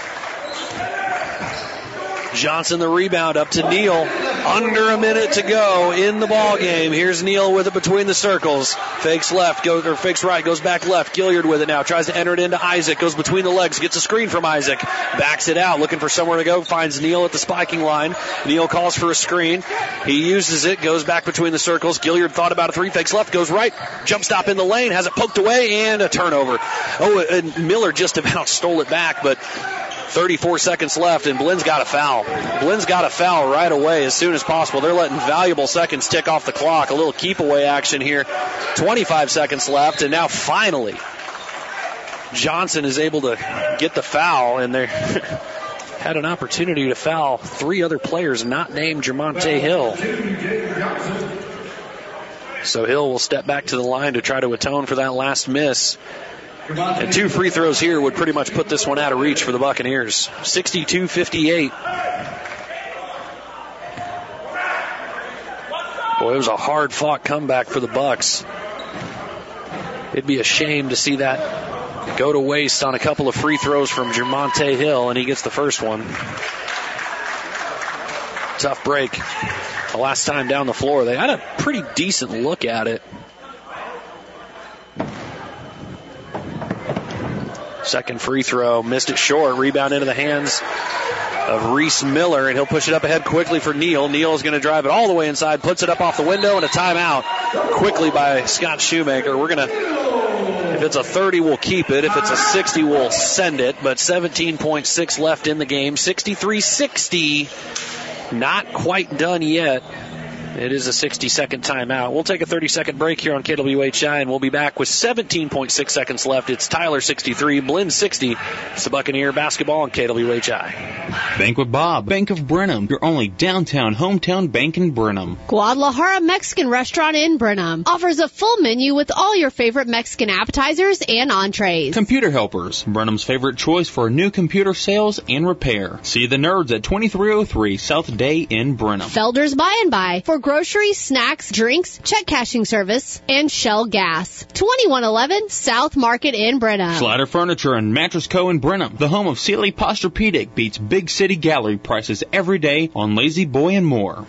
Johnson the rebound up to Neal. Under a minute to go in the ball game. Here's Neal with it between the circles. Fakes left, fakes right, goes back left. Gilliard with it now. Tries to enter it into Isaac. Goes between the legs. Gets a screen from Isaac. Backs it out. Looking for somewhere to go. Finds Neal at the spiking line. Neal calls for a screen. He uses it. Goes back between the circles. Gilliard thought about a 3. Fakes left. Goes right. Jump stop in the lane. Has it poked away and a turnover. Oh, and Miller just about stole it back, but 34 seconds left, and Blinn's got a foul. Blinn's got a foul right away as soon as possible. They're letting valuable seconds tick off the clock. A little keep-away action here. 25 seconds left, and now finally Johnson is able to get the foul, and they had an opportunity to foul 3 other players not named Jermonte Hill. So Hill will step back to the line to try to atone for that last miss. And 2 free throws here would pretty much put this one out of reach for the Buccaneers. 62-58. Boy, it was a hard-fought comeback for the Bucks. It'd be a shame to see that go to waste on a couple of free throws from Jermonte Hill, and he gets the first one. Tough break. The last time down the floor, they had a pretty decent look at it. Second free throw, missed it short. Rebound into the hands of Reese Miller, and he'll push it up ahead quickly for Neal. Neal is going to drive it all the way inside, puts it up off the window, and a timeout quickly by Scott Shoemaker. If it's a 30, we'll keep it. If it's a 60, we'll send it. But 17.6 left in the game. 63-60. Not quite done yet. It is a 60-second timeout. We'll take a 30-second break here on KWHI, and we'll be back with 17.6 seconds left. It's Tyler 63, Blinn 60. It's the Buccaneer basketball on KWHI. Bank with Bob, Bank of Brenham, your only downtown hometown bank in Brenham. Guadalajara Mexican Restaurant in Brenham offers a full menu with all your favorite Mexican appetizers and entrees. Computer Helpers, Brenham's favorite choice for new computer sales and repair. See the nerds at 2303 South Day in Brenham. Felder's By and By for groceries, snacks, drinks, check cashing service, and Shell Gas. 2111 South Market in Brenham. Slider Furniture and Mattress Co. in Brenham. The home of Sealy Posturepedic beats big city gallery prices every day on Lazy Boy and more.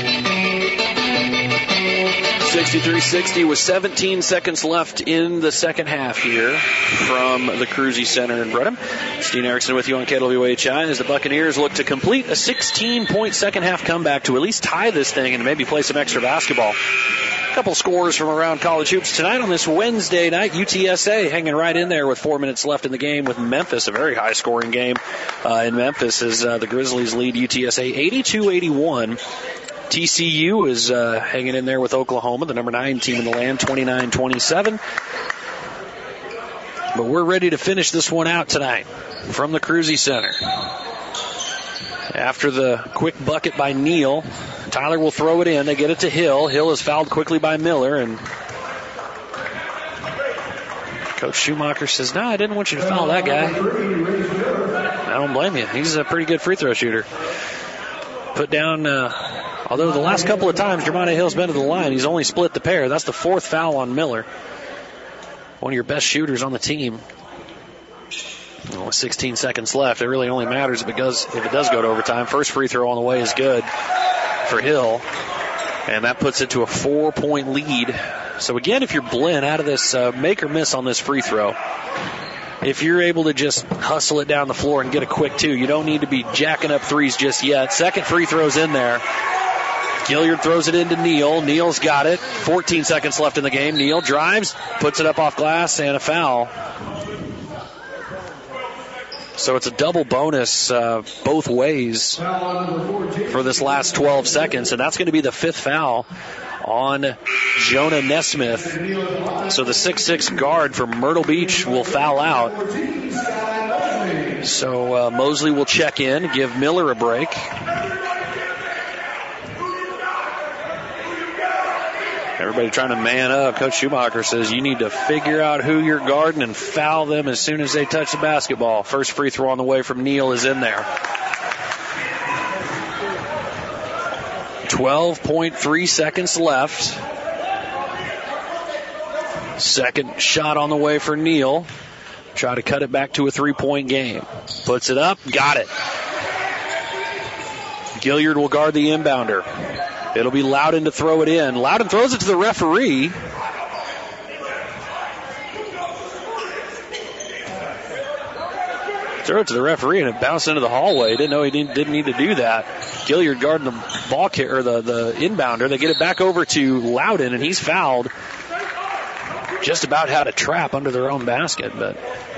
63-60 with 17 seconds left in the second half here from the Cruzy Center in Brenham. Steen Erickson with you on KWHI as the Buccaneers look to complete a 16-point second half comeback to at least tie this thing and maybe play some extra basketball. A couple scores from around college hoops tonight on this Wednesday night. UTSA hanging right in there with 4 minutes left in the game with Memphis, a very high-scoring game in Memphis as the Grizzlies lead UTSA 82-81. TCU is hanging in there with Oklahoma, the number 9 team in the land, 29-27. But we're ready to finish this one out tonight from the Cruzy Center. After the quick bucket by Neal, Tyler will throw it in. They get it to Hill. Hill is fouled quickly by Miller, and Coach Schumacher says, no, I didn't want you to foul that guy. I don't blame you. He's a pretty good free throw shooter. Put down... although the last couple of times Jermonte Hill's been to the line, he's only split the pair. That's the 4th foul on Miller. One of your best shooters on the team. Well, with 16 seconds left, it really only matters if it does go to overtime. First free throw on the way is good for Hill, and that puts it to a 4-point lead. So again, if you're Blinn out of this make or miss on this free throw, if you're able to just hustle it down the floor and get a quick two, you don't need to be jacking up threes just yet. Second free throw's in there. Gilliard throws it into Neal. Neal's got it. 14 seconds left in the game. Neal drives, puts it up off glass, and a foul. So it's a double bonus both ways for this last 12 seconds, and that's going to be the fifth foul on Jonah Nesmith. So the 6'6" guard from Myrtle Beach will foul out. So Mosley will check in, give Miller a break. Everybody trying to man up. Coach Schumacher says you need to figure out who you're guarding and foul them as soon as they touch the basketball. First free throw on the way from Neal is in there. 12.3 seconds left. Second shot on the way for Neal. Try to cut it back to a 3-point game. Puts it up. Got it. Gilliard will guard the inbounder. It'll be Loudon to throw it in. Loudon throws it to the referee. Throw it to the referee, and it bounced into the hallway. Didn't know he didn't need to do that. Gilliard guarding the ball or the inbounder. They get it back over to Loudon, and he's fouled. Just about had a trap under their own basket, but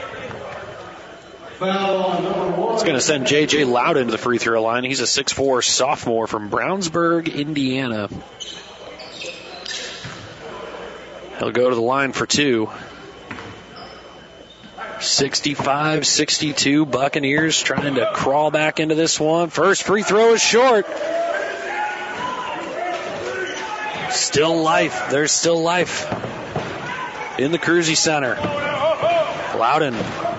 it's going to send J.J. Loudon to the free throw line. He's a 6'4" sophomore from Brownsburg, Indiana. He'll go to the line for two. 65-62, Buccaneers trying to crawl back into this one. First free throw is short. Still life. There's still life in the Cruzy Center. Loudon.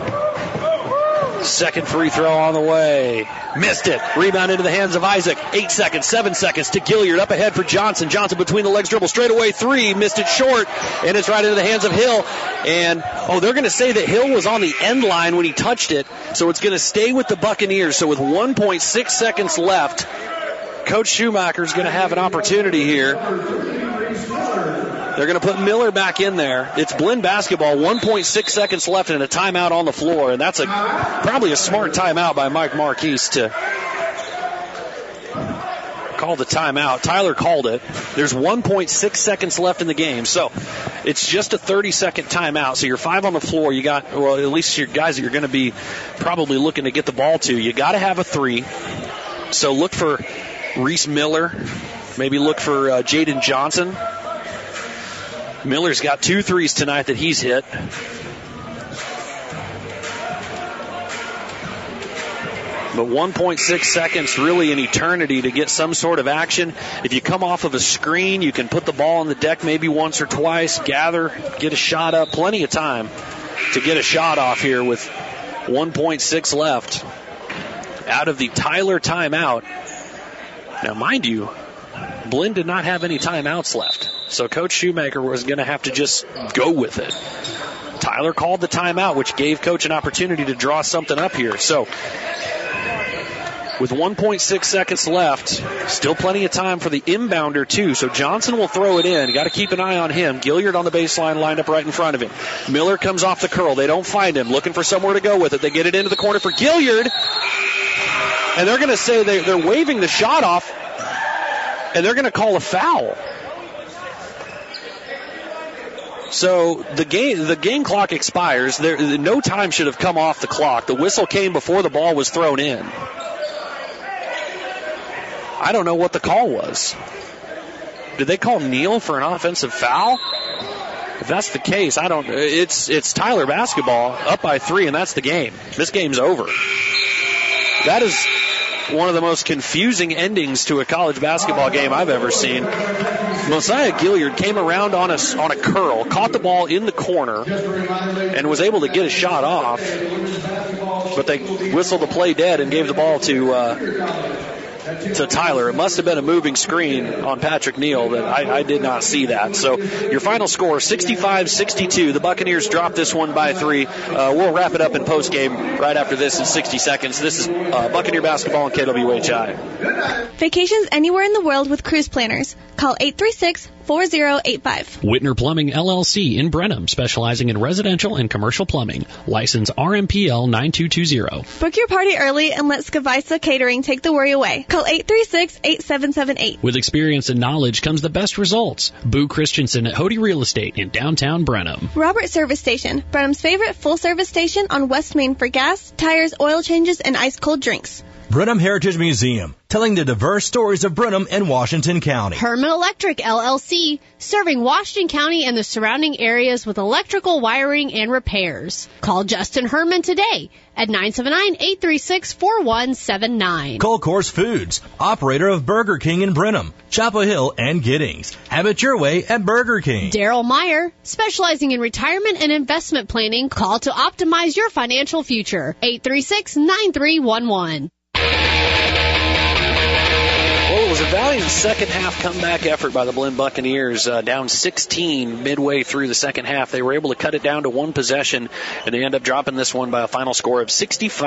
Second free throw on the way. Missed it. Rebound into the hands of Isaac. 8 seconds, 7 seconds to Gilliard. Up ahead for Johnson. Johnson between the legs dribble. Straight away three. Missed it short. And it's right into the hands of Hill. And, they're going to say that Hill was on the end line when he touched it. So it's going to stay with the Buccaneers. So with 1.6 seconds left, Coach Schumacher's going to have an opportunity here. They're going to put Miller back in there. It's Blinn basketball, 1.6 seconds left and a timeout on the floor. And that's probably a smart timeout by Mike Marquise to call the timeout. Tyler called it. There's 1.6 seconds left in the game. So it's just a 30-second timeout. So you're 5 on the floor. You got, at least your guys that you're going to be probably looking to get the ball to. You got to have a three. So look for Reese Miller. Maybe look for Jaden Johnson. Miller's got 2 threes tonight that he's hit. But 1.6 seconds, really an eternity to get some sort of action. If you come off of a screen, you can put the ball on the deck maybe once or twice, gather, get a shot up. Plenty of time to get a shot off here with 1.6 left out of the Tyler timeout. Now, mind you, Blinn did not have any timeouts left. So Coach Schumacher was going to have to just go with it. Tyler called the timeout, which gave Coach an opportunity to draw something up here. So with 1.6 seconds left, still plenty of time for the inbounder too. So Johnson will throw it in. Got to keep an eye on him. Gilliard on the baseline, lined up right in front of him. Miller comes off the curl. They don't find him. Looking for somewhere to go with it. They get it into the corner for Gilliard. And they're going to say they're waving the shot off. And they're going to call a foul. So the game clock expires. No time should have come off the clock. The whistle came before the ball was thrown in. I don't know what the call was. Did they call Neal for an offensive foul? If that's the case, I don't. It's Tyler basketball up by 3, and that's the game. This game's over. That is one of the most confusing endings to a college basketball game I've ever seen. Mosiah Gilliard came around on a curl, caught the ball in the corner, and was able to get a shot off. But they whistled the play dead and gave the ball to to Tyler. It must have been a moving screen on Patrick Neal that I did not see that. So your final score, 65-62. The Buccaneers dropped this one by 3. We'll wrap it up in postgame right after this in 60 seconds. This is Buccaneer basketball on KWHI. Vacations anywhere in the world with Cruise Planners. Call 836-4085. Whitner Plumbing LLC in Brenham, specializing in residential and commercial plumbing. License RMPL 9220. Book your party early and let Skavisa Catering take the worry away. Call 836-8778. With experience and knowledge comes the best results. Boo Christensen at Hody Real Estate in downtown Brenham. Robert Service Station, Brenham's favorite full-service station on West Main for gas, tires, oil changes, and ice-cold drinks. Brenham Heritage Museum, telling the diverse stories of Brenham and Washington County. Herman Electric LLC, serving Washington County and the surrounding areas with electrical wiring and repairs. Call Justin Herman today at 979-836-4179. Cole Course Foods, operator of Burger King in Brenham, Chapel Hill, and Giddings. Have it your way at Burger King. Daryl Meyer, specializing in retirement and investment planning. Call to optimize your financial future. 836-9311. Well, it was a valiant second half comeback effort by the Blinn Buccaneers. Down 16 midway through the second half. They were able to cut it down to one possession, and they end up dropping this one by a final score of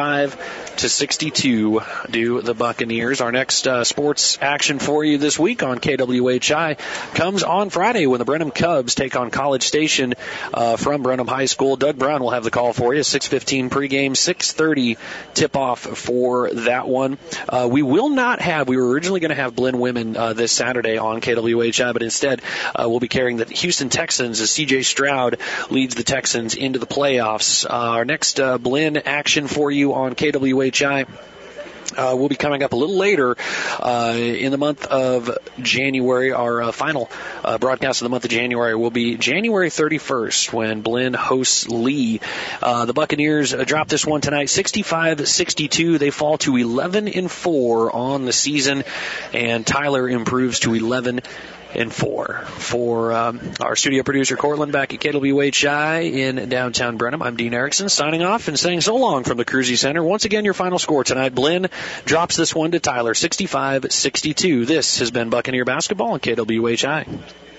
65-62 do the Buccaneers. Our next sports action for you this week on KWHI comes on Friday when the Brenham Cubs take on College Station from Brenham High School. Doug Brown will have the call for you. 6:15 pregame, 6:30 tip-off for that one. We were originally going to have Blinn women this Saturday on KWHI, but instead we'll be carrying the Houston Texans as C.J. Stroud leads the Texans into the playoffs. Our next Blinn action for you on KWHI will be coming up a little later in the month of January. Our final broadcast of the month of January will be January 31st when Blinn hosts Lee. The Buccaneers drop this one tonight, 65-62. They fall to 11-4 on the season, and Tyler improves to 11-4. For our studio producer, Cortland, back at KWHI in downtown Brenham, I'm Dean Erickson, signing off and saying so long from the Cruzy Center. Once again, your final score tonight, Blinn drops this one to Tyler, 65-62. This has been Buccaneer Basketball on KWHI.